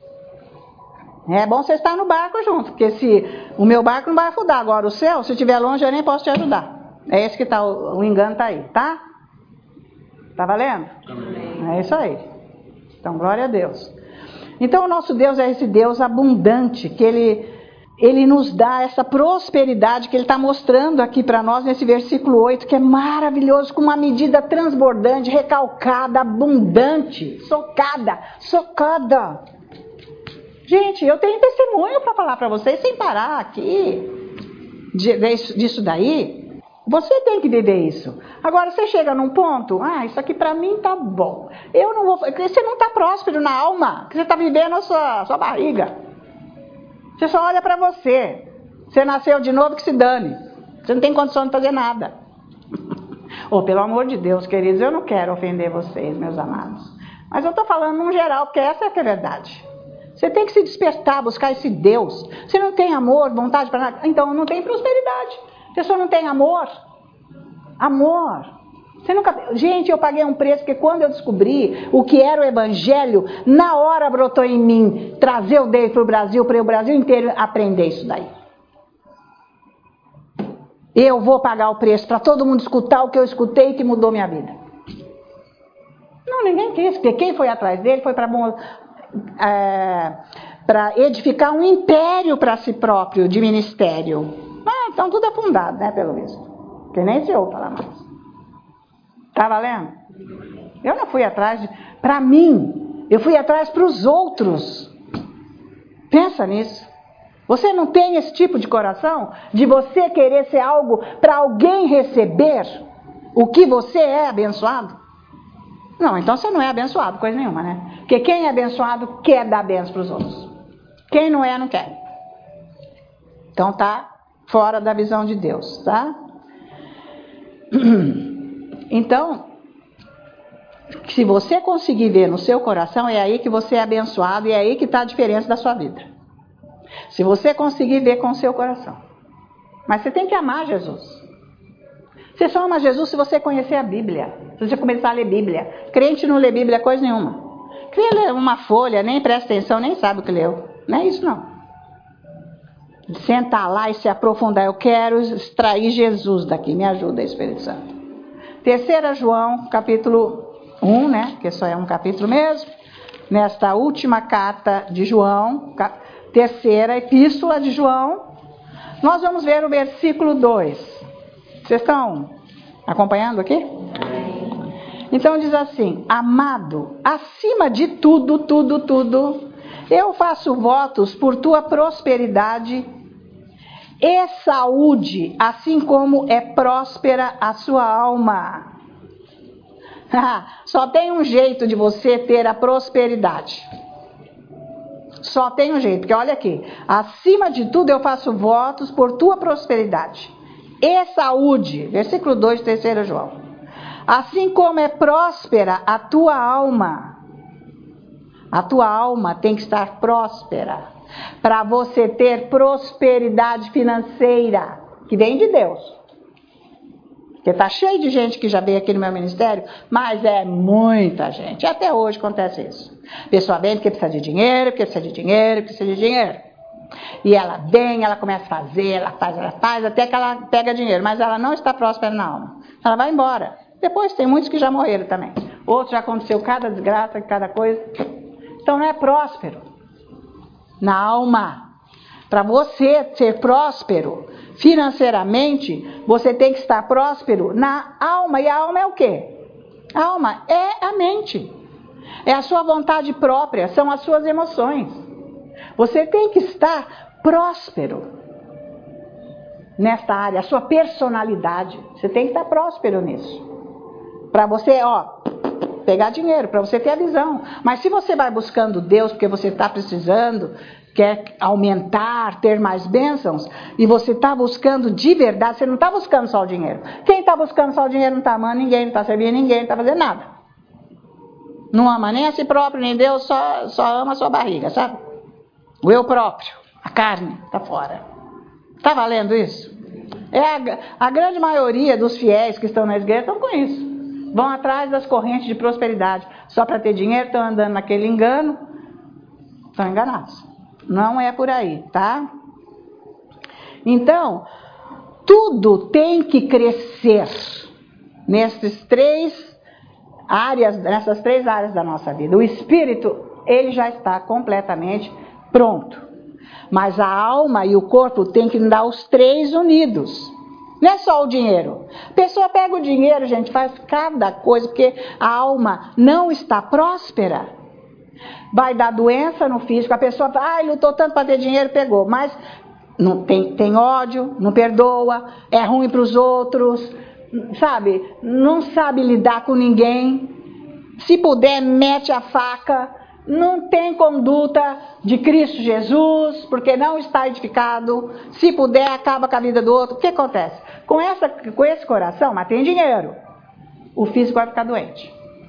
[SPEAKER 1] É bom você estar no barco junto, porque se o meu barco não vai afundar. Agora o seu, se estiver longe, eu nem posso te ajudar. É esse que tá, o, o engano tá aí, tá? Tá valendo? Amém. É isso aí. Então, glória a Deus. Então, o nosso Deus é esse Deus abundante, que Ele, Ele nos dá essa prosperidade que Ele está mostrando aqui para nós nesse versículo oito, que é maravilhoso, com uma medida transbordante, recalcada, abundante, socada, socada. Gente, eu tenho testemunho para falar para vocês, sem parar aqui, disso daí. Você tem que viver isso. Agora, você chega num ponto, ah, isso aqui para mim tá bom. Eu não vou, você não está próspero na alma, que você está vivendo a sua, sua barriga. Você só olha para você. Você nasceu de novo, que se dane. Você não tem condição de fazer nada. Oh, pelo amor de Deus, queridos, eu não quero ofender vocês, meus amados. Mas eu estou falando num geral, porque essa é que é a verdade. Você tem que se despertar, buscar esse Deus. Você não tem amor, vontade para nada, então não tem prosperidade. A pessoa não tem amor. Amor. Você nunca... Gente, eu paguei um preço, porque quando eu descobri o que era o Evangelho, na hora brotou em mim trazer o Deus para o Brasil, para o Brasil inteiro aprender isso daí. Eu vou pagar o preço para todo mundo escutar o que eu escutei que mudou minha vida. Não, ninguém quis, porque quem foi atrás dele foi para é, para edificar um império para si próprio de ministério. Ah, então tudo é fundado, né, pelo visto. Porque nem se ouve falar mais. Tá valendo? Eu não fui atrás de... Para mim, eu fui atrás para os outros. Pensa nisso. Você não tem esse tipo de coração? De você querer ser algo para alguém receber o que você é abençoado? Não, então você não é abençoado, coisa nenhuma, né? Porque quem é abençoado quer dar bênção para os outros. Quem não é, não quer. Então tá fora da visão de Deus, tá? Então, se você conseguir ver no seu coração, é aí que você é abençoado e é aí que está a diferença da sua vida. Se você conseguir ver com o seu coração. Mas você tem que amar Jesus. Você só ama Jesus se você conhecer a Bíblia. Se você começar a ler Bíblia. Crente não lê Bíblia coisa nenhuma. Crente lê uma folha, nem presta atenção, nem sabe o que leu. Não é isso não. Sentar lá e se aprofundar. Eu quero extrair Jesus daqui. Me ajuda, Espírito Santo. Terceira João, capítulo um, né? Que só é um capítulo mesmo. Nesta última carta de João, terceira epístola de João, nós vamos ver o versículo dois. Vocês estão acompanhando aqui? Então diz assim: amado, acima de tudo, tudo, tudo, eu faço votos por tua prosperidade e saúde, assim como é próspera a sua alma. Só tem um jeito de você ter a prosperidade. Só tem um jeito, porque olha aqui, acima de tudo eu faço votos por tua prosperidade e saúde, versículo dois, terceiro João. Assim como é próspera a tua alma, a tua alma tem que estar próspera, para você ter prosperidade financeira, que vem de Deus. Porque está cheio de gente que já veio aqui no meu ministério, mas é muita gente. Até hoje acontece isso. A pessoa vem porque precisa de dinheiro, porque precisa de dinheiro, porque precisa de dinheiro. E ela vem, ela começa a fazer, ela faz, ela faz, até que ela pega dinheiro. Mas ela não está próspera na alma. Ela vai embora. Depois tem muitos que já morreram também. Outros já aconteceu cada desgraça, cada coisa. Então não é próspero na alma. Para você ser próspero financeiramente, você tem que estar próspero na alma. E a alma é o quê? A alma é a mente. É a sua vontade própria, são as suas emoções. Você tem que estar próspero nesta área, a sua personalidade. Você tem que estar próspero nisso. Para você, ó, pegar dinheiro, para você ter a visão. Mas se você vai buscando Deus porque você está precisando, quer aumentar, ter mais bênçãos, e você está buscando de verdade, você não está buscando só o dinheiro. Quem está buscando só o dinheiro não está amando ninguém, não está servindo ninguém, não está fazendo nada. Não ama nem a si próprio, nem Deus, só, só ama a sua barriga, sabe? O eu próprio, a carne, está fora. Está valendo isso? É a, a grande maioria dos fiéis que estão na igreja estão com isso. Vão atrás das correntes de prosperidade. Só para ter dinheiro, estão andando naquele engano, estão enganados. Não é por aí, tá? Então, tudo tem que crescer nesses três áreas, nessas três áreas da nossa vida. O espírito, ele já está completamente pronto. Mas a alma e o corpo tem que andar os três unidos. Não é só o dinheiro. A pessoa pega o dinheiro, gente, faz cada coisa, porque a alma não está próspera. Vai dar doença no físico, a pessoa fala, ai, lutou tanto para ter dinheiro, pegou, mas não tem, tem ódio, não perdoa, é ruim para os outros, sabe, não sabe lidar com ninguém, se puder mete a faca, não tem conduta de Cristo Jesus, porque não está edificado, se puder acaba com a vida do outro. O que acontece? Com, essa, com esse coração, mas tem dinheiro, o físico vai ficar doente.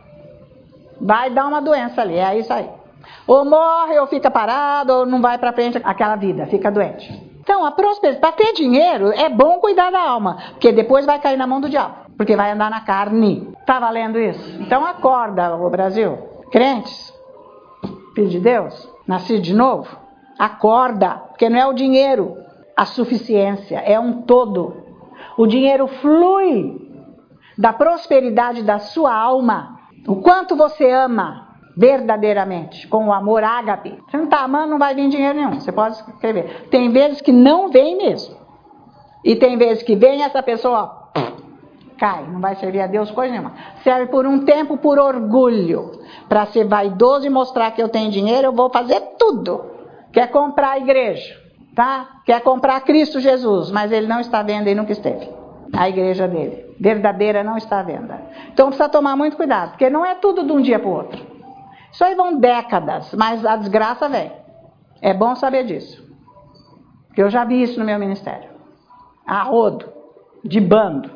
[SPEAKER 1] Vai dar uma doença ali, é isso aí. Ou morre, ou fica parado, ou não vai para frente aquela vida, fica doente. Então, a prosperidade, para ter dinheiro, é bom cuidar da alma, porque depois vai cair na mão do diabo, porque vai andar na carne. Tá valendo isso? Então acorda, o Brasil. Crentes, filho de Deus, nascido de novo, acorda, porque não é o dinheiro a suficiência, é um todo. O dinheiro flui da prosperidade da sua alma. O quanto você ama verdadeiramente, com o amor ágape. Você não está amando, não vai vir dinheiro nenhum. Você pode escrever. Tem vezes que não vem mesmo. E tem vezes que vem essa pessoa, ó, cai. Não vai servir a Deus coisa nenhuma. Serve por um tempo por orgulho. Para ser vaidoso e mostrar que eu tenho dinheiro, eu vou fazer tudo. Quer comprar a igreja, tá? Quer comprar Cristo Jesus, mas ele não está vendo e nunca esteve. A igreja dele. Verdadeira não está à venda. Então precisa tomar muito cuidado, porque não é tudo de um dia para o outro. Isso aí vão décadas, mas a desgraça vem. É bom saber disso. Porque eu já vi isso no meu ministério. A rodo, de bando.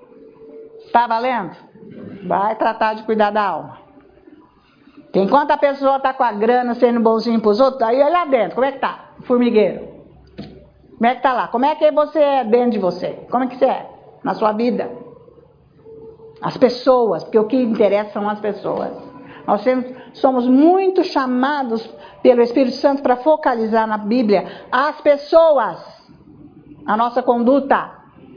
[SPEAKER 1] Tá valendo? Vai tratar de cuidar da alma. Enquanto a pessoa está com a grana sendo bonzinho para os outros, aí olha lá dentro, como é que tá? Formigueiro. Como é que tá lá? Como é que você é dentro de você? Como é que você é na sua vida? As pessoas, porque o que interessa são as pessoas. Nós somos muito chamados pelo Espírito Santo para focalizar na Bíblia as pessoas, a nossa conduta.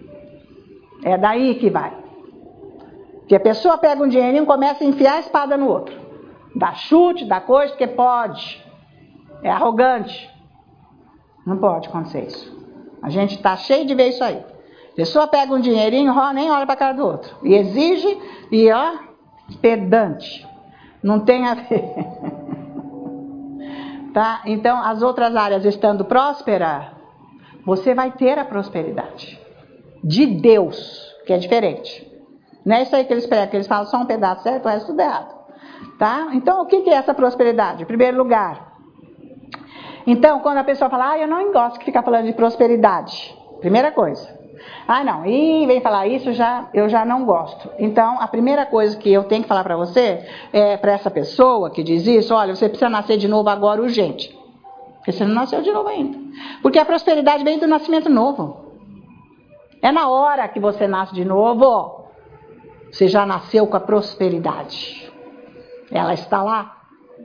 [SPEAKER 1] É daí que vai. Que a pessoa pega um dinheirinho e começa a enfiar a espada no outro. Dá chute, dá coisa, porque pode. É arrogante. Não pode acontecer isso. A gente está cheio de ver isso aí. A pessoa pega um dinheirinho, nem olha para a cara do outro. E exige, e ó, pedante. Não tem a ver. Tá? Então, as outras áreas estando prósperas, você vai ter a prosperidade. De Deus, que é diferente. Não é isso aí que eles pregam, que eles falam só um pedaço certo, o resto tudo errado. Tá? Então, o que é essa prosperidade? Em primeiro lugar, então, quando a pessoa fala, ah, eu não gosto de ficar falando de prosperidade. Primeira coisa. Ah, não, e vem falar isso, já, eu já não gosto. Então, a primeira coisa que eu tenho que falar para você, é para essa pessoa que diz isso, olha, você precisa nascer de novo agora urgente. Porque você não nasceu de novo ainda. Porque a prosperidade vem do nascimento novo. É na hora que você nasce de novo, você já nasceu com a prosperidade. Ela está lá.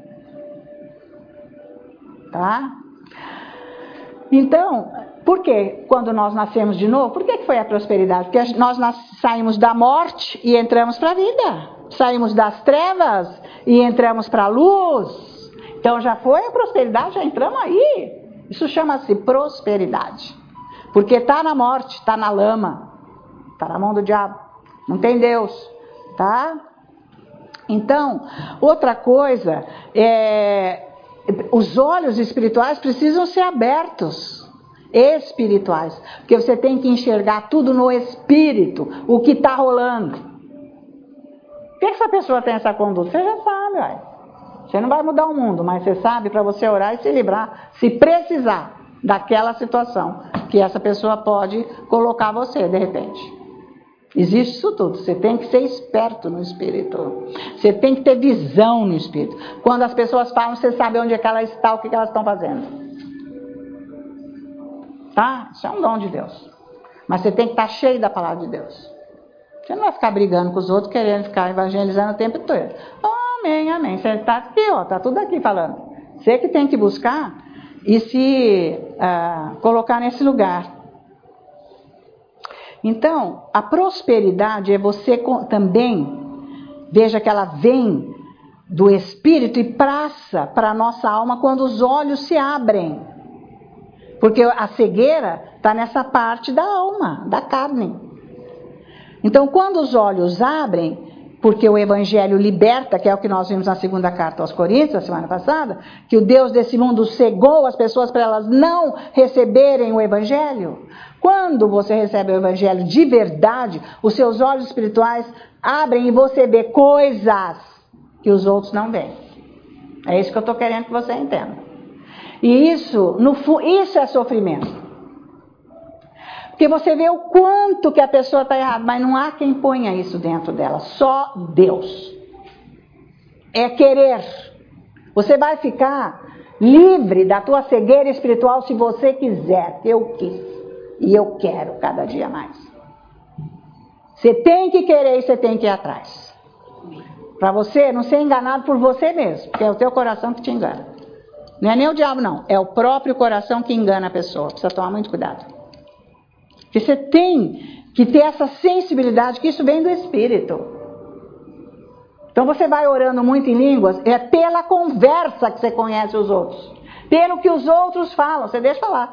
[SPEAKER 1] Tá? Então, por que quando nós nascemos de novo? Por que foi a prosperidade? Porque nós saímos da morte e entramos para a vida. Saímos das trevas e entramos para a luz. Então já foi a prosperidade, já entramos aí. Isso chama-se prosperidade. Porque está na morte, está na lama, está na mão do diabo. Não tem Deus, tá? Então, outra coisa, é, os olhos espirituais precisam ser abertos. Espirituais. Porque você tem que enxergar tudo no espírito, o que está rolando. Por que essa pessoa tem essa conduta? Você já sabe, ué. Você não vai mudar o mundo, mas você sabe para você orar e se livrar, se precisar daquela situação que essa pessoa pode colocar você, de repente. Existe isso tudo. Você tem que ser esperto no espírito. Você tem que ter visão no espírito. Quando as pessoas falam, você sabe onde é que elas estão, o que elas estão fazendo. Tá? Isso é um dom de Deus. Mas você tem que estar cheio da palavra de Deus. Você não vai ficar brigando com os outros, querendo ficar evangelizando o tempo todo. Amém, amém. Você está aqui, ó, está tudo aqui falando. Você que tem que buscar e se uh, colocar nesse lugar. Então, a prosperidade é você também, veja que ela vem do Espírito e passa para a nossa alma quando os olhos se abrem. Porque a cegueira está nessa parte da alma, da carne. Então, quando os olhos abrem, porque o Evangelho liberta, que é o que nós vimos na segunda carta aos Coríntios, a semana passada, que o Deus desse mundo cegou as pessoas para elas não receberem o Evangelho. Quando você recebe o Evangelho de verdade, os seus olhos espirituais abrem e você vê coisas que os outros não veem. É isso que eu estou querendo que você entenda. E isso, no, isso é sofrimento. Porque você vê o quanto que a pessoa está errada, mas não há quem ponha isso dentro dela, só Deus. É querer. Você vai ficar livre da tua cegueira espiritual se você quiser, eu quis. E eu quero cada dia mais. Você tem que querer e você tem que ir atrás. Para você não ser enganado por você mesmo, porque é o teu coração que te engana. Não é nem o diabo não, é o próprio coração que engana a pessoa. Precisa tomar muito cuidado. Porque você tem que ter essa sensibilidade, que isso vem do Espírito. Então você vai orando muito em línguas, é pela conversa que você conhece os outros. Pelo que os outros falam, você deixa falar.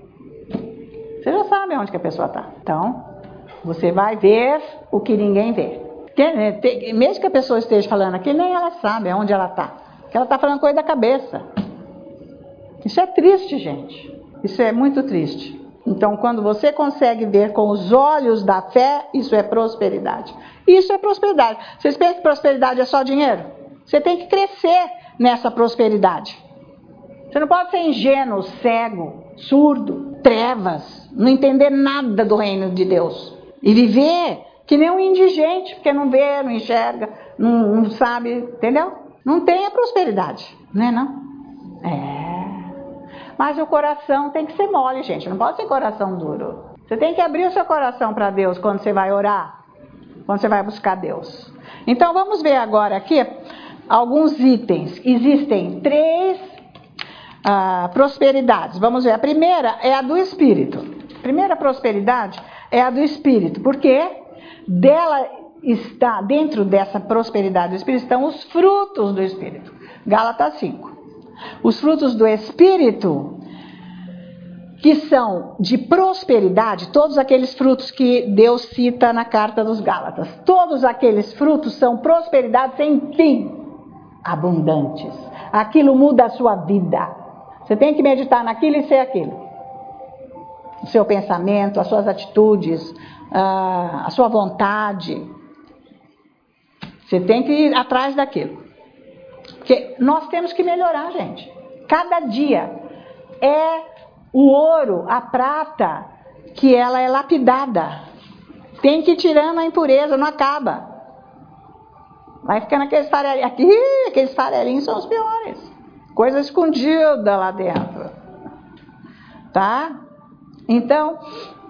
[SPEAKER 1] Você já sabe onde que a pessoa está. Então, você vai ver o que ninguém vê. Mesmo que a pessoa esteja falando aqui, nem ela sabe onde ela está. Porque ela está falando coisa da cabeça. Isso é triste, gente. Isso é muito triste. Então, quando você consegue ver com os olhos da fé, isso é prosperidade. Isso é prosperidade. Vocês pensam que prosperidade é só dinheiro? Você tem que crescer nessa prosperidade. Você não pode ser ingênuo, cego, surdo, trevas, não entender nada do reino de Deus. E viver que nem um indigente, porque não vê, não enxerga, não, não sabe, entendeu? Não tem a prosperidade, não é não? É... Mas o coração tem que ser mole, gente. Não pode ser coração duro. Você tem que abrir o seu coração para Deus quando você vai orar. Quando você vai buscar Deus. Então, vamos ver agora aqui alguns itens. Existem três ah, prosperidades. Vamos ver. A primeira é a do Espírito. A primeira prosperidade é a do Espírito. Porque dela está, dentro dessa prosperidade do Espírito, estão os frutos do Espírito. Gálatas cinco. Os frutos do Espírito, que são de prosperidade, todos aqueles frutos que Deus cita na carta dos Gálatas, todos aqueles frutos são prosperidade sem fim, abundantes. Aquilo muda a sua vida. Você tem que meditar naquilo e ser aquilo. O seu pensamento, as suas atitudes, a sua vontade, Você tem que ir atrás daquilo. Porque nós temos que melhorar, gente. Cada dia é o ouro, a prata, que ela é lapidada. Tem que ir tirando a impureza, não acaba. Vai ficando aqueles farelinhos. Aqui, aqueles farelinhos são os piores. Coisa escondida lá dentro. Tá? Então,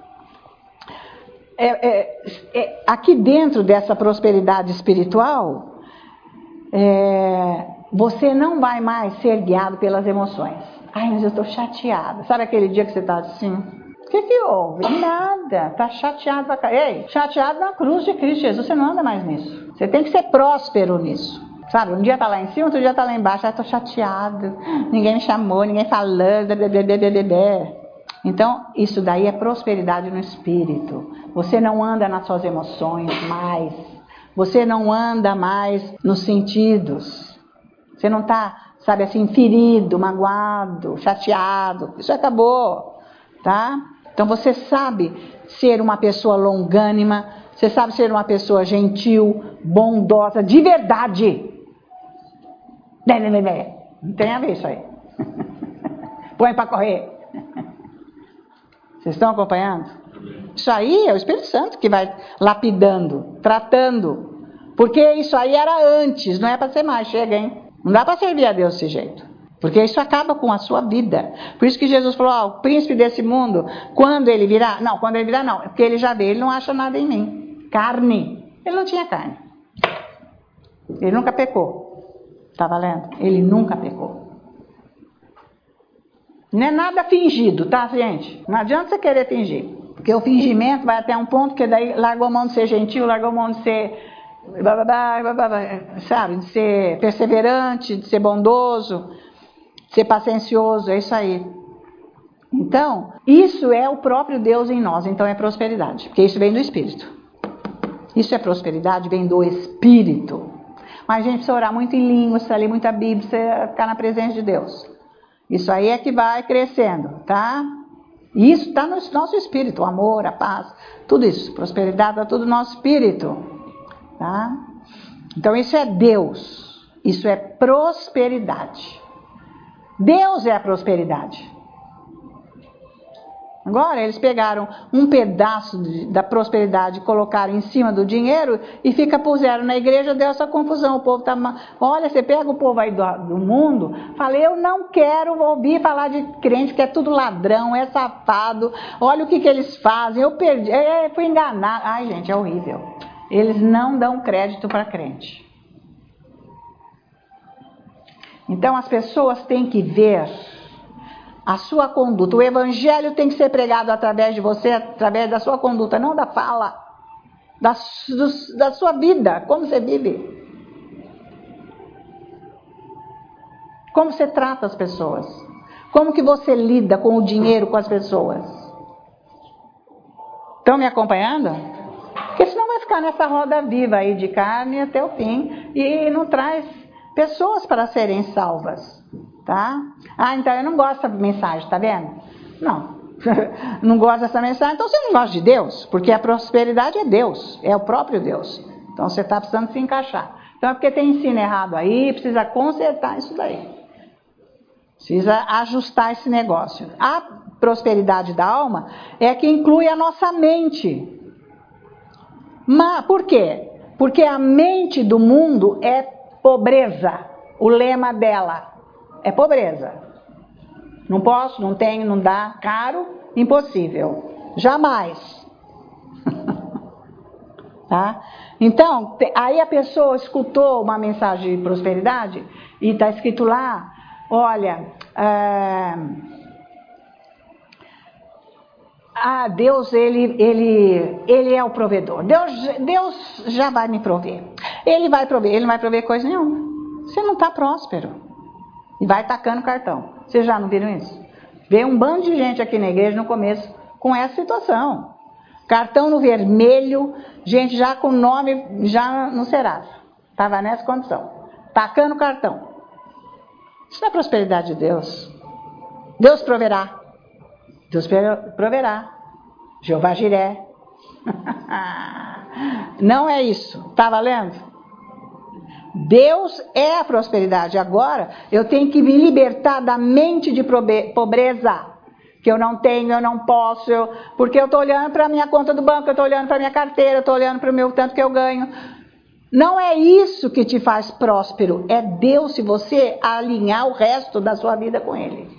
[SPEAKER 1] é, é, é, aqui dentro dessa prosperidade espiritual, é, você não vai mais ser guiado pelas emoções. Ai, mas eu estou chateada. Sabe aquele dia que você está assim? O que que houve? Nada. Está chateado pra cá. Ei, chateado na cruz de Cristo Jesus. Você não anda mais nisso. Você tem que ser próspero nisso. Sabe, um dia está lá em cima, outro dia está lá embaixo. Ah, estou chateado. Ninguém me chamou, ninguém falou. Então, isso daí é prosperidade no espírito. Você não anda nas suas emoções mais. Você não anda mais nos sentidos. Você não está, sabe assim, ferido, magoado, chateado. Isso acabou, tá? Então você sabe ser uma pessoa longânima, você sabe ser uma pessoa gentil, bondosa, de verdade. Não tem a ver isso aí. Põe para correr. Vocês estão acompanhando? Isso aí é o Espírito Santo que vai lapidando, tratando. Porque isso aí era antes, não é para ser mais. Chega, hein? Não dá para servir a Deus desse jeito. Porque isso acaba com a sua vida. Por isso que Jesus falou, ó, o príncipe desse mundo, quando ele virá... Não, quando ele virá não, porque ele já vê, ele não acha nada em mim. Carne. Ele não tinha carne. Ele nunca pecou. Tá valendo? Ele nunca pecou. Não é nada fingido, tá, gente? Não adianta você querer fingir. Porque o fingimento vai até um ponto que daí largou a mão de ser gentil, largou a mão de ser... sabe, de ser perseverante, de ser bondoso, de ser paciencioso, é isso aí. Então, isso é o próprio Deus em nós, então é prosperidade, porque isso vem do Espírito. Isso é prosperidade, vem do Espírito. Mas a gente precisa orar muito em línguas, precisa ler muita Bíblia, precisa ficar na presença de Deus. Isso aí é que vai crescendo, tá? E isso está no nosso espírito, o amor, a paz, tudo isso, prosperidade está tudo no nosso espírito. Tá? Então isso é Deus, isso é prosperidade. Deus é a prosperidade. Agora eles pegaram um pedaço de, da prosperidade e colocaram em cima do dinheiro e fica puseram na igreja, deu essa confusão. O povo tá, olha, você pega o povo aí do, do mundo, fala, eu não quero ouvir falar de crente que é tudo ladrão, é safado, olha o que que eles fazem, eu perdi, eu fui enganado. Ai gente, é horrível. Eles não dão crédito para crente. Então as pessoas têm que ver a sua conduta. O evangelho tem que ser pregado através de você, através da sua conduta, não da fala, da, do, da sua vida, como você vive. Como você trata as pessoas. Como que você lida com o dinheiro, com as pessoas. Estão me acompanhando? Porque senão vai ficar nessa roda viva aí de carne até o fim e não traz pessoas para serem salvas, tá? Ah, então eu não gosto dessa mensagem, tá vendo? Não, não gosto dessa mensagem, então você não gosta de Deus, porque a prosperidade é Deus, é o próprio Deus. Então você está precisando se encaixar. Então é porque tem ensino errado aí, precisa consertar isso daí. Precisa ajustar esse negócio. A prosperidade da alma é que inclui a nossa mente. Mas por quê? Porque a mente do mundo é pobreza. O lema dela é pobreza. Não posso, não tenho, não dá, caro, impossível. Jamais. Tá? Então, aí a pessoa escutou uma mensagem de prosperidade e está escrito lá, olha, é... ah, Deus, ele, ele, ele é o provedor. Deus, Deus já vai me prover. Ele vai prover, ele não vai prover coisa nenhuma. Você não está próspero. E vai tacando cartão. Vocês já não viram isso? Veio um bando de gente aqui na igreja no começo com essa situação. Cartão no vermelho, gente já com nome já no Serasa. Estava nessa condição. Tacando cartão. Isso não é prosperidade de Deus. Deus proverá. Deus proverá. Jeová Jiré. Não é isso. Tá valendo? Deus é a prosperidade. Agora, eu tenho que me libertar da mente de pobreza, que eu não tenho, eu não posso, eu, porque eu estou olhando para a minha conta do banco, eu estou olhando para a minha carteira, eu estou olhando para o meu tanto que eu ganho. Não é isso que te faz próspero, é Deus, se você alinhar o resto da sua vida com Ele.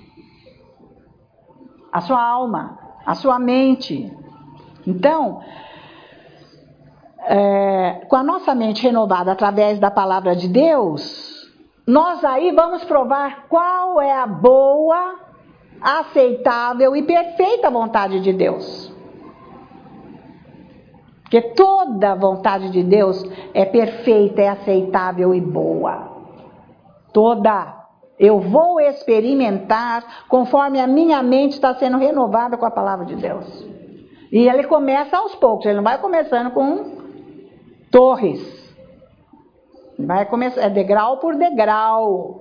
[SPEAKER 1] A sua alma, a sua mente. Então, é, com a nossa mente renovada através da palavra de Deus, nós aí vamos provar qual é a boa, aceitável e perfeita vontade de Deus. Porque toda vontade de Deus é perfeita, é aceitável e boa. Toda. Eu vou experimentar conforme a minha mente está sendo renovada com a palavra de Deus. E ele começa aos poucos, ele não vai começando com torres. Vai começar, é degrau por degrau.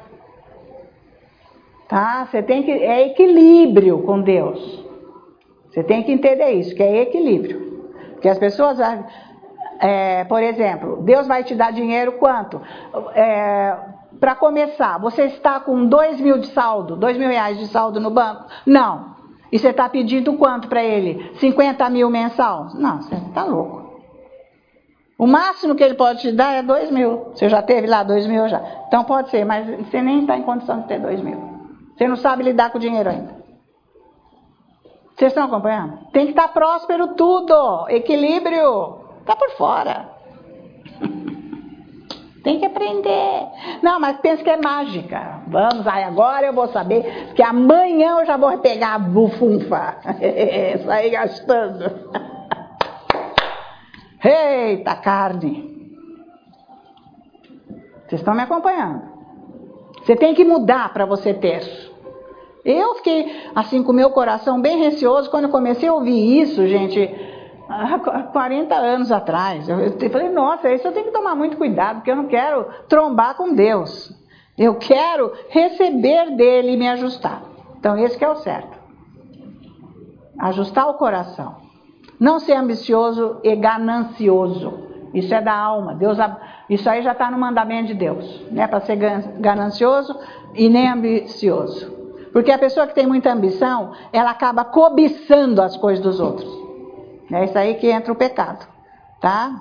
[SPEAKER 1] Tá? Você tem que, é equilíbrio com Deus. Você tem que entender isso, que é equilíbrio. Porque as pessoas, é, por exemplo, Deus vai te dar dinheiro quanto? É, para começar, você está com dois mil de saldo, dois mil reais de saldo no banco? Não. E você está pedindo quanto para ele? cinquenta mil mensal? Não, você está louco. O máximo que ele pode te dar é dois mil. Você já teve lá dois mil já? Então pode ser, mas você nem está em condição de ter dois mil. Você não sabe lidar com o dinheiro ainda. Vocês estão acompanhando? Tem que estar próspero tudo. Equilíbrio. Está por fora. Tem que aprender. Não, mas pensa que é mágica. Vamos, aí agora eu vou saber que amanhã eu já vou pegar a bufunfa. Sair gastando. Eita, carne. Vocês estão me acompanhando? Você tem que mudar para você ter. Eu fiquei assim com o meu coração bem receoso quando eu comecei a ouvir isso, gente, há quarenta anos atrás. Eu, eu falei, nossa, isso eu tenho que tomar muito cuidado, porque eu não quero trombar com Deus. Eu quero receber dele e me ajustar. Então esse que é o certo. Ajustar o coração. Não ser ambicioso e ganancioso. Isso é da alma. Deus, isso aí já está no mandamento de Deus. Não é para ser ganancioso e nem ambicioso. Porque a pessoa que tem muita ambição, ela acaba cobiçando as coisas dos outros. É isso aí que entra o pecado, tá?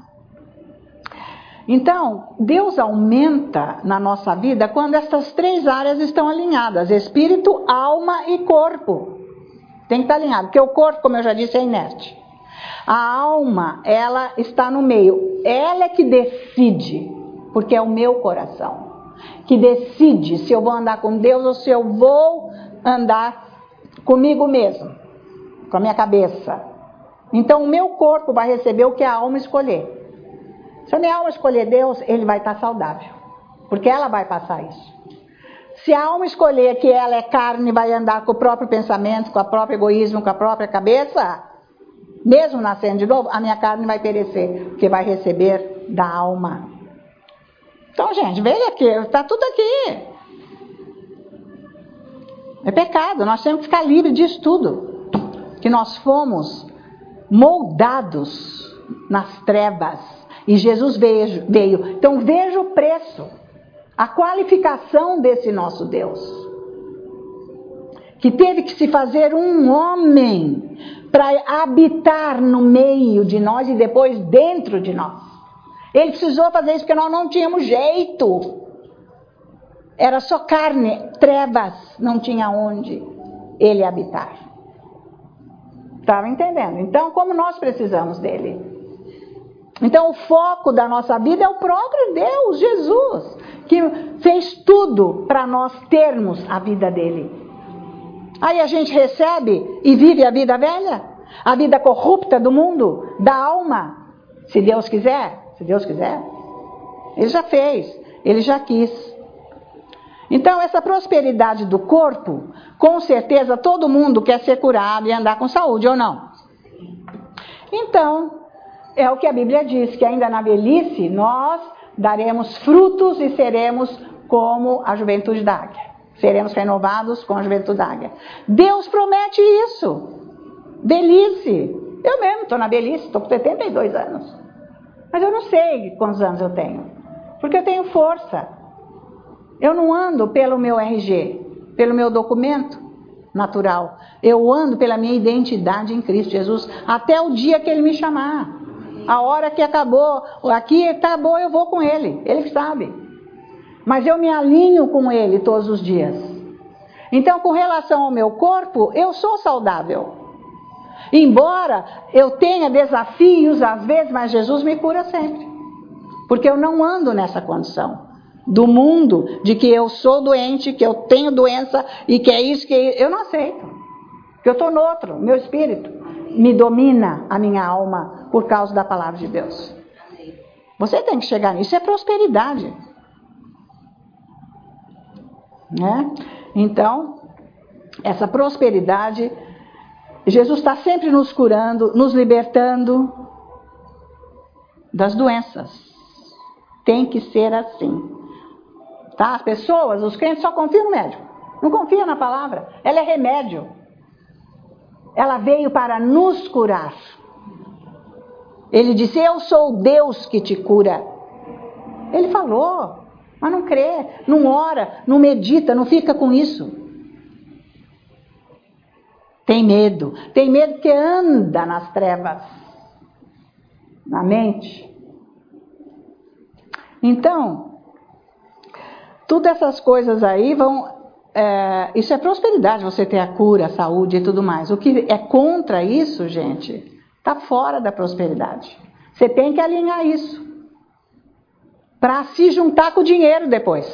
[SPEAKER 1] Então, Deus aumenta na nossa vida quando essas três áreas estão alinhadas: espírito, alma e corpo. Tem que estar alinhado, porque o corpo, como eu já disse, é inerte. A alma, ela está no meio. Ela é que decide, porque é o meu coração que decide se eu vou andar com Deus ou se eu vou andar comigo mesmo, com a minha cabeça. Então o meu corpo vai receber o que a alma escolher. Se a minha alma escolher Deus, ele vai estar saudável, porque ela vai passar isso. Se a alma escolher que ela é carne, vai andar com o próprio pensamento, com o próprio egoísmo, com a própria cabeça, mesmo nascendo de novo, a minha carne vai perecer, porque vai receber da alma. Então, gente, veja aqui, está tudo aqui. É pecado, nós temos que ficar livres disso tudo. Que nós fomos moldados nas trevas e Jesus veio. veio. Então, veja o preço, a qualificação desse nosso Deus. Que teve que se fazer um homem para habitar no meio de nós e depois dentro de nós. Ele precisou fazer isso porque nós não tínhamos jeito. Era só carne, trevas, não tinha onde ele habitar. Estava entendendo? Então, como nós precisamos dele? Então, o foco da nossa vida é o próprio Deus, Jesus, que fez tudo para nós termos a vida dele. Aí a gente recebe e vive a vida velha, a vida corrupta do mundo, da alma, se Deus quiser. Se Deus quiser, ele já fez, ele já quis. Então, essa prosperidade do corpo, com certeza todo mundo quer ser curado e andar com saúde, ou não? Então, é o que a Bíblia diz, que ainda na velhice nós daremos frutos e seremos como a juventude da águia. Seremos renovados com a juventude da águia. Deus promete isso. Velhice. Eu mesmo estou na velhice, estou com setenta e dois anos. Mas eu não sei quantos anos eu tenho. Porque eu tenho força. Eu não ando pelo meu R G, pelo meu documento natural. Eu ando pela minha identidade em Cristo Jesus, até o dia que Ele me chamar. A hora que acabou, aqui acabou, eu vou com Ele. Ele sabe. Mas eu me alinho com Ele todos os dias. Então, com relação ao meu corpo, eu sou saudável. Embora eu tenha desafios às vezes, mas Jesus me cura sempre. Porque eu não ando nessa condição do mundo, de que eu sou doente, que eu tenho doença e que é isso que eu não aceito. Que eu estou no outro, meu espírito me domina a minha alma por causa da palavra de Deus. Você tem que chegar nisso, é prosperidade. Né? Então, essa prosperidade, Jesus está sempre nos curando, nos libertando das doenças. Tem que ser assim. Tá? As pessoas, os crentes só confiam no médico. Não confiam na palavra. Ela é remédio. Ela veio para nos curar. Ele disse, eu sou Deus que te cura. Ele falou, mas não crê, não ora, não medita, não fica com isso. Tem medo. Tem medo que anda nas trevas. Na mente. Então, todas essas coisas aí vão... É, isso é prosperidade, você ter a cura, a saúde e tudo mais. O que é contra isso, gente, está fora da prosperidade. Você tem que alinhar isso. Para se juntar com o dinheiro depois.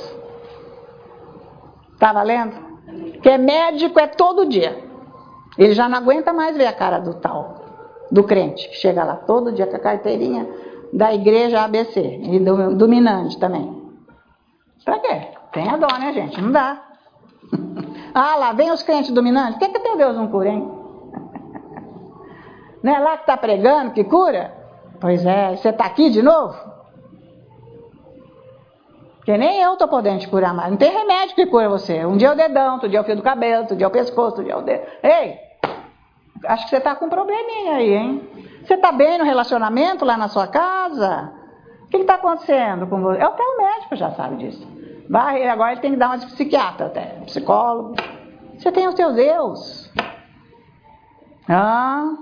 [SPEAKER 1] Tá valendo? Que é médico é todo dia. Ele já não aguenta mais ver a cara do tal, do crente, que chega lá todo dia com a carteirinha da igreja A B C, e do dominante também. Pra quê? Tem a dó, né, gente? Não dá. Ah, lá vem os crentes dominantes. Por que, que teu Deus não cura, hein? Não é lá que está pregando que cura? Pois é, você está aqui de novo? Porque nem eu estou podendo te curar mais. Não tem remédio que cura você. Um dia é o dedão, outro dia é o fio do cabelo, outro dia é o pescoço, outro dia é o dedo. Ei, acho que você está com um probleminha aí, hein? Você está bem no relacionamento lá na sua casa? O que está acontecendo com você? É o teu médico, já sabe disso. Vai, agora ele tem que dar uma de psiquiatra até, psicólogo. Você tem o teu Deus. Ah,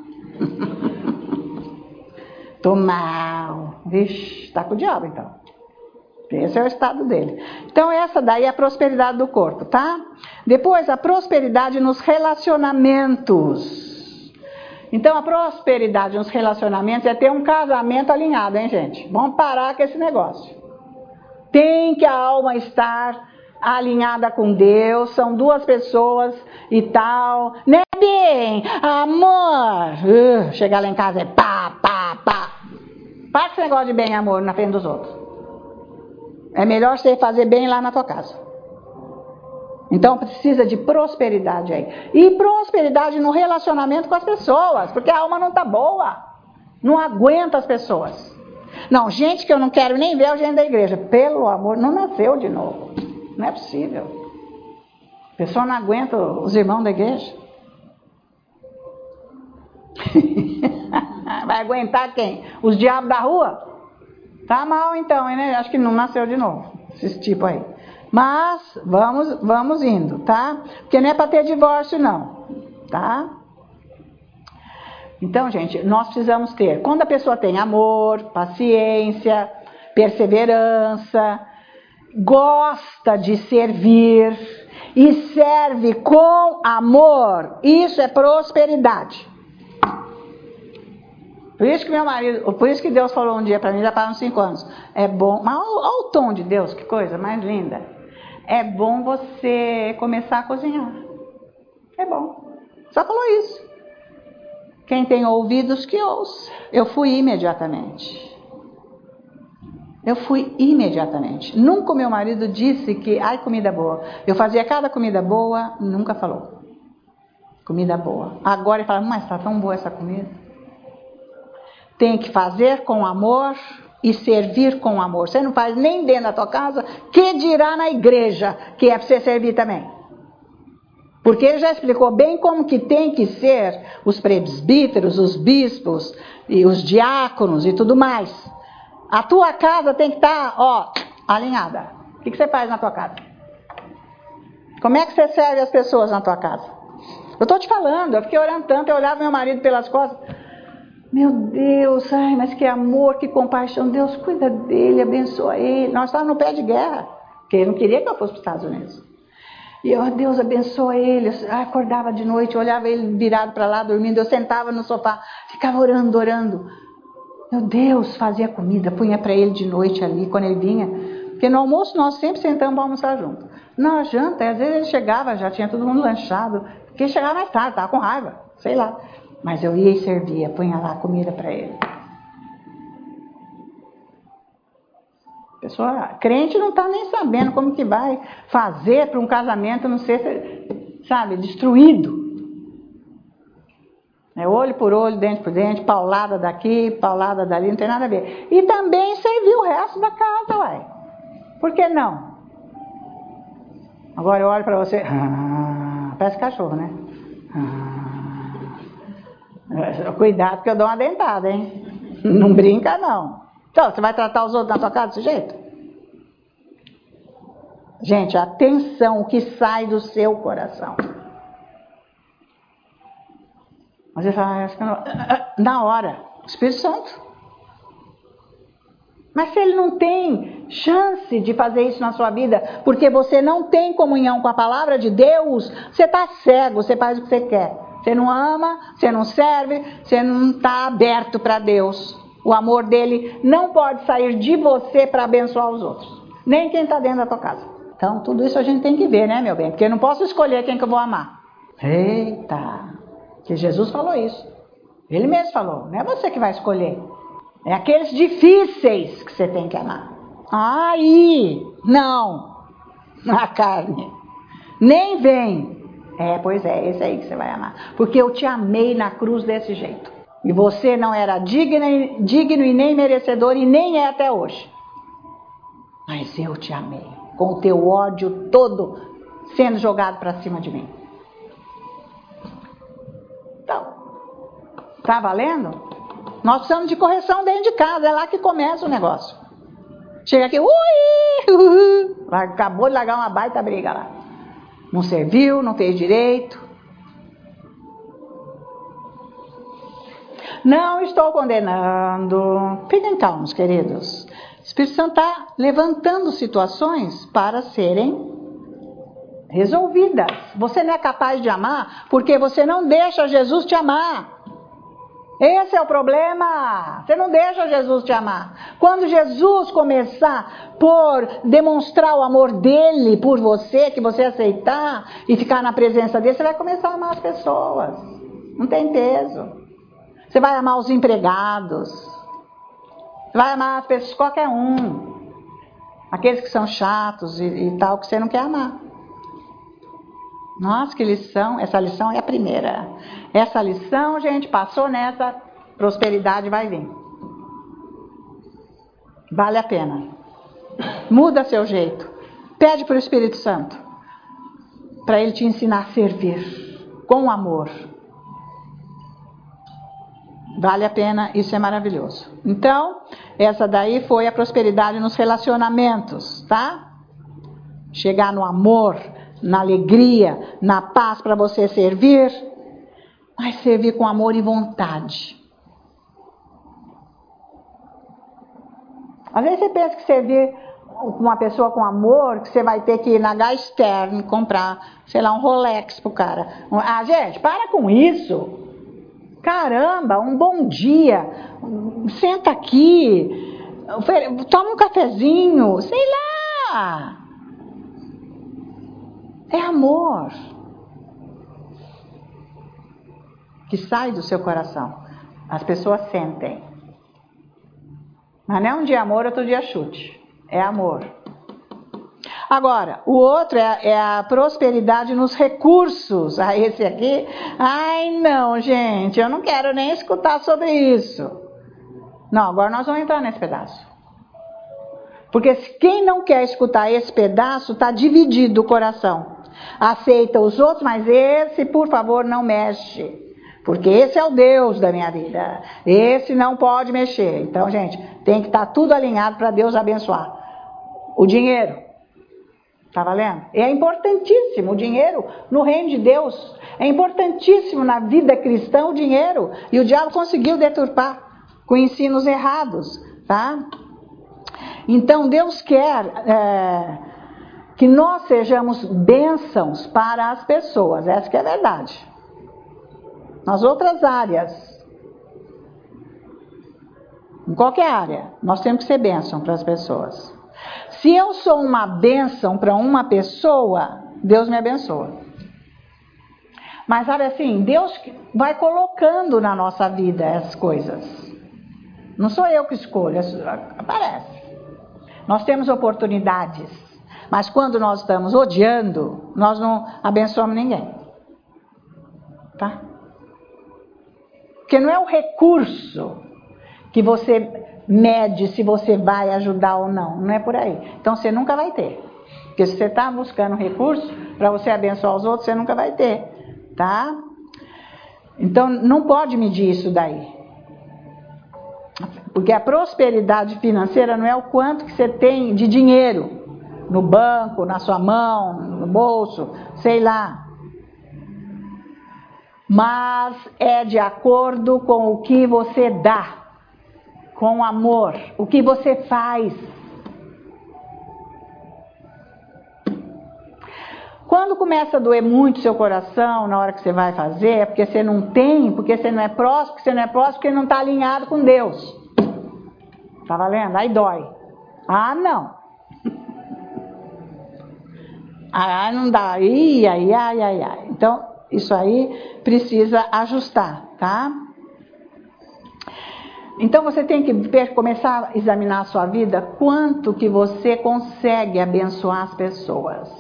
[SPEAKER 1] tô mal. Vixe, tá com o diabo então. Esse é o estado dele. Então essa daí é a prosperidade do corpo, tá? Depois a prosperidade nos relacionamentos. Então a prosperidade nos relacionamentos é ter um casamento alinhado, hein, gente? Vamos parar com esse negócio. Tem que a alma estar alinhada com Deus, são duas pessoas e tal, né, bem, amor, uh, chegar lá em casa é pá, pá, pá, para esse negócio de bem amor na frente dos outros, é melhor você fazer bem lá na tua casa. Então precisa de prosperidade aí, e prosperidade no relacionamento com as pessoas, porque a alma não tá boa, não aguenta as pessoas. Não, gente que eu não quero nem ver é o gente da igreja. Pelo amor, não nasceu de novo. Não é possível. A pessoa não aguenta os irmãos da igreja. Vai aguentar quem? Os diabos da rua? Tá mal então, né? Acho que não nasceu de novo. Esse tipo aí. Mas, vamos, vamos indo, tá? Porque não é para ter divórcio não. Tá? Então, gente, nós precisamos ter, quando a pessoa tem amor, paciência, perseverança, gosta de servir e serve com amor, isso é prosperidade. Por isso que meu marido, por isso que Deus falou um dia para mim, já faz uns cinco anos, é bom, mas olha, olha o tom de Deus, que coisa mais linda. É bom você começar a cozinhar. É bom. Só falou isso. Quem tem ouvidos que ouça. Eu fui imediatamente. Eu fui imediatamente. Nunca o meu marido disse que, ai, comida boa. Eu fazia cada comida boa, nunca falou. Comida boa. Agora ele fala, mas está tão boa essa comida. Tem que fazer com amor e servir com amor. Você não faz nem dentro da tua casa, que dirá na igreja, que é para você servir também. Porque ele já explicou bem como que tem que ser os presbíteros, os bispos e os diáconos e tudo mais. A tua casa tem que estar, ó, alinhada. O que você faz na tua casa? Como é que você serve as pessoas na tua casa? Eu estou te falando, eu fiquei orando tanto, eu olhava meu marido pelas costas. Meu Deus, ai, mas que amor, que compaixão. Deus, cuida dele, abençoa ele. Nós estávamos no pé de guerra, porque ele não queria que eu fosse para os Estados Unidos. E eu, Deus, abençoa ele. Eu acordava de noite, olhava ele virado para lá, dormindo. Eu sentava no sofá, ficava orando, orando. Meu Deus, fazia comida, punha para ele de noite ali, quando ele vinha. Porque no almoço nós sempre sentamos para almoçar junto. Na janta, às vezes ele chegava, já tinha todo mundo lanchado. Porque chegava mais tarde, estava com raiva, sei lá. Mas eu ia e servia, punha lá comida para ele. A pessoa crente não está nem sabendo como que vai fazer para um casamento não ser, sabe, destruído. É olho por olho, dente por dente, paulada daqui, paulada dali, não tem nada a ver. E também servir o resto da casa, uai. Por que não? Agora eu olho para você, ah, parece cachorro, né? Ah, cuidado porque eu dou uma dentada, hein? Não brinca não. Então, você vai tratar os outros na sua casa desse jeito? Gente, atenção, o que sai do seu coração. Mas você fala, acho que não... na hora, o Espírito Santo. Mas se ele não tem chance de fazer isso na sua vida, porque você não tem comunhão com a palavra de Deus, você está cego, você faz o que você quer. Você não ama, você não serve, você não está aberto para Deus. O amor dele não pode sair de você para abençoar os outros. Nem quem está dentro da tua casa. Então, tudo isso a gente tem que ver, né, meu bem? Porque eu não posso escolher quem que eu vou amar. Eita! Que Jesus falou isso. Ele mesmo falou. Não é você que vai escolher. É aqueles difíceis que você tem que amar. Aí, não. A carne. Nem vem. É, pois é, esse aí que você vai amar. Porque eu te amei na cruz desse jeito. E você não era digno, digno e nem merecedor e nem é até hoje. Mas eu te amei. Com o teu ódio todo sendo jogado para cima de mim. Então, tá valendo? Nós precisamos de correção dentro de casa. É lá que começa o negócio. Chega aqui, ui, ui, acabou de largar uma baita briga lá. Não serviu, não fez direito. Não estou condenando. Fiquem calmos, queridos. O Espírito Santo está levantando situações para serem resolvidas. Você não é capaz de amar porque você não deixa Jesus te amar. Esse é o problema. Você não deixa Jesus te amar. Quando Jesus começar por demonstrar o amor dele por você, que você aceitar e ficar na presença dele, você vai começar a amar as pessoas. Não tem peso. Você vai amar os empregados. Você vai amar as pessoas, qualquer um. Aqueles que são chatos e, e tal, que você não quer amar. Nossa, que lição. Essa lição é a primeira. Essa lição, gente, passou nessa, prosperidade vai vir. Vale a pena. Muda seu jeito. Pede para o Espírito Santo. Para ele te ensinar a servir. Com amor. Vale a pena, isso é maravilhoso. Então, essa daí foi a prosperidade nos relacionamentos, tá? Chegar no amor, na alegria, na paz para você servir, mas servir com amor e vontade. Às vezes você pensa que servir uma pessoa com amor, que você vai ter que ir na Gastern comprar, sei lá, um Rolex pro cara. Ah, gente, para com isso. Caramba, um bom dia, senta aqui, toma um cafezinho, sei lá. É amor que sai do seu coração. As pessoas sentem. Mas não é um dia amor, outro dia chute. É amor. Agora, o outro é, é a prosperidade nos recursos. Ah, esse aqui, ai não, gente, eu não quero nem escutar sobre isso. Não, agora nós vamos entrar nesse pedaço. Porque quem não quer escutar esse pedaço, está dividido o coração. Aceita os outros, mas esse, por favor, não mexe. Porque esse é o Deus da minha vida. Esse não pode mexer. Então, gente, tem que estar tudo alinhado para Deus abençoar. O dinheiro. Tá valendo? É importantíssimo o dinheiro no reino de Deus. É importantíssimo na vida cristã o dinheiro. E o diabo conseguiu deturpar com ensinos errados, tá? Então Deus quer é, que nós sejamos bênçãos para as pessoas. Essa que é a verdade. Nas outras áreas, em qualquer área, nós temos que ser bênção para as pessoas. Se eu sou uma bênção para uma pessoa, Deus me abençoa. Mas sabe assim, Deus vai colocando na nossa vida as coisas. Não sou eu que escolho, aparece. Nós temos oportunidades, mas quando nós estamos odiando, nós não abençoamos ninguém. Tá? Porque não é o recurso que você mede se você vai ajudar ou não. Não é por aí. Então você nunca vai ter. Porque se você está buscando recurso para você abençoar os outros, você nunca vai ter. Tá? Então não pode medir isso daí. Porque a prosperidade financeira não é o quanto que você tem de dinheiro no banco, na sua mão, no bolso, sei lá. Mas é de acordo com o que você dá. Com amor, o que você faz. Quando começa a doer muito seu coração na hora que você vai fazer, é porque você não tem, porque você não é próximo, porque você não é próximo, porque não está alinhado com Deus. Tá valendo? Aí dói. Ah, não. Ah, não dá. Ai, ai, ai, ai, ai. Então, isso aí precisa ajustar, tá? Então você tem que começar a examinar a sua vida, quanto que você consegue abençoar as pessoas.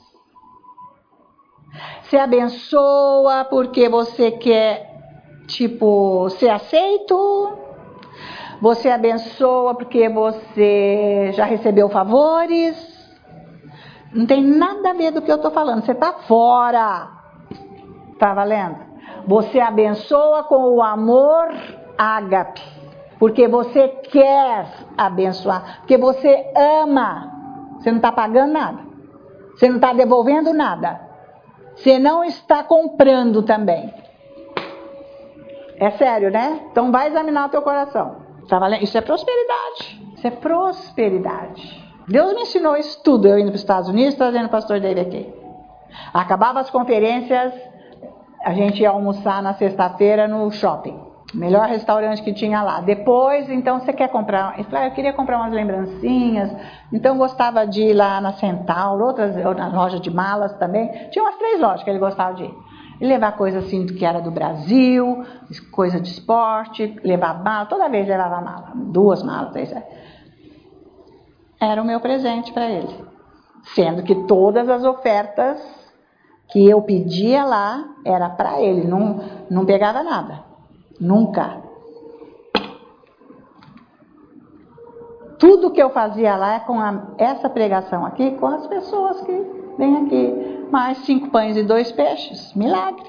[SPEAKER 1] Você abençoa porque você quer, tipo, ser aceito? Você abençoa porque você já recebeu favores? Não tem nada a ver do que eu estou falando, você está fora. Tá valendo? Você abençoa com o amor ágape. Porque você quer abençoar, porque você ama, você não está pagando nada, você não está devolvendo nada, você não está comprando também. É sério, né? Então vai examinar o teu coração. Tá valendo? Isso é prosperidade, isso é prosperidade. Deus me ensinou isso tudo, eu indo para os Estados Unidos, trazendo o pastor dele aqui. Acabava as conferências, a gente ia almoçar na sexta-feira no shopping. Melhor restaurante que tinha lá. Depois, então, você quer comprar... Eu falei, eu queria comprar umas lembrancinhas. Então, gostava de ir lá na Centauro, outras, ou na loja de malas também. Tinha umas três lojas que ele gostava de ir. E levar coisa assim que era do Brasil, coisa de esporte, levar mala. Toda vez levava mala. Duas malas, três. Era o meu presente para ele. Sendo que todas as ofertas que eu pedia lá era para ele. Não, não pegava nada. Nunca. Tudo que eu fazia lá é com a, essa pregação aqui, com as pessoas que vêm aqui. Mais cinco pães e dois peixes. Milagre.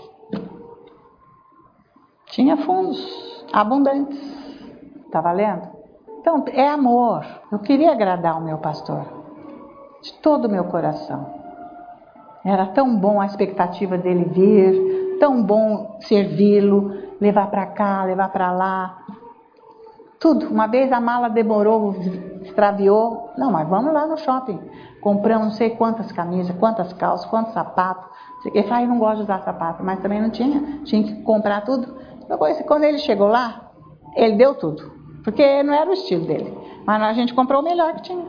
[SPEAKER 1] Tinha fundos abundantes. Tá valendo? Então, é amor. Eu queria agradar o meu pastor. De todo o meu coração. Era tão bom a expectativa dele vir. Tão bom servi-lo. Levar para cá, levar para lá. Tudo. Uma vez a mala demorou, extraviou. Não, mas vamos lá no shopping. Compramos não sei quantas camisas, quantas calças, quantos sapatos. Ele falou, eu não gosto de usar sapato, mas também não tinha. Tinha que comprar tudo. Depois, quando ele chegou lá, ele deu tudo. Porque não era o estilo dele. Mas a gente comprou o melhor que tinha.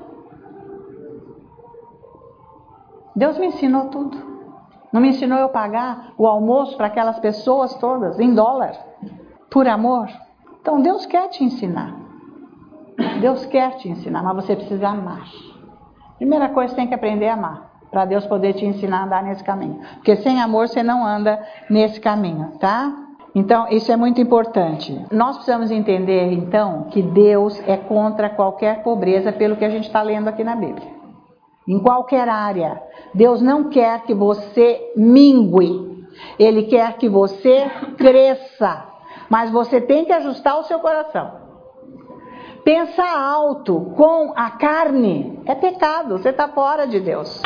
[SPEAKER 1] Deus me ensinou tudo. Não me ensinou eu pagar o almoço para aquelas pessoas todas, em dólar, por amor? Então Deus quer te ensinar. Deus quer te ensinar, mas você precisa amar. Primeira coisa, você tem que aprender a amar, para Deus poder te ensinar a andar nesse caminho. Porque sem amor você não anda nesse caminho, tá? Então isso é muito importante. Nós precisamos entender então que Deus é contra qualquer pobreza, pelo que a gente está lendo aqui na Bíblia. Em qualquer área. Deus não quer que você mingue. Ele quer que você cresça. Mas você tem que ajustar o seu coração. Pensar alto com a carne é pecado, você está fora de Deus.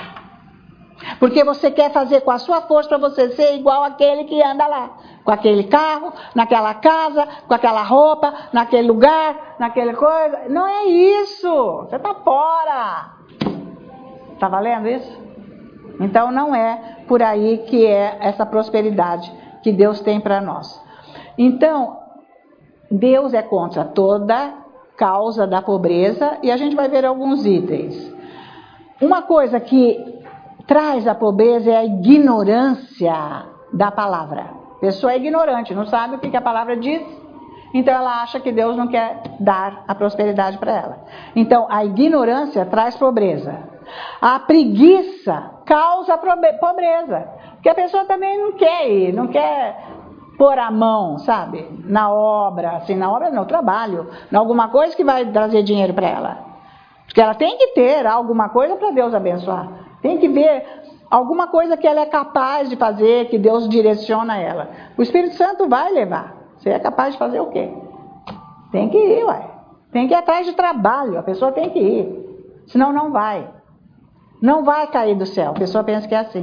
[SPEAKER 1] Porque você quer fazer com a sua força para você ser igual àquele que anda lá. Com aquele carro, naquela casa, com aquela roupa, naquele lugar, naquela coisa. Não é isso, você está fora. Está valendo isso? Então não é por aí que é essa prosperidade que Deus tem para nós. Então, Deus é contra toda causa da pobreza, e a gente vai ver alguns itens. Uma coisa que traz a pobreza é a ignorância da palavra. A pessoa é ignorante, não sabe o que a palavra diz, então ela acha que Deus não quer dar a prosperidade para ela. Então a ignorância traz pobreza. A preguiça causa pobreza, porque a pessoa também não quer ir, não quer pôr a mão, sabe, na obra, assim, na obra não, trabalho, em alguma coisa que vai trazer dinheiro para ela. Porque ela tem que ter alguma coisa para Deus abençoar. Tem que ver alguma coisa que ela é capaz de fazer, que Deus direciona ela. O Espírito Santo vai levar. Você é capaz de fazer o quê? Tem que ir, ué. Tem que ir atrás de trabalho, a pessoa tem que ir. Senão não vai. Não vai cair do céu. A pessoa pensa que é assim.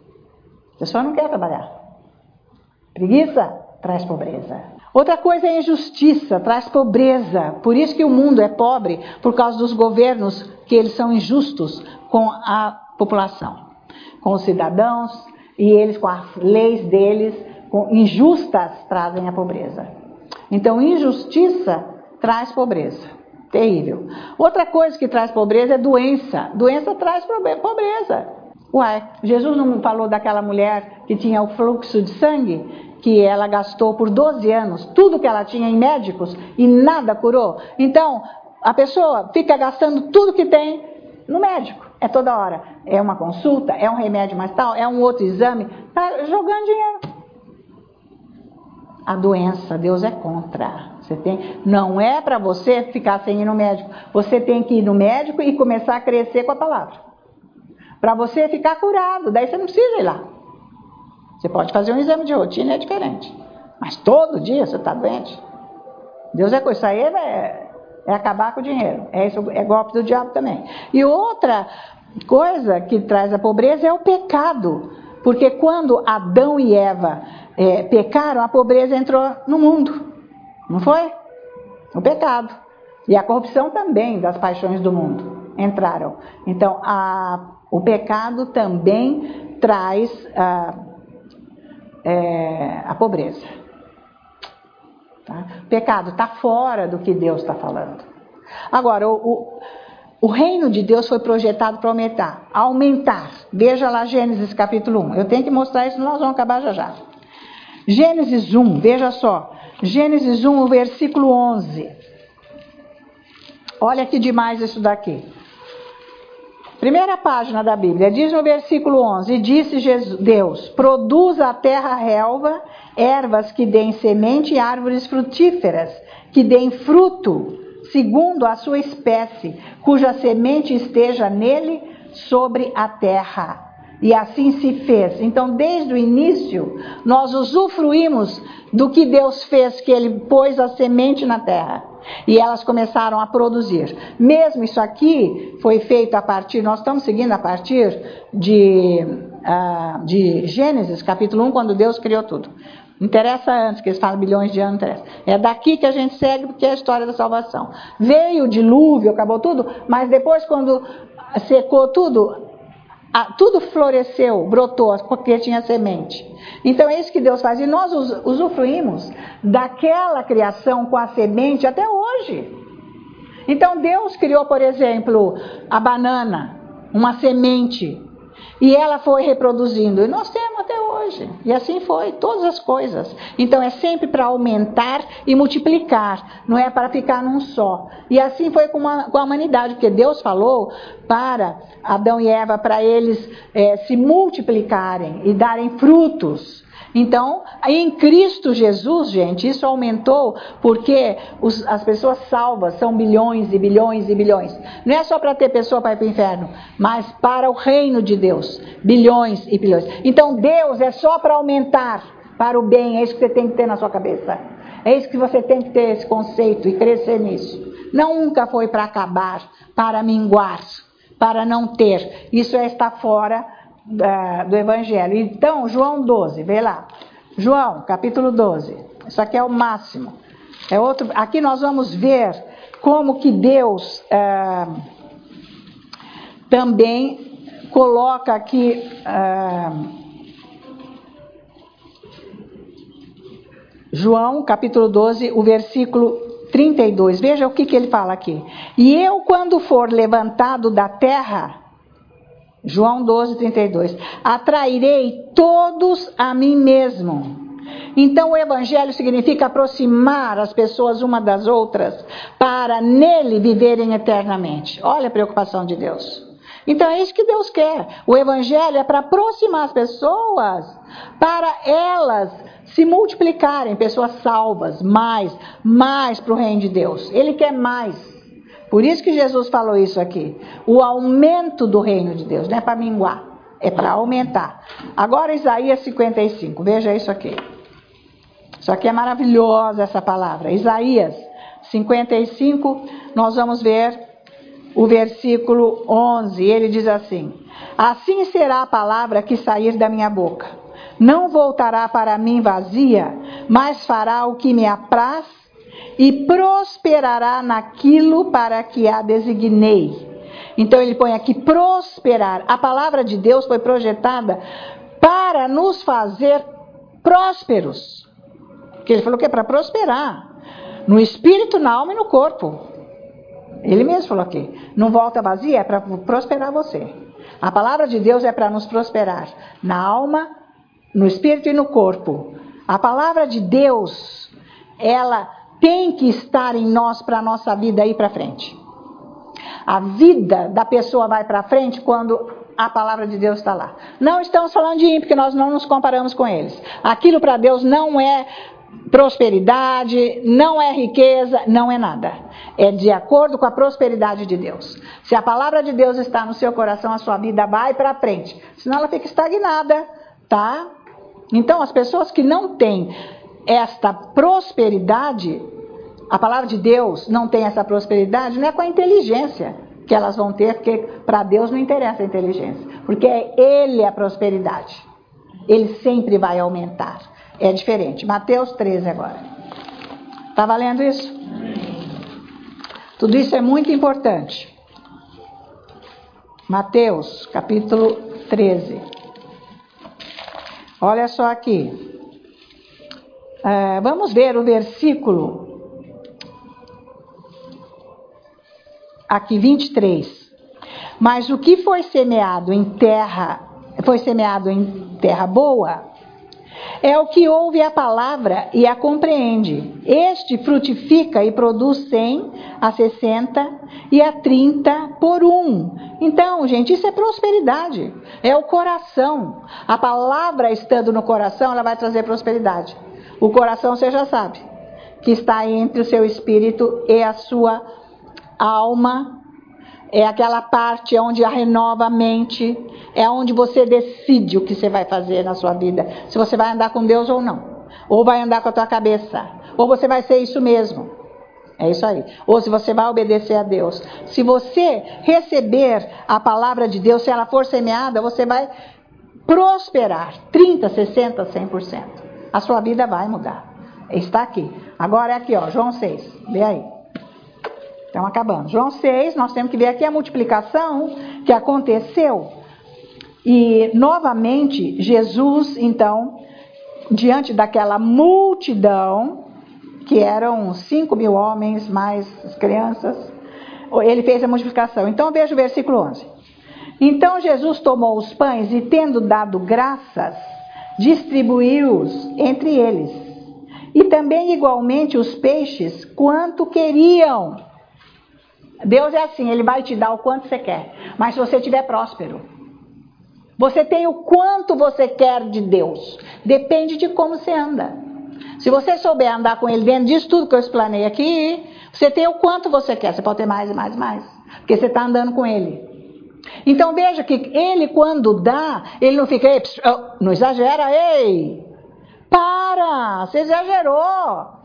[SPEAKER 1] A pessoa não quer trabalhar. Preguiça traz pobreza. Outra coisa é injustiça, traz pobreza. Por isso que o mundo é pobre, por causa dos governos, que eles são injustos com a população, com os cidadãos, e eles com as leis deles, com, injustas, trazem a pobreza. Então, injustiça traz pobreza. Terrível. Outra coisa que traz pobreza é doença. Doença traz pobreza. Uai, Jesus não falou daquela mulher que tinha o fluxo de sangue, que ela gastou por doze anos, tudo que ela tinha em médicos e nada curou? Então, a pessoa fica gastando tudo que tem no médico, é toda hora. É uma consulta, é um remédio mais tal, é um outro exame, tá jogando dinheiro. A doença, Deus é contra. Você tem, não é para você ficar sem ir no médico, você tem que ir no médico e começar a crescer com a palavra. Para você ficar curado, daí você não precisa ir lá. Você pode fazer um exame de rotina, é diferente. Mas todo dia você está doente. Deus é coisa, isso aí é, é acabar com o dinheiro. É, isso, é golpe do diabo também. E outra coisa que traz a pobreza é o pecado. Porque quando Adão e Eva é, pecaram, a pobreza entrou no mundo. Não foi? O pecado. E a corrupção também das paixões do mundo entraram. Então, a, o pecado também traz a, é, a pobreza. Tá? O pecado está fora do que Deus está falando. Agora, o, o, o reino de Deus foi projetado para aumentar. Aumentar. Veja lá Gênesis capítulo um. Eu tenho que mostrar isso, nós vamos acabar já já. Gênesis um, veja só. Gênesis um, o versículo onze. Olha que demais isso daqui. Primeira página da Bíblia, diz no versículo onze, e disse Jesus, Deus, produza a terra relva, ervas que deem semente e árvores frutíferas, que deem fruto, segundo a sua espécie, cuja semente esteja nele sobre a terra. E assim se fez. Então, desde o início, nós usufruímos do que Deus fez, que Ele pôs a semente na terra. E elas começaram a produzir. Mesmo isso aqui foi feito a partir, nós estamos seguindo a partir de, uh, de Gênesis, capítulo um, quando Deus criou tudo. Não interessa antes, que eles falam bilhões de anos, não interessa. É daqui que a gente segue, porque é a história da salvação. Veio o dilúvio, acabou tudo, mas depois, quando secou tudo, Ah, tudo floresceu, brotou, porque tinha semente. Então é isso que Deus faz. E nós usufruímos daquela criação com a semente até hoje. Então Deus criou, por exemplo, a banana, uma semente. E ela foi reproduzindo. E nós temos até hoje. E assim foi, todas as coisas. Então é sempre para aumentar e multiplicar. Não é para ficar num só. E assim foi com a, com a humanidade. Porque Deus falou para Adão e Eva, para eles é, se multiplicarem e darem frutos. Então, em Cristo Jesus, gente, isso aumentou porque os, as pessoas salvas são bilhões e bilhões e bilhões. Não é só para ter pessoa para ir para o inferno, mas para o reino de Deus. Bilhões e bilhões. Então, Deus é só para aumentar para o bem, é isso que você tem que ter na sua cabeça. É isso que você tem que ter esse conceito e crescer nisso. Nunca foi para acabar, para minguar, para não ter. Isso é estar fora uh, do Evangelho. Então, João doze, vê lá. João, capítulo doze. Isso aqui é o máximo. É outro, aqui nós vamos ver como que Deus uh, também coloca aqui... Uh, João, capítulo doze, o versículo trinta e dois. Veja o que, que ele fala aqui. E eu, quando for levantado da terra, João doze, trinta e dois, atrairei todos a mim mesmo. Então, o evangelho significa aproximar as pessoas uma das outras para nele viverem eternamente. Olha a preocupação de Deus. Então, é isso que Deus quer. O evangelho é para aproximar as pessoas, para elas se multiplicarem, pessoas salvas, mais, mais para o reino de Deus. Ele quer mais. Por isso que Jesus falou isso aqui. O aumento do reino de Deus, não é para minguar, é para aumentar. Agora Isaías cinquenta e cinco, veja isso aqui. Isso aqui é maravilhosa essa palavra. Isaías cinquenta e cinco, nós vamos ver o versículo onze, ele diz assim: assim será a palavra que sair da minha boca. Não voltará para mim vazia, mas fará o que me apraz e prosperará naquilo para que a designei. Então ele põe aqui prosperar. A palavra de Deus foi projetada para nos fazer prósperos. Porque ele falou que é para prosperar. No espírito, na alma e no corpo. Ele mesmo falou aqui. Não volta vazia, é para prosperar você. A palavra de Deus é para nos prosperar. Na alma, no espírito e no corpo. A palavra de Deus, ela tem que estar em nós para a nossa vida ir para frente. A vida da pessoa vai para frente quando a palavra de Deus está lá. Não estamos falando de ímpio, porque nós não nos comparamos com eles. Aquilo para Deus não é prosperidade, não é riqueza, não é nada. É de acordo com a prosperidade de Deus. Se a palavra de Deus está no seu coração, a sua vida vai para frente. Senão ela fica estagnada, tá? Então, as pessoas que não têm esta prosperidade, a palavra de Deus não tem essa prosperidade, não é com a inteligência que elas vão ter, porque para Deus não interessa a inteligência, porque é Ele a prosperidade. Ele sempre vai aumentar. É diferente. Mateus treze agora. Está valendo isso? Tudo isso é muito importante. Mateus, capítulo treze. Olha só aqui. Uh, vamos ver o versículo aqui, vinte e três. Mas o que foi semeado em terra, foi semeado em terra boa, é o que ouve a palavra e a compreende. Este frutifica e produz cem, a sessenta e a trinta por um. Então, gente, isso é prosperidade. É o coração. A palavra estando no coração, ela vai trazer prosperidade. O coração, você já sabe, que está entre o seu espírito e a sua alma. É aquela parte onde a renova a mente, é onde você decide o que você vai fazer na sua vida. Se você vai andar com Deus ou não. Ou vai andar com a tua cabeça. Ou você vai ser isso mesmo. É isso aí. Ou se você vai obedecer a Deus. Se você receber a palavra de Deus, se ela for semeada, você vai prosperar. trinta, sessenta, cem por cento. A sua vida vai mudar. Está aqui. Agora é aqui, ó, João seis. Vê aí. Estamos acabando. João seis, nós temos que ver aqui a multiplicação que aconteceu. E, novamente, Jesus, então, diante daquela multidão, que eram cinco mil homens, mais as crianças, ele fez a multiplicação. Então, veja o versículo onze. Então, Jesus tomou os pães e, tendo dado graças, distribuiu-os entre eles. E também, igualmente, os peixes, quanto queriam. Deus é assim, Ele vai te dar o quanto você quer, mas se você estiver próspero. Você tem o quanto você quer de Deus, depende de como você anda. Se você souber andar com Ele dentro disso tudo que eu explanei aqui, você tem o quanto você quer, você pode ter mais e mais e mais, porque você está andando com Ele. Então veja que Ele quando dá, Ele não fica, ei, pss, oh, não exagera, ei, para, você exagerou.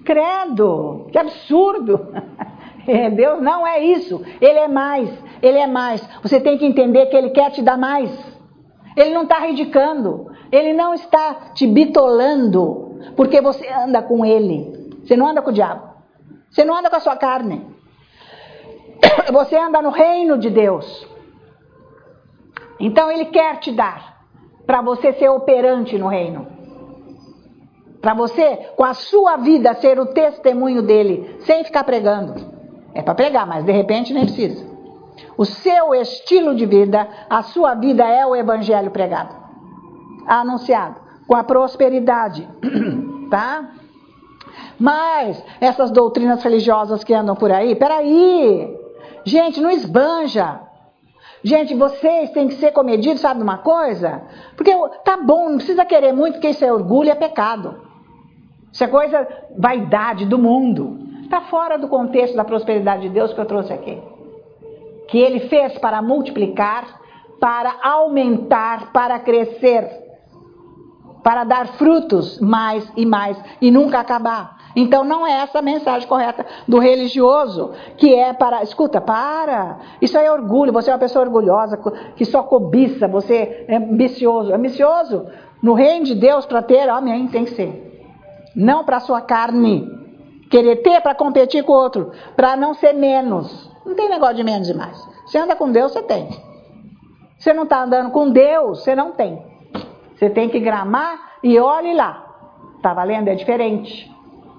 [SPEAKER 1] Credo, que absurdo. Deus não é isso, Ele é mais, Ele é mais. Você tem que entender que Ele quer te dar mais. Ele não está ridicando, Ele não está te bitolando, porque você anda com Ele. Você não anda com o diabo, você não anda com a sua carne. Você anda no reino de Deus. Então Ele quer te dar, para você ser operante no reino. Para você, com a sua vida, ser o testemunho dEle, sem ficar pregando. É para pregar, mas de repente nem precisa. O seu estilo de vida, a sua vida é o evangelho pregado, anunciado, com a prosperidade, tá? Mas essas doutrinas religiosas que andam por aí, peraí, gente, não esbanja. Gente, vocês têm que ser comedidos, sabe de uma coisa? Porque tá bom, não precisa querer muito, porque isso é orgulho, é pecado. Isso é coisa, vaidade do mundo. Está fora do contexto da prosperidade de Deus que eu trouxe aqui. Que Ele fez para multiplicar, para aumentar, para crescer, para dar frutos mais e mais e nunca acabar. Então não é essa a mensagem correta do religioso, que é para... Escuta, para! Isso aí é orgulho, você é uma pessoa orgulhosa, que só cobiça, você é ambicioso. Ambicioso no reino de Deus para ter, amém, tem que ser. Não para a sua carne. Querer ter para competir com o outro, para não ser menos. Não tem negócio de menos e mais. Você anda com Deus, você tem. Você não está andando com Deus, você não tem. Você tem que gramar e olhe lá. Está valendo? É diferente.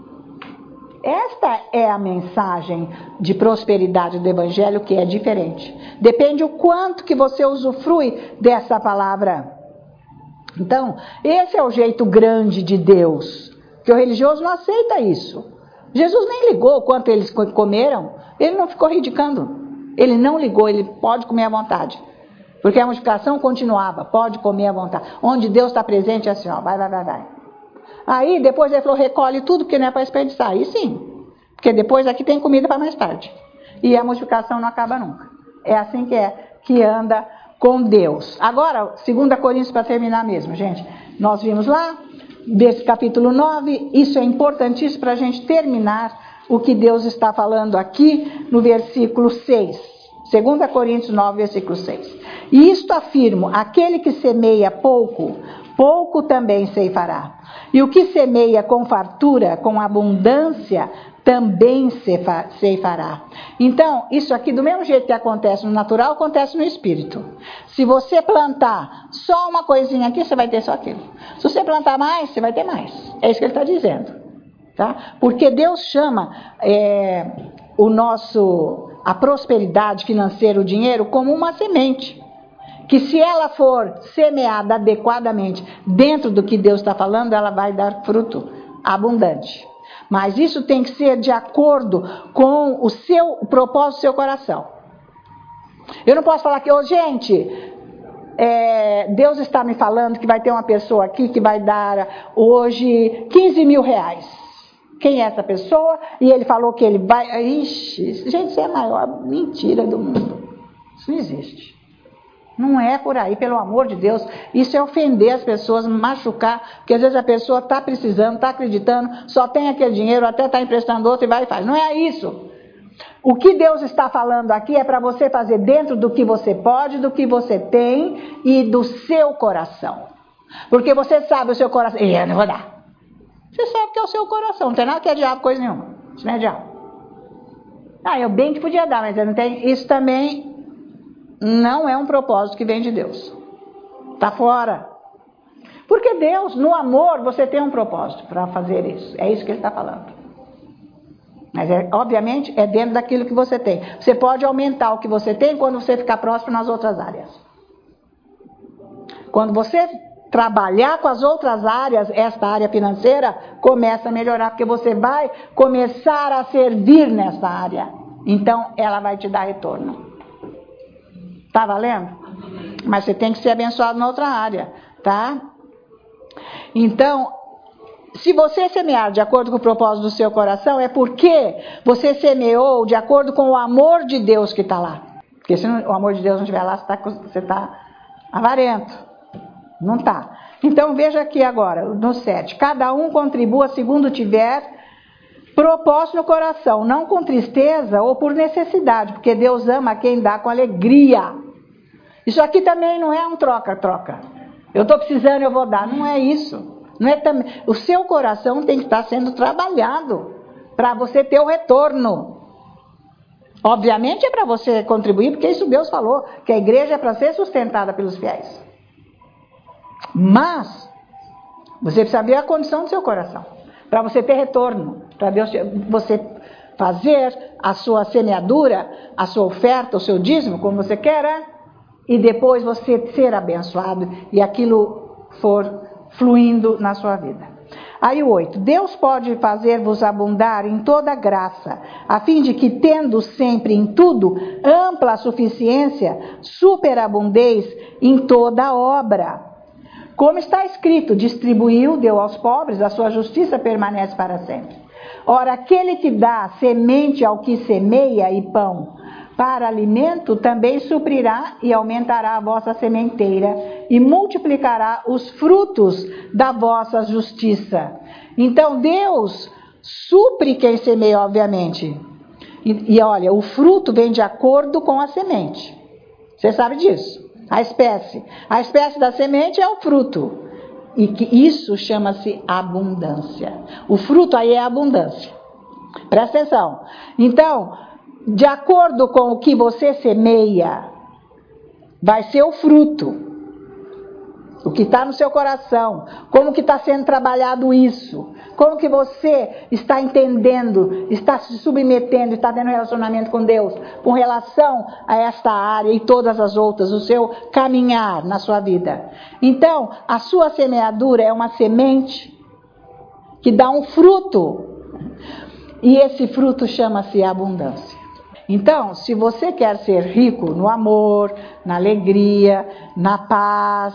[SPEAKER 1] Esta é a mensagem de prosperidade do Evangelho, que é diferente. Depende o quanto que você usufrui dessa palavra. Então, esse é o jeito grande de Deus. Que o religioso não aceita isso. Jesus nem ligou o quanto eles comeram, ele não ficou ridicando. Ele não ligou, ele pode comer à vontade. Porque a multiplicação continuava, pode comer à vontade. Onde Deus está presente é assim, ó, vai, vai, vai, vai. Aí depois ele falou, recolhe tudo, porque não é para desperdiçar. Aí sim, porque depois aqui tem comida para mais tarde. E a multiplicação não acaba nunca. É assim que é, que anda com Deus. Agora, segunda Coríntios, para terminar mesmo, gente. Nós vimos lá, desse capítulo nove, isso é importantíssimo para a gente terminar o que Deus está falando aqui no versículo seis. segunda Coríntios nove, versículo seis. E isto afirmo, aquele que semeia pouco, pouco também ceifará. E o que semeia com fartura, com abundância, também ceifará. Então, isso aqui, do mesmo jeito que acontece no natural, acontece no espírito. Se você plantar só uma coisinha aqui, você vai ter só aquilo. Se você plantar mais, você vai ter mais. É isso que ele está dizendo. Tá? Porque Deus chama é, o nosso, a prosperidade financeira, o dinheiro, como uma semente. Que se ela for semeada adequadamente dentro do que Deus está falando, ela vai dar fruto abundante. Mas isso tem que ser de acordo com o seu o propósito do seu coração. Eu não posso falar que, oh, gente, é, Deus está me falando que vai ter uma pessoa aqui que vai dar hoje quinze mil reais. Quem é essa pessoa? E ele falou que ele vai... Ixi, gente, isso é a maior mentira do mundo. Isso não existe. Não é por aí, pelo amor de Deus. Isso é ofender as pessoas, machucar, porque às vezes a pessoa está precisando, está acreditando, só tem aquele dinheiro, até está emprestando outro e vai e faz. Não é isso. O que Deus está falando aqui é para você fazer dentro do que você pode, do que você tem e do seu coração. Porque você sabe o seu coração. Eu não vou dar. Você sabe que é o seu coração, não tem nada que é diabo, coisa nenhuma. Isso não é diabo. Ah, eu bem que podia dar, mas eu não tenho. Isso também não é um propósito que vem de Deus. Está fora. Porque Deus, no amor, você tem um propósito para fazer isso. É isso que ele está falando. Mas, é, obviamente, é dentro daquilo que você tem. Você pode aumentar o que você tem quando você ficar próximo nas outras áreas. Quando você trabalhar com as outras áreas, esta área financeira começa a melhorar, porque você vai começar a servir nessa área. Então, ela vai te dar retorno. Tá valendo? Mas você tem que ser abençoado na outra área, tá? Então, se você semear de acordo com o propósito do seu coração, é porque você semeou de acordo com o amor de Deus que está lá. Porque se não, o amor de Deus não estiver lá, você está você tá avarento. Não está. Então, veja aqui agora, no sete. Cada um contribua segundo tiver propósito no coração, não com tristeza ou por necessidade, porque Deus ama quem dá com alegria. Isso aqui também não é um troca-troca. Eu estou precisando, eu vou dar. Não é isso. Não é tam... O seu coração tem que estar sendo trabalhado para você ter o retorno. Obviamente é para você contribuir, porque isso Deus falou, que a igreja é para ser sustentada pelos fiéis. Mas você precisa ver a condição do seu coração, para você ter retorno, para Deus, você fazer a sua semeadura, a sua oferta, o seu dízimo, como você quer, é? E depois você ser abençoado e aquilo for fluindo na sua vida. Aí o oito, Deus pode fazer-vos abundar em toda graça, a fim de que, tendo sempre em tudo ampla suficiência, superabundeis em toda obra. Como está escrito, distribuiu, deu aos pobres, a sua justiça permanece para sempre. Ora, aquele que dá semente ao que semeia e pão para alimento, também suprirá e aumentará a vossa sementeira e multiplicará os frutos da vossa justiça. Então Deus supre quem semeia, obviamente. E, e olha, o fruto vem de acordo com a semente. Você sabe disso? A espécie. A espécie da semente é o fruto. E que isso chama-se abundância. O fruto aí é abundância. Presta atenção. Então, de acordo com o que você semeia, vai ser o fruto. O que está no seu coração. Como que está sendo trabalhado isso. Como que você está entendendo, está se submetendo, está tendo relacionamento com Deus, com relação a esta área e todas as outras, o seu caminhar na sua vida. Então, a sua semeadura é uma semente que dá um fruto. E esse fruto chama-se abundância. Então, se você quer ser rico no amor, na alegria, na paz,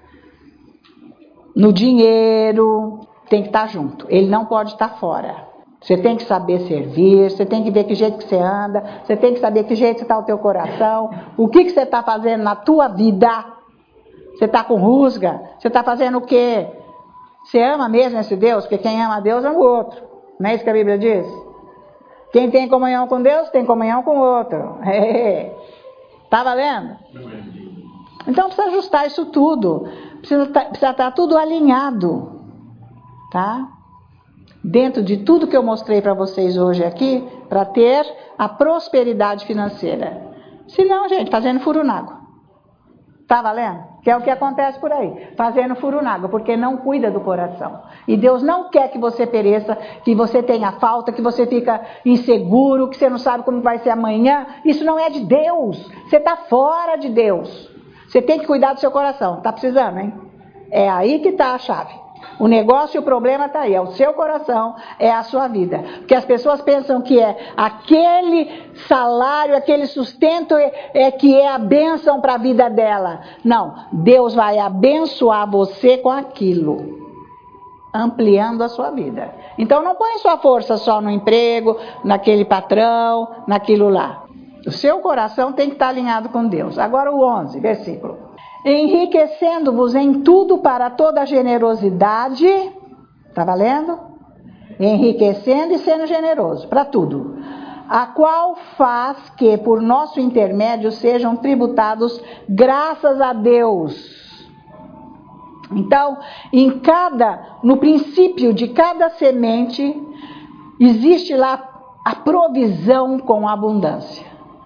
[SPEAKER 1] no dinheiro, tem que estar junto. Ele não pode estar fora. Você tem que saber servir, você tem que ver que jeito que você anda, você tem que saber que jeito está o teu coração, o que, que você está fazendo na tua vida. Você está com rusga? Você está fazendo o quê? Você ama mesmo esse Deus? Porque quem ama a Deus ama o outro. Não é isso que a Bíblia diz? Quem tem comunhão com Deus, tem comunhão com o outro. Tá valendo? Então precisa ajustar isso tudo. Precisa estar, precisa estar tudo alinhado. Tá? Dentro de tudo que eu mostrei para vocês hoje aqui, para ter a prosperidade financeira. Se não, gente, fazendo furo na água. Tá valendo? Que é o que acontece por aí. Fazendo furo na água, porque não cuida do coração. E Deus não quer que você pereça, que você tenha falta, que você fica inseguro, que você não sabe como vai ser amanhã. Isso não é de Deus. Você está fora de Deus. Você tem que cuidar do seu coração. Tá precisando, hein? É aí que está a chave. O negócio e o problema está aí, é o seu coração, é a sua vida. Porque as pessoas pensam que é aquele salário, aquele sustento é, é que é a bênção para a vida dela. Não, Deus vai abençoar você com aquilo, ampliando a sua vida. Então não põe sua força só no emprego, naquele patrão, naquilo lá. O seu coração tem que estar alinhado com Deus. Agora o onze, versículo. Enriquecendo-vos em tudo para toda generosidade, tá valendo? Enriquecendo e sendo generoso, para tudo. A qual faz que por nosso intermédio sejam tributados graças a Deus. Então, em cada, no princípio de cada semente, existe lá a provisão com abundância.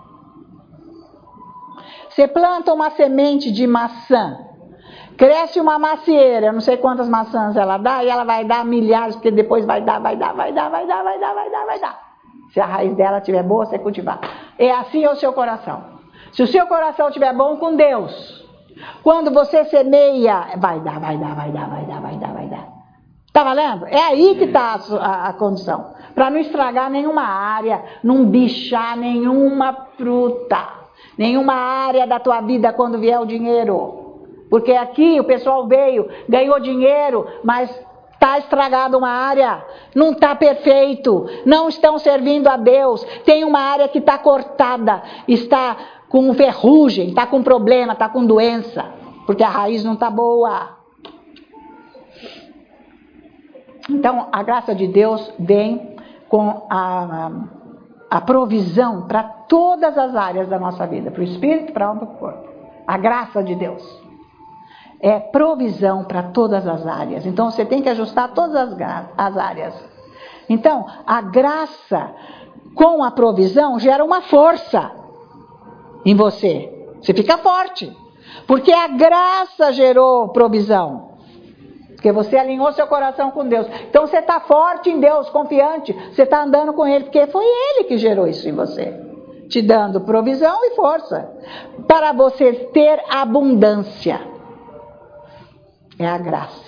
[SPEAKER 1] Você planta uma semente de maçã, cresce uma macieira, eu não sei quantas maçãs ela dá, e ela vai dar milhares, porque depois vai dar, vai dar, vai dar, vai dar, vai dar, vai dar, vai dar. Se a raiz dela estiver boa, você cultivar. É assim é o seu coração. Se o seu coração estiver bom com Deus, quando você semeia, vai dar, vai dar, vai dar, vai dar, vai dar, vai dar. Tá valendo? É aí que está a, a, a condição. Para não estragar nenhuma área, não bichar nenhuma fruta. Nenhuma área da tua vida quando vier o dinheiro. Porque aqui o pessoal veio, ganhou dinheiro, mas está estragado uma área, não está perfeito, não estão servindo a Deus. Tem uma área que está cortada, está com ferrugem, está com problema, está com doença, porque a raiz não está boa. Então a graça de Deus vem com a, a provisão para todas as áreas da nossa vida, para o espírito, para a alma e para o corpo. A graça de Deus é provisão para todas as áreas. Então você tem que ajustar todas as, as áreas. Então, a graça com a provisão gera uma força em você. Você fica forte. Porque a graça gerou provisão. Porque você alinhou seu coração com Deus. Então você está forte em Deus, confiante. Você está andando com Ele, porque foi Ele que gerou isso em você. Te dando provisão e força. Para você ter abundância. É a graça.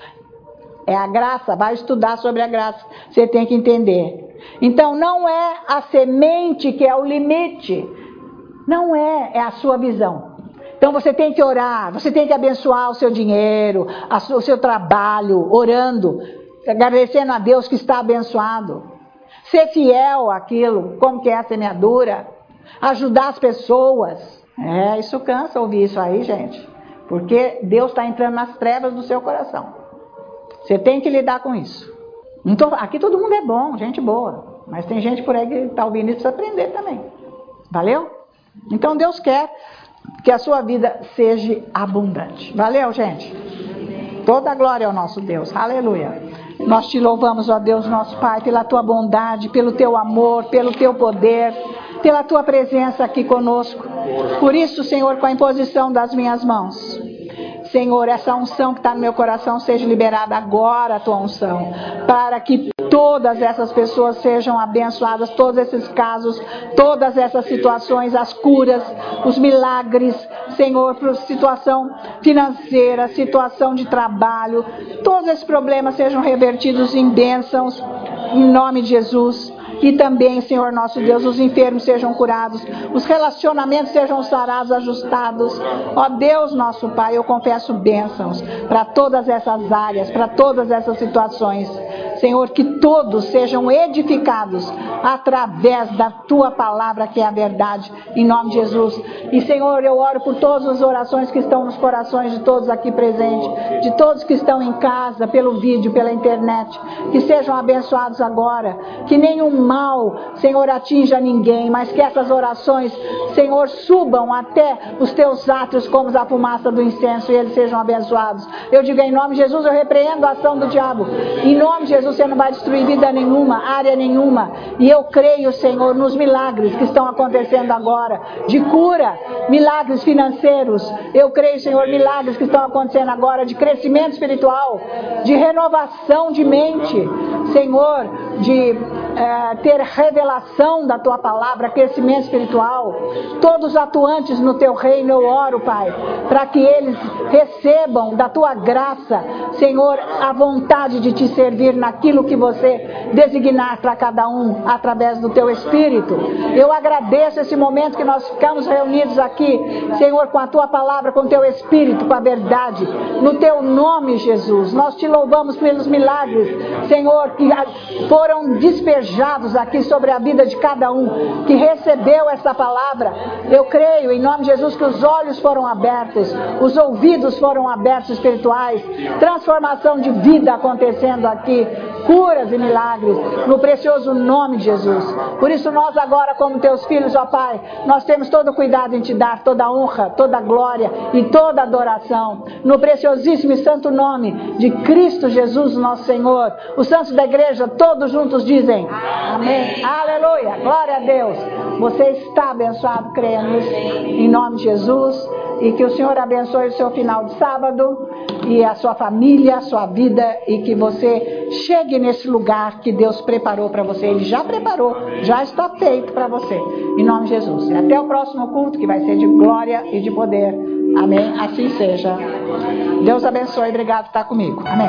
[SPEAKER 1] É a graça. Vai estudar sobre a graça. Você tem que entender. Então não é a semente que é o limite. Não é. É a sua visão. Então você tem que orar, você tem que abençoar o seu dinheiro, o seu trabalho, orando, agradecendo a Deus que está abençoado. Ser fiel àquilo, como que é a semeadura, ajudar as pessoas. É, isso cansa ouvir isso aí, gente. Porque Deus está entrando nas trevas do seu coração. Você tem que lidar com isso. Não tô, aqui todo mundo é bom, gente boa. Mas tem gente por aí que está ouvindo isso para aprender também. Valeu? Então Deus quer que a sua vida seja abundante. Valeu, gente? Toda a glória ao nosso Deus. Aleluia. Nós te louvamos, ó Deus, nosso Pai, pela tua bondade, pelo teu amor, pelo teu poder, pela tua presença aqui conosco. Por isso, Senhor, com a imposição das minhas mãos, Senhor, essa unção que está no meu coração seja liberada agora, a tua unção, para que todas essas pessoas sejam abençoadas, todos esses casos, todas essas situações, as curas, os milagres, Senhor, para situação financeira, situação de trabalho, todos esses problemas sejam revertidos em bênçãos, em nome de Jesus. E também, Senhor nosso Deus, os enfermos sejam curados, os relacionamentos sejam sarados, ajustados. Ó Deus nosso Pai, eu confesso bênçãos para todas essas áreas, para todas essas situações. Senhor, que todos sejam edificados através da tua palavra, que é a verdade, em nome de Jesus. E Senhor, eu oro por todas as orações que estão nos corações de todos aqui presentes, de todos que estão em casa, pelo vídeo, pela internet, que sejam abençoados agora, que nenhum mal, Senhor, atinja ninguém, mas que essas orações, Senhor, subam até os teus átrios como a fumaça do incenso e eles sejam abençoados. Eu digo em nome de Jesus, eu repreendo a ação do diabo. Em nome de Jesus, você não vai destruir vida nenhuma, área nenhuma. E eu creio, Senhor, nos milagres que estão acontecendo agora, de cura, milagres financeiros. Eu creio, Senhor, milagres que estão acontecendo agora, de crescimento espiritual, de renovação de mente, Senhor, de é, ter revelação da tua palavra, crescimento espiritual. Todos atuantes no teu reino, eu oro, Pai, para que eles recebam da tua graça, Senhor, a vontade de te servir naquilo que você designar para cada um, através do teu Espírito. Eu agradeço esse momento que nós ficamos reunidos aqui, Senhor, com a tua palavra, com o teu Espírito, com a verdade, no teu nome, Jesus. Nós te louvamos pelos milagres, Senhor, que foram despejados aqui sobre a vida de cada um que recebeu essa palavra. Eu creio, em nome de Jesus, que os olhos foram abertos, os ouvidos foram abertos espirituais, transformação de vida acontecendo aqui, curas e milagres, no precioso nome de Jesus. Por isso nós agora, como teus filhos, ó Pai, nós temos todo o cuidado em te dar toda a honra, toda a glória e toda a adoração, no preciosíssimo e santo nome de Cristo Jesus, nosso Senhor. Os santos da igreja, todos juntos dizem amém. Aleluia, glória a Deus. Você está abençoado, cremos, em nome de Jesus. E que o Senhor abençoe o seu final de sábado e a sua família, a sua vida, e que você chegue nesse lugar que Deus preparou para você. Ele já preparou, já está feito para você. Em nome de Jesus. E até o próximo culto, que vai ser de glória e de poder. Amém? Assim seja. Deus abençoe. Obrigado por estar comigo. Amém.